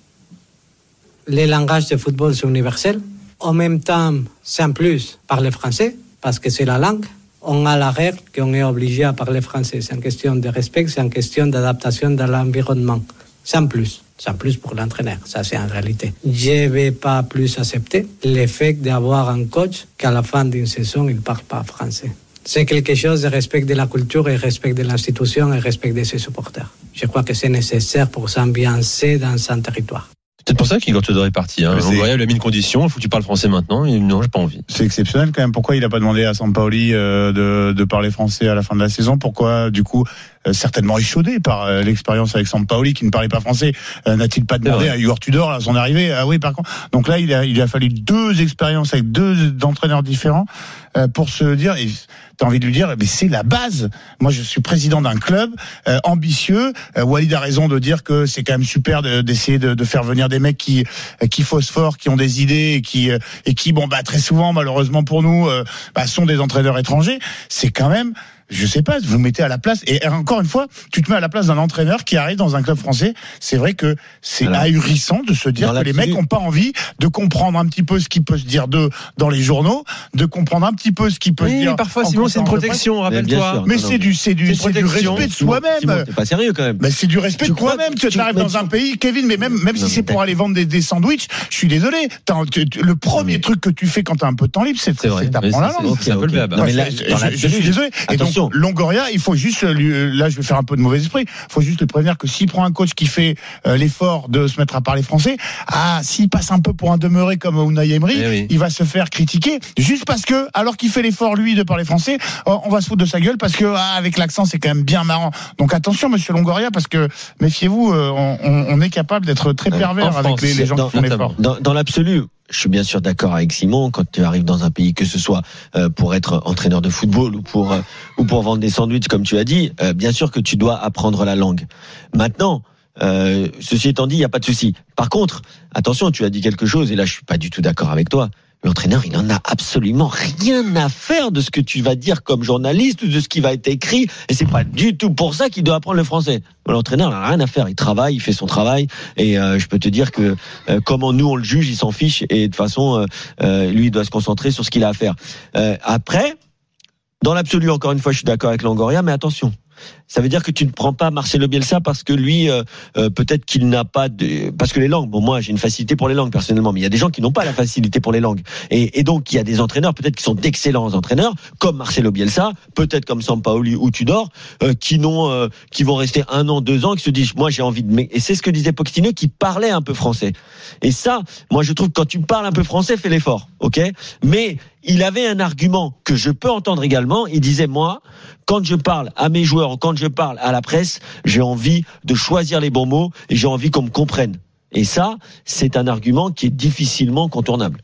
Le langage de football, c'est universel. En même temps, c'est un plus parler français, parce que c'est la langue. On a la règle qu'on est obligé à parler français. C'est une question de respect, c'est une question d'adaptation dans l'environnement. C'est un plus. C'est un plus pour l'entraîneur, ça c'est en réalité. Je ne vais pas plus accepter le fait d'avoir un coach qu'à la fin d'une saison, il ne parle pas français. C'est quelque chose de respect de la culture et respect de l'institution et respect de ses supporters. Je crois que c'est nécessaire pour s'ambiancer dans un territoire. C'est peut-être pour ça qu'Igor Tudor est parti. Hein. Longoria lui a mis une condition, il faut que tu parles français maintenant. Et non, j'ai pas envie. C'est exceptionnel quand même. Pourquoi il n'a pas demandé à Sampaoli euh, de, de parler français à la fin de la saison ? Pourquoi, du coup, euh, certainement échaudé par euh, l'expérience avec Sampaoli qui ne parlait pas français, euh, n'a-t-il pas demandé à Igor Tudor à son arrivée ? Ah oui, par contre. Donc là, il a, il a fallu deux expériences avec deux entraîneurs différents euh, pour se dire. Et, t'as envie de lui dire, mais c'est la base. Moi, je suis président d'un club euh, ambitieux. Euh, Walid a raison de dire que c'est quand même super de, d'essayer de, de faire venir des mecs qui qui phosphorent, qui ont des idées et qui et qui bon bah très souvent malheureusement pour nous euh, bah, sont des entraîneurs étrangers. C'est quand même, je sais pas, vous mettez à la place, et encore une fois, tu te mets à la place d'un entraîneur qui arrive dans un club français. C'est vrai que c'est alors, ahurissant de se dire que les mecs n'ont pas envie de comprendre un petit peu ce qui peut se dire d'eux dans les journaux, de comprendre un petit peu ce qui peut oui, se dire. Parfois, Simon, c'est une protection, rappelle-toi. Mais, mais c'est du, c'est du, c'est du respect de soi-même. Simon, t'es pas sérieux quand même. Mais c'est du respect de toi-même. Tu arrives dans un pays, Kevin, mais même, même si c'est pour aller vendre des, des sandwichs, je suis désolé. Le premier truc que tu fais quand t'as un peu de temps libre, c'est d'apprendre la langue. C'est un peu le verbe. Je suis désolé. Et donc, Longoria, il faut juste, lui, là je vais faire un peu de mauvais esprit, il faut juste le prévenir que s'il prend un coach qui fait euh, l'effort de se mettre à parler français, ah, s'il passe un peu pour un demeuré comme Unai Emery, eh oui. il va se faire critiquer juste parce que, alors qu'il fait l'effort lui de parler français, euh, on va se foutre de sa gueule parce que ah, avec l'accent c'est quand même bien marrant. Donc attention monsieur Longoria, parce que méfiez-vous, euh, on, on est capable d'être très pervers avec France, les, les gens dans, qui font l'effort. Dans, dans l'absolu, je suis bien sûr d'accord avec Simon. Quand tu arrives dans un pays, que ce soit euh, pour être entraîneur de football ou pour euh, ou pour vendre des sandwichs, comme tu as dit, euh, bien sûr que tu dois apprendre la langue. Maintenant, euh, ceci étant dit, il y a pas de souci. Par contre, attention, tu as dit quelque chose et là, je suis pas du tout d'accord avec toi. L'entraîneur, il en a absolument rien à faire de ce que tu vas dire comme journaliste ou de ce qui va être écrit. Et c'est pas du tout pour ça qu'il doit apprendre le français. L'entraîneur, il n'a rien à faire. Il travaille, il fait son travail. Et euh, je peux te dire que euh, comment nous on le juge, il s'en fiche. Et de toute façon, euh, euh, lui, il doit se concentrer sur ce qu'il a à faire. Euh, après, dans l'absolu, encore une fois, je suis d'accord avec Longoria, mais attention. Ça veut dire que tu ne prends pas Marcelo Bielsa parce que lui, euh, euh, peut-être qu'il n'a pas de... Parce que les langues, bon, moi j'ai une facilité pour les langues personnellement, mais il y a des gens qui n'ont pas la facilité pour les langues. Et, et donc il y a des entraîneurs peut-être qui sont d'excellents entraîneurs, comme Marcelo Bielsa, peut-être comme Sampaoli ou Tudor, euh, qui n'ont, euh, qui vont rester un an, deux ans, qui se disent, moi j'ai envie de... Et c'est ce que disait Pochettino, qui parlait un peu français. Et ça, moi je trouve que quand tu parles un peu français, fais l'effort, ok ? Mais il avait un argument que je peux entendre également. Il disait, moi, quand je parle à mes joueurs, quand je parle à la presse, j'ai envie de choisir les bons mots et j'ai envie qu'on me comprenne. Et ça, c'est un argument qui est difficilement contournable.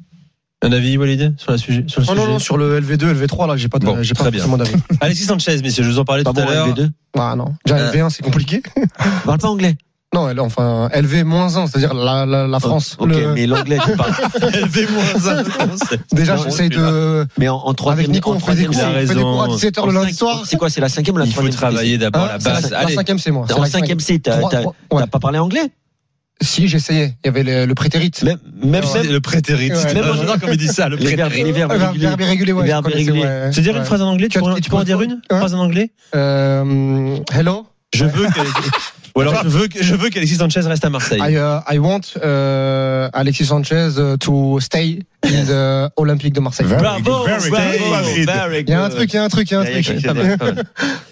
Un avis, Walid, sur, la sujet, sur le oh sujet non, non, sur le L V deux, L V trois, là, j'ai pas de, bon, j'ai pas forcément d'avis. Alexis Sanchez, messieurs, je vous en parlais pas tout bon, à l'heure. L V deux Ah non. Déjà, euh... L V un, c'est compliqué. Tu parles pas anglais? Non, elle, enfin, L V moins un, c'est-à-dire la, la, la France. Ok, le... mais l'anglais, tu parles. L V moins un. Déjà, non, j'essaye de. Mais en, en troisième, avec Nico, on fait des cours, on fait des cours à dix-sept heures le lundi soir. C'est quoi, c'est la cinquième ou la troisième? Il faut travailler d'abord ah, la base. La, la cinquième, c'est moi. En cinquième C, t'as, t'as, t'as pas parlé anglais? Si, j'essayais. Il y avait le, le prétérite. Même, même, même le prétérite. Ouais, même j'adore comme il dit ça, le prétérite. Les verbes irréguliers. Les verbes irréguliers, ouais. Les verbes irréguliers. C'est dire une phrase en anglais? Tu peux en dire une? Une phrase en anglais? Euh, hello? Je veux que, Ou alors je veux je veux qu'Alexis Sanchez reste à Marseille. I, uh, I want uh, Alexis Sanchez uh, to stay in the Olympique de Marseille. Very bravo, very, very, very, very il y a un truc, il y a un truc, il y a un truc. Il y a, il y a, il y a,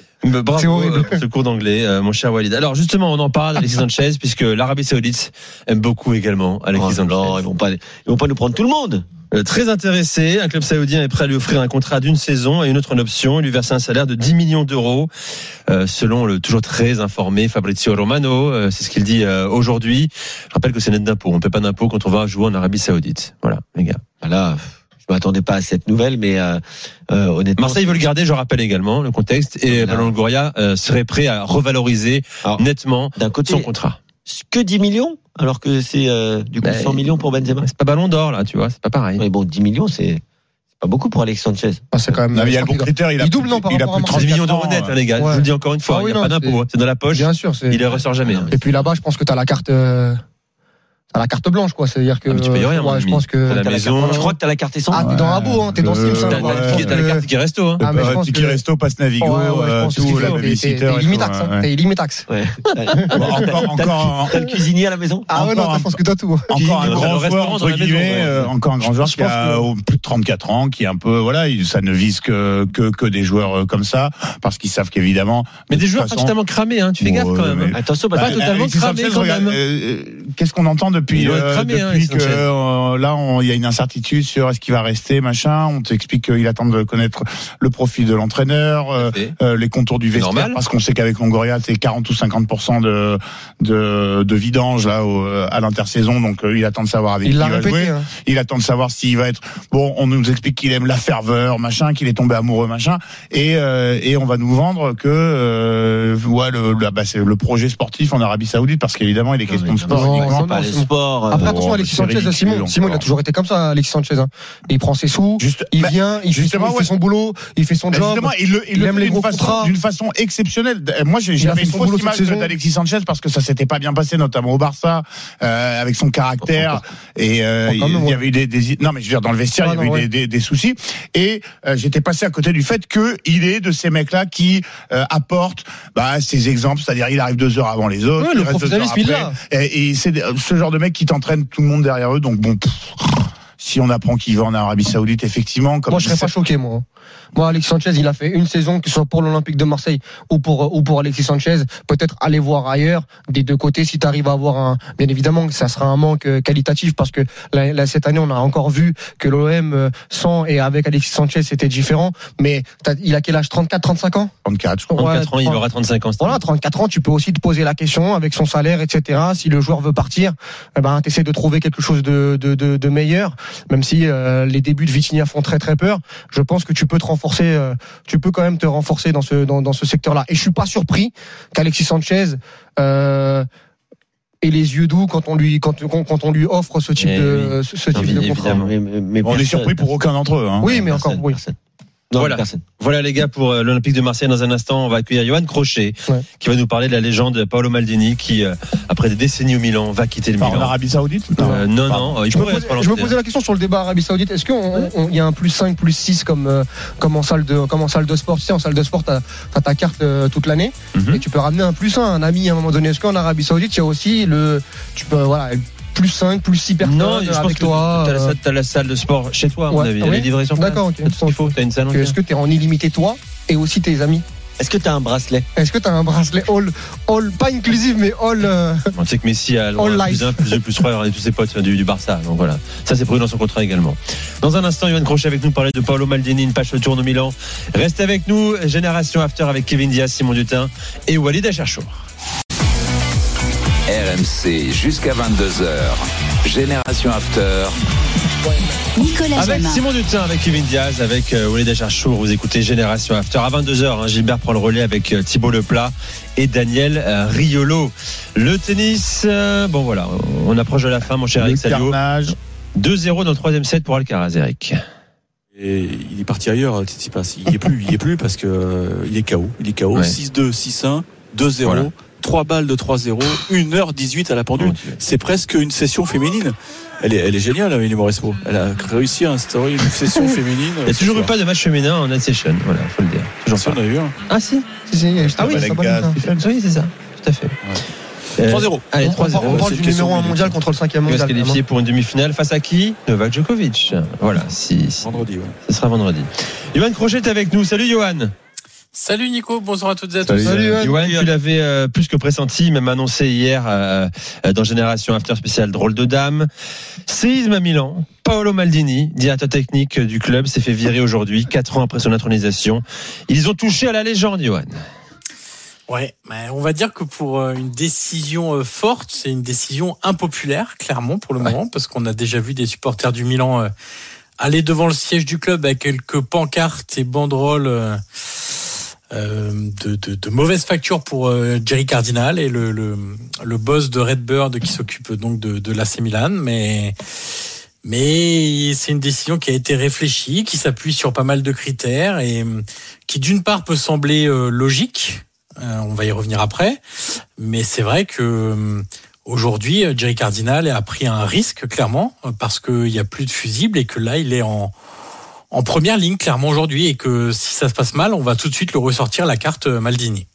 Bravo euh, pour ce cours d'anglais, euh, mon cher Walid. Alors justement, on en parle d'Alexis Sanchez puisque l'Arabie Saoudite aime beaucoup également Alexis oh, Sanchez. Non, ils vont pas, ils vont pas nous prendre tout le monde. Euh, très intéressé, un club saoudien est prêt à lui offrir un contrat d'une saison et une autre en option, lui verser un salaire de dix millions d'euros, euh, selon le toujours très informé Fabrizio Romano. Euh, c'est ce qu'il dit euh, aujourd'hui. Je rappelle que c'est net d'impôt. On ne paie pas d'impôt quand on va jouer en Arabie Saoudite. Voilà, les gars. Voilà. Je m'attendais pas à cette nouvelle, mais euh, euh, honnêtement. Marseille veut le garder, je rappelle également le contexte, et Valon Longoria euh, serait prêt à revaloriser Alors, nettement d'un côté, son contrat. Que dix millions, alors que c'est euh, du coup bah, cent millions pour Benzema. C'est pas Ballon d'Or là, tu vois, c'est pas pareil. Mais bon, dix millions, c'est pas beaucoup pour Alexis Sanchez. Ah, c'est quand même. Non, il y a le bon critère. Il, il double non par il rapport a à trente millions d'euros net, hein, les gars. Ouais. Je vous le dis encore une fois, ah, oui, il n'y a non, pas d'impôt. C'est dans la poche. Bien sûr. C'est... Il ne ressort jamais. Hein. Et puis là-bas, je pense que tu as la carte. Euh... T'as la carte blanche, quoi. C'est-à-dire que. Ah, mais tu payes rien, ouais, je pense que. T'as la maison. Carte... Je crois que t'as la carte essence. Ah, t'es dans la boue, hein. T'es dans Sims, hein. T'as la carte Ticket Resto, hein. Ah, mais je pense Ticket Resto, Pass Navigo, tout, la babysitter. T'es limitax, hein. T'es limitax. Ouais. Encore, encore. T'as le cuisinier à la maison? Ah ouais, non, je pense que t'as tout. Encore un grand joueur, entre guillemets, encore un grand joueur qui a plus de trente-quatre ans, qui est un peu, voilà, ça ne vise que, que, que des joueurs comme ça, parce qu'ils savent qu'évidemment. Mais des joueurs pas totalement cramés, hein. Tu fais gaffe quand même. Attention, pas totalement cramés quand même. Qu'est-ce qu'on entend depuis, depuis que euh, là il y a une incertitude sur est-ce qu'il va rester, machin. On t'explique qu'il attend de connaître le profil de l'entraîneur, euh, euh, les contours du vestiaire, normal. Parce qu'on sait qu'avec Longoria c'est quarante ou cinquante pour cent de de, de vidange là au, à l'intersaison, donc euh, il attend de savoir avec il qui il va répété, jouer. Hein. Il attend de savoir s'il va être bon. On nous explique qu'il aime la ferveur, machin, qu'il est tombé amoureux, machin, et euh, et on va nous vendre que euh, ouais le le, bah, c'est le projet sportif en Arabie Saoudite, parce qu'évidemment il est question de sport. Non, non, pas le sport. Après attention, Alexis Sanchez, Simon, Simon, il a toujours été comme ça, Alexis Sanchez. Hein. Il prend ses sous, Juste, il bah, vient, il, fait son, il fait son boulot, il fait son job. Il, le, il, il aime les gros façon, contrats d'une façon exceptionnelle. Moi, j'ai, j'avais une fausse image d'Alexis Sanchez parce que ça s'était pas bien passé, notamment au Barça, euh, avec son caractère. Et euh, il, il y avait eu des, des, non, mais je veux dire, dans le vestiaire, ah, il y avait non, eu ouais. des, des, des soucis. Et euh, j'étais passé à côté du fait que il est de ces mecs-là qui euh, apportent bah, ces exemples, c'est-à-dire il arrive deux heures avant les autres, ouais, il le reste deux heures après. Et, et c'est ce genre de mec qui t'entraîne tout le monde derrière eux. Donc bon. Pff, si on apprend qu'il va en Arabie Saoudite, effectivement, comme moi je serais pas choqué, moi. Moi, Alexis Sanchez, il a fait une saison, que ce soit pour l'Olympique de Marseille ou pour ou pour Alexis Sanchez. Peut-être aller voir ailleurs des deux côtés si tu arrives à avoir un. Bien évidemment, ça sera un manque qualitatif parce que là, là cette année, on a encore vu que l'O M sans et avec Alexis Sanchez, c'était différent. Mais il a quel âge? trente-quatre, trente-cinq ans? trente-quatre, je crois. trente-quatre ans, il aura trente-cinq ans. Voilà, trente-quatre ans, tu peux aussi te poser la question avec son salaire, et cetera. Si le joueur veut partir, eh ben, t'essaies de trouver quelque chose de de de, de meilleur. Même si euh, les débuts de Vitinha font très très peur, je pense que tu peux te renforcer. Euh, tu peux quand même te renforcer dans ce dans, dans ce secteur-là. Et je suis pas surpris qu'Alexis Sanchez euh, ait les yeux doux quand on lui quand quand on lui offre ce type et de oui. ce, ce type non, de contrat. Mais, mais, mais on est surpris pour aucun d'entre eux. Hein. Oui, mais personne, encore oui. Personne. Non, voilà. Voilà les gars pour l'Olympique de Marseille. Dans un instant, on va accueillir Johan Crochet, ouais. qui va nous parler de la légende Paolo Maldini, qui euh, après des décennies au Milan va quitter le Pas Milan. En Arabie Saoudite Non, euh, non, non. Il je, me posais, je me posais la question sur le débat Arabie Saoudite. Est-ce qu'il ouais. y a un plus cinq, plus six comme euh, comme en salle de comme en salle de sport? Tu sais, en salle de sport, t'as as ta carte euh, toute l'année mm-hmm. et tu peux ramener un plus un, un ami à un moment donné. Est-ce qu'en Arabie Saoudite, il y a aussi le, tu peux voilà. plus cinq, plus six personnes non, je avec pense toi. Tu as, euh... as la salle de sport chez toi, à mon ouais, avis. Il y a les livraisons. D'accord, ok. C'est tout ce qu'il faut. Tu as une salle. Est-ce que tu es en illimité, toi, et aussi tes amis? Est-ce que tu as un bracelet? Est-ce que tu as un bracelet all, all, pas inclusive, mais all. Euh... On sait que Messi a le plus un, plus deux, plus trois, et tous ses potes du, du Barça. Donc voilà. Ça, c'est prévu dans son contrat également. Dans un instant, Johan Crochet avec nous parler de Paolo Maldini, une page tourne au Milan. Restez avec nous. Génération After avec Kevin Diaz, Simon Dutin et Walid Acharchour. R M C jusqu'à vingt-deux heures. Génération After. Nicolas Avec Jamin. Simon Dutin, avec Kevin Diaz, avec euh, Walid Acharchour. Vous écoutez Génération After à vingt-deux heures. Hein, Gilbert prend le relais avec euh, Thibaut Leplat et Daniel euh, Riolo. Le tennis, euh, bon voilà, on approche de la fin, mon cher Eric Salio. deux zéro dans le troisième set pour Alcaraz, Eric. Et il est parti ailleurs, Tsitsipas. Il n'y est plus, il y est plus parce que euh, il est K O. Il est K O. Ouais. six deux, six un, deux zéro. Voilà. trois balles de trois zéro, une heure dix-huit à la pendule. Oh, c'est presque une session féminine. Elle est, elle est géniale, Amélie Mauresmo. Elle a réussi à instaurer une session féminine. Il n'y a toujours eu pas de match féminin en night session. Voilà, faut le dire. Toujours ça, on a eu un. Ah si, si, si, ah oui, c'est ça. Oui, c'est ça. Tout à fait. Ouais. trois zéro. Allez, trois zéro. On parle du numéro un mondial contre le cinquième mondial. Il va se qualifier pour une demi-finale face à qui? Novak Djokovic. Voilà, si, si. Vendredi, ouais. Ce sera vendredi. Johan Crochet est avec nous. Salut Johan. Salut Nico, bonsoir à toutes et à tous. Salut, Salut Johan. Johan, tu l'avais euh, plus que pressenti, même annoncé hier euh, dans Génération After spécial Drôle de Dame. Séisme à Milan. Paolo Maldini, directeur technique du club, s'est fait virer aujourd'hui, quatre ans après son intronisation. Ils ont touché à la légende, Johan. Ouais, mais on va dire que pour une décision forte, c'est une décision impopulaire, clairement, pour le ouais. moment, parce qu'on a déjà vu des supporters du Milan aller devant le siège du club avec quelques pancartes et banderoles de, de, de mauvaise facture pour Jerry Cardinal et le, le, le boss de Redbird qui s'occupe donc de, de l'A C Milan, mais... Mais c'est une décision qui a été réfléchie, qui s'appuie sur pas mal de critères et qui d'une part peut sembler logique, on va y revenir après, mais c'est vrai que aujourd'hui Jerry Cardinal a pris un risque clairement parce qu'il y a plus de fusibles et que là il est en en première ligne clairement aujourd'hui et que si ça se passe mal, on va tout de suite le ressortir la carte Maldini.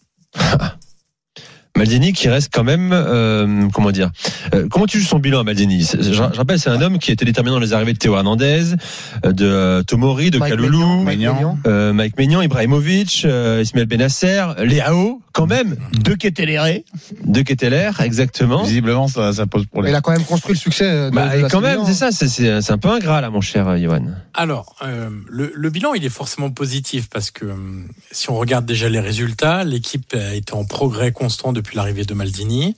Maldini qui reste quand même, euh, comment dire, euh, comment tu joues son bilan à Maldini? Je, je rappelle, c'est un homme qui était déterminant dans les arrivées de Théo Hernandez, de euh, Tomori, de Mike Kaloulou, Maignan, euh, Mike Maignan, Ibrahimovic, euh, Ismaël Benasser, Léao, quand même. De Keteler. De Keteler, exactement. Visiblement, ça, ça pose problème. Il a quand même construit le succès. De, bah, de et quand même, c'est ça, c'est, c'est, c'est un peu ingrat là, mon cher Johan. Alors, euh, le, le bilan, il est forcément positif parce que euh, si on regarde déjà les résultats, l'équipe a été en progrès constant depuis l'arrivée de Maldini.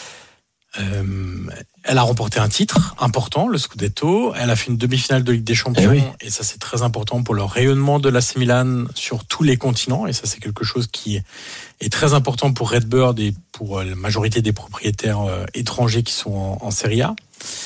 Euh, elle a remporté un titre important, le Scudetto. Elle a fait une demi-finale de Ligue des Champions, et, oui. et ça c'est très important pour le rayonnement de l'A C Milan sur tous les continents. Et ça c'est quelque chose qui est très important pour Redbird et pour la majorité des propriétaires étrangers qui sont en, en Serie A.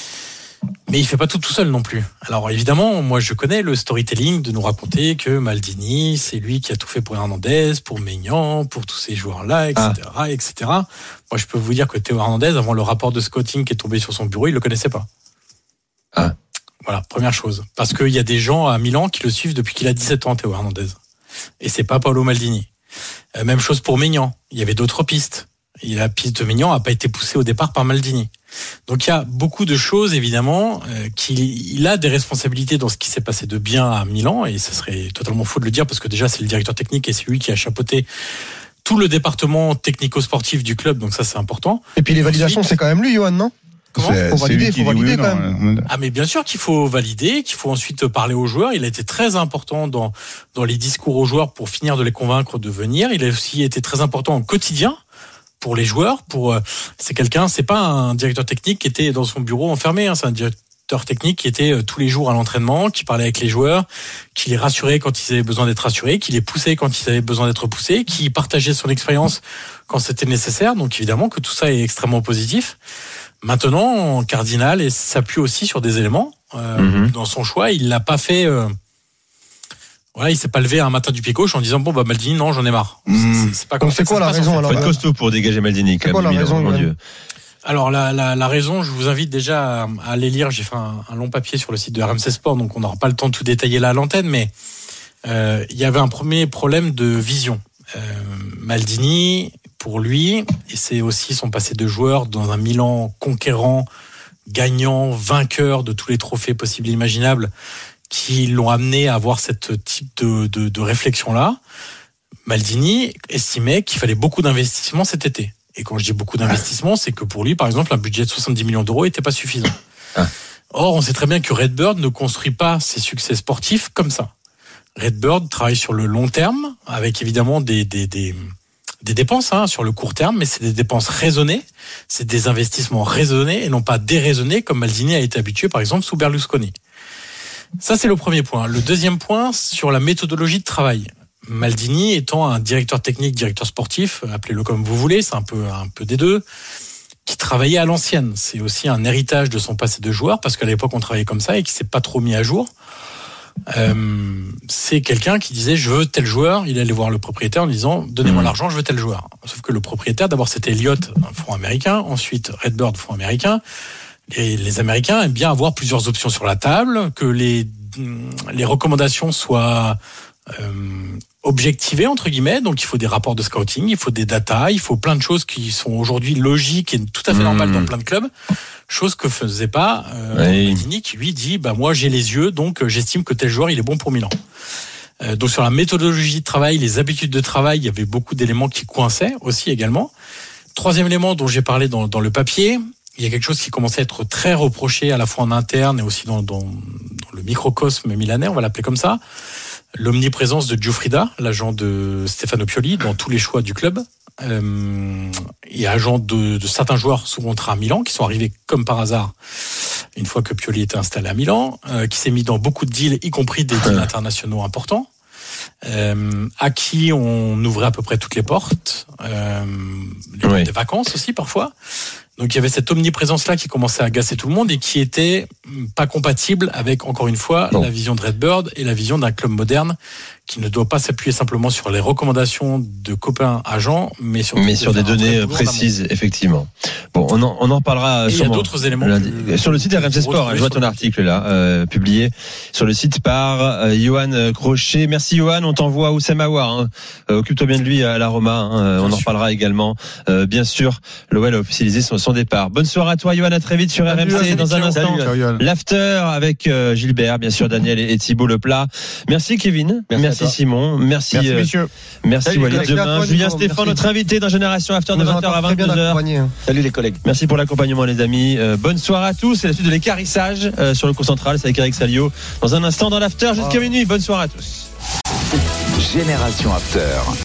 Mais il fait pas tout tout seul non plus. Alors évidemment, moi je connais le storytelling de nous raconter que Maldini, c'est lui qui a tout fait pour Hernandez, pour Maignan, pour tous ces joueurs-là, et cetera, ah. et cetera. Moi je peux vous dire que Théo Hernandez, avant le rapport de scouting qui est tombé sur son bureau, il le connaissait pas. Ah. Voilà, première chose. Parce qu'il y a des gens à Milan qui le suivent depuis qu'il a dix-sept ans, Théo Hernandez. Et c'est pas Paolo Maldini. Euh, même chose pour Maignan. Il y avait d'autres pistes. Et la piste de Maignan n'a pas été poussée au départ par Maldini. Donc il y a beaucoup de choses évidemment euh, qu'il il a des responsabilités dans ce qui s'est passé de bien à Milan et ce serait totalement faux de le dire parce que déjà c'est le directeur technique et c'est lui qui a chapeauté tout le département technico-sportif du club, donc ça c'est important. Et puis les validations ensuite, c'est quand même lui, Johan, non? Comment c'est, faut valider, faut valider oui, quand non, même. Ah mais bien sûr qu'il faut valider, qu'il faut ensuite parler aux joueurs. Il a été très important dans dans les discours aux joueurs pour finir de les convaincre de venir. Il a aussi été très important au quotidien. Pour les joueurs, pour c'est quelqu'un, c'est pas un directeur technique qui était dans son bureau enfermé, hein, c'est un directeur technique qui était tous les jours à l'entraînement, qui parlait avec les joueurs, qui les rassurait quand ils avaient besoin d'être rassurés, qui les poussait quand ils avaient besoin d'être poussés, qui partageait son expérience quand c'était nécessaire. Donc évidemment que tout ça est extrêmement positif. Maintenant, Cardinal s'appuie aussi sur des éléments euh, mm-hmm. dans son choix. Il l'a pas fait. Euh, Voilà, il s'est pas levé un matin du pied gauche en disant bon bah Maldini non j'en ai marre. Mmh. C'est, c'est pas comme c'est quoi la raison alors? Faut être costaud pour dégager Maldini quand même. C'est quoi la raison, mon Dieu. Alors la, la la raison, je vous invite déjà à, à aller lire. J'ai fait un, un long papier sur le site de R M C Sport, donc on n'aura pas le temps de tout détailler là à l'antenne, mais euh, il y avait un premier problème de vision. Euh, Maldini, pour lui, et c'est aussi son passé de joueur dans un Milan conquérant, gagnant, vainqueur de tous les trophées possibles et imaginables, qui l'ont amené à avoir cette type de, de, de réflexion-là. Maldini estimait qu'il fallait beaucoup d'investissements cet été. Et quand je dis beaucoup d'investissements, c'est que pour lui, par exemple, un budget de soixante-dix millions d'euros n'était pas suffisant. Ah. Or, on sait très bien que Redbird ne construit pas ses succès sportifs comme ça. Redbird travaille sur le long terme, avec évidemment des, des, des, des dépenses hein, sur le court terme, mais c'est des dépenses raisonnées, c'est des investissements raisonnés et non pas déraisonnés, comme Maldini a été habitué, par exemple, sous Berlusconi. Ça, c'est le premier point. Le deuxième point, sur la méthodologie de travail. Maldini étant un directeur technique, directeur sportif, appelez-le comme vous voulez, c'est un peu, un peu des deux, qui travaillait à l'ancienne. C'est aussi un héritage de son passé de joueur, parce qu'à l'époque, on travaillait comme ça et qui s'est pas trop mis à jour. Euh, c'est quelqu'un qui disait, je veux tel joueur. Il allait voir le propriétaire en disant, donnez-moi mmh. l'argent, je veux tel joueur. Sauf que le propriétaire, d'abord, c'était Elliott, un fonds américain. Ensuite, Redbird, fonds américain. Et les Américains aiment bien avoir plusieurs options sur la table, que les les recommandations soient euh, objectiver entre guillemets, donc il faut des rapports de scouting, il faut des data, il faut plein de choses qui sont aujourd'hui logiques et tout à fait mmh. normales dans plein de clubs, chose que faisait pas euh, oui. Maldini qui lui dit bah moi j'ai les yeux donc j'estime que tel joueur il est bon pour Milan. Euh, donc sur la méthodologie de travail, les habitudes de travail, il y avait beaucoup d'éléments qui coinçaient aussi également. Troisième élément dont j'ai parlé dans, dans le papier, il y a quelque chose qui commençait à être très reproché à la fois en interne et aussi dans, dans, dans le microcosme milanais, on va l'appeler comme ça. L'omniprésence de Giuffrida, l'agent de Stefano Pioli, dans tous les choix du club, euh, et agent de, de certains joueurs sous contrat à Milan, qui sont arrivés comme par hasard une fois que Pioli était installé à Milan, euh, qui s'est mis dans beaucoup de deals, y compris des deals internationaux importants, euh, à qui on ouvrait à peu près toutes les portes, euh, les oui. des vacances aussi parfois. Donc il y avait cette omniprésence-là qui commençait à agacer tout le monde et qui était pas compatible avec, encore une fois, non. la vision de Redbird et la vision d'un club moderne qui ne doit pas s'appuyer simplement sur les recommandations de copains agents, mais sur, mais sur des données précises, effectivement. Bon, on en, on en parlera. Et il y a d'autres éléments. Que, sur le site R M C Sport, je vois ton article là, euh, publié sur le site par euh, Johan Crochet. Merci Johan, on t'envoie Oussem Aouar. Hein. Euh, occupe-toi bien de lui à la Roma. Hein. On en reparlera également. Euh, bien sûr, l'O L a officialisé son, son départ. Bonne soirée à toi Johan, à très vite sur Salut, R M C. Dans un instant, l'after avec euh, Gilbert, bien sûr, Daniel et, et Thibaut Leplat. Merci Kevin. Merci. Merci Simon, merci Merci, euh, merci Salut, Walid. Demain, Julien Stéphane, notre invité dans Génération After de vingt heures à vingt-deux heures. Salut les collègues. Merci pour l'accompagnement les amis. Euh, bonne soirée à tous. C'est la suite de l'équarrissage euh, sur le cours central. C'est avec Eric Salio. Dans un instant dans l'After jusqu'à minuit. Bonne soirée à tous. Génération After.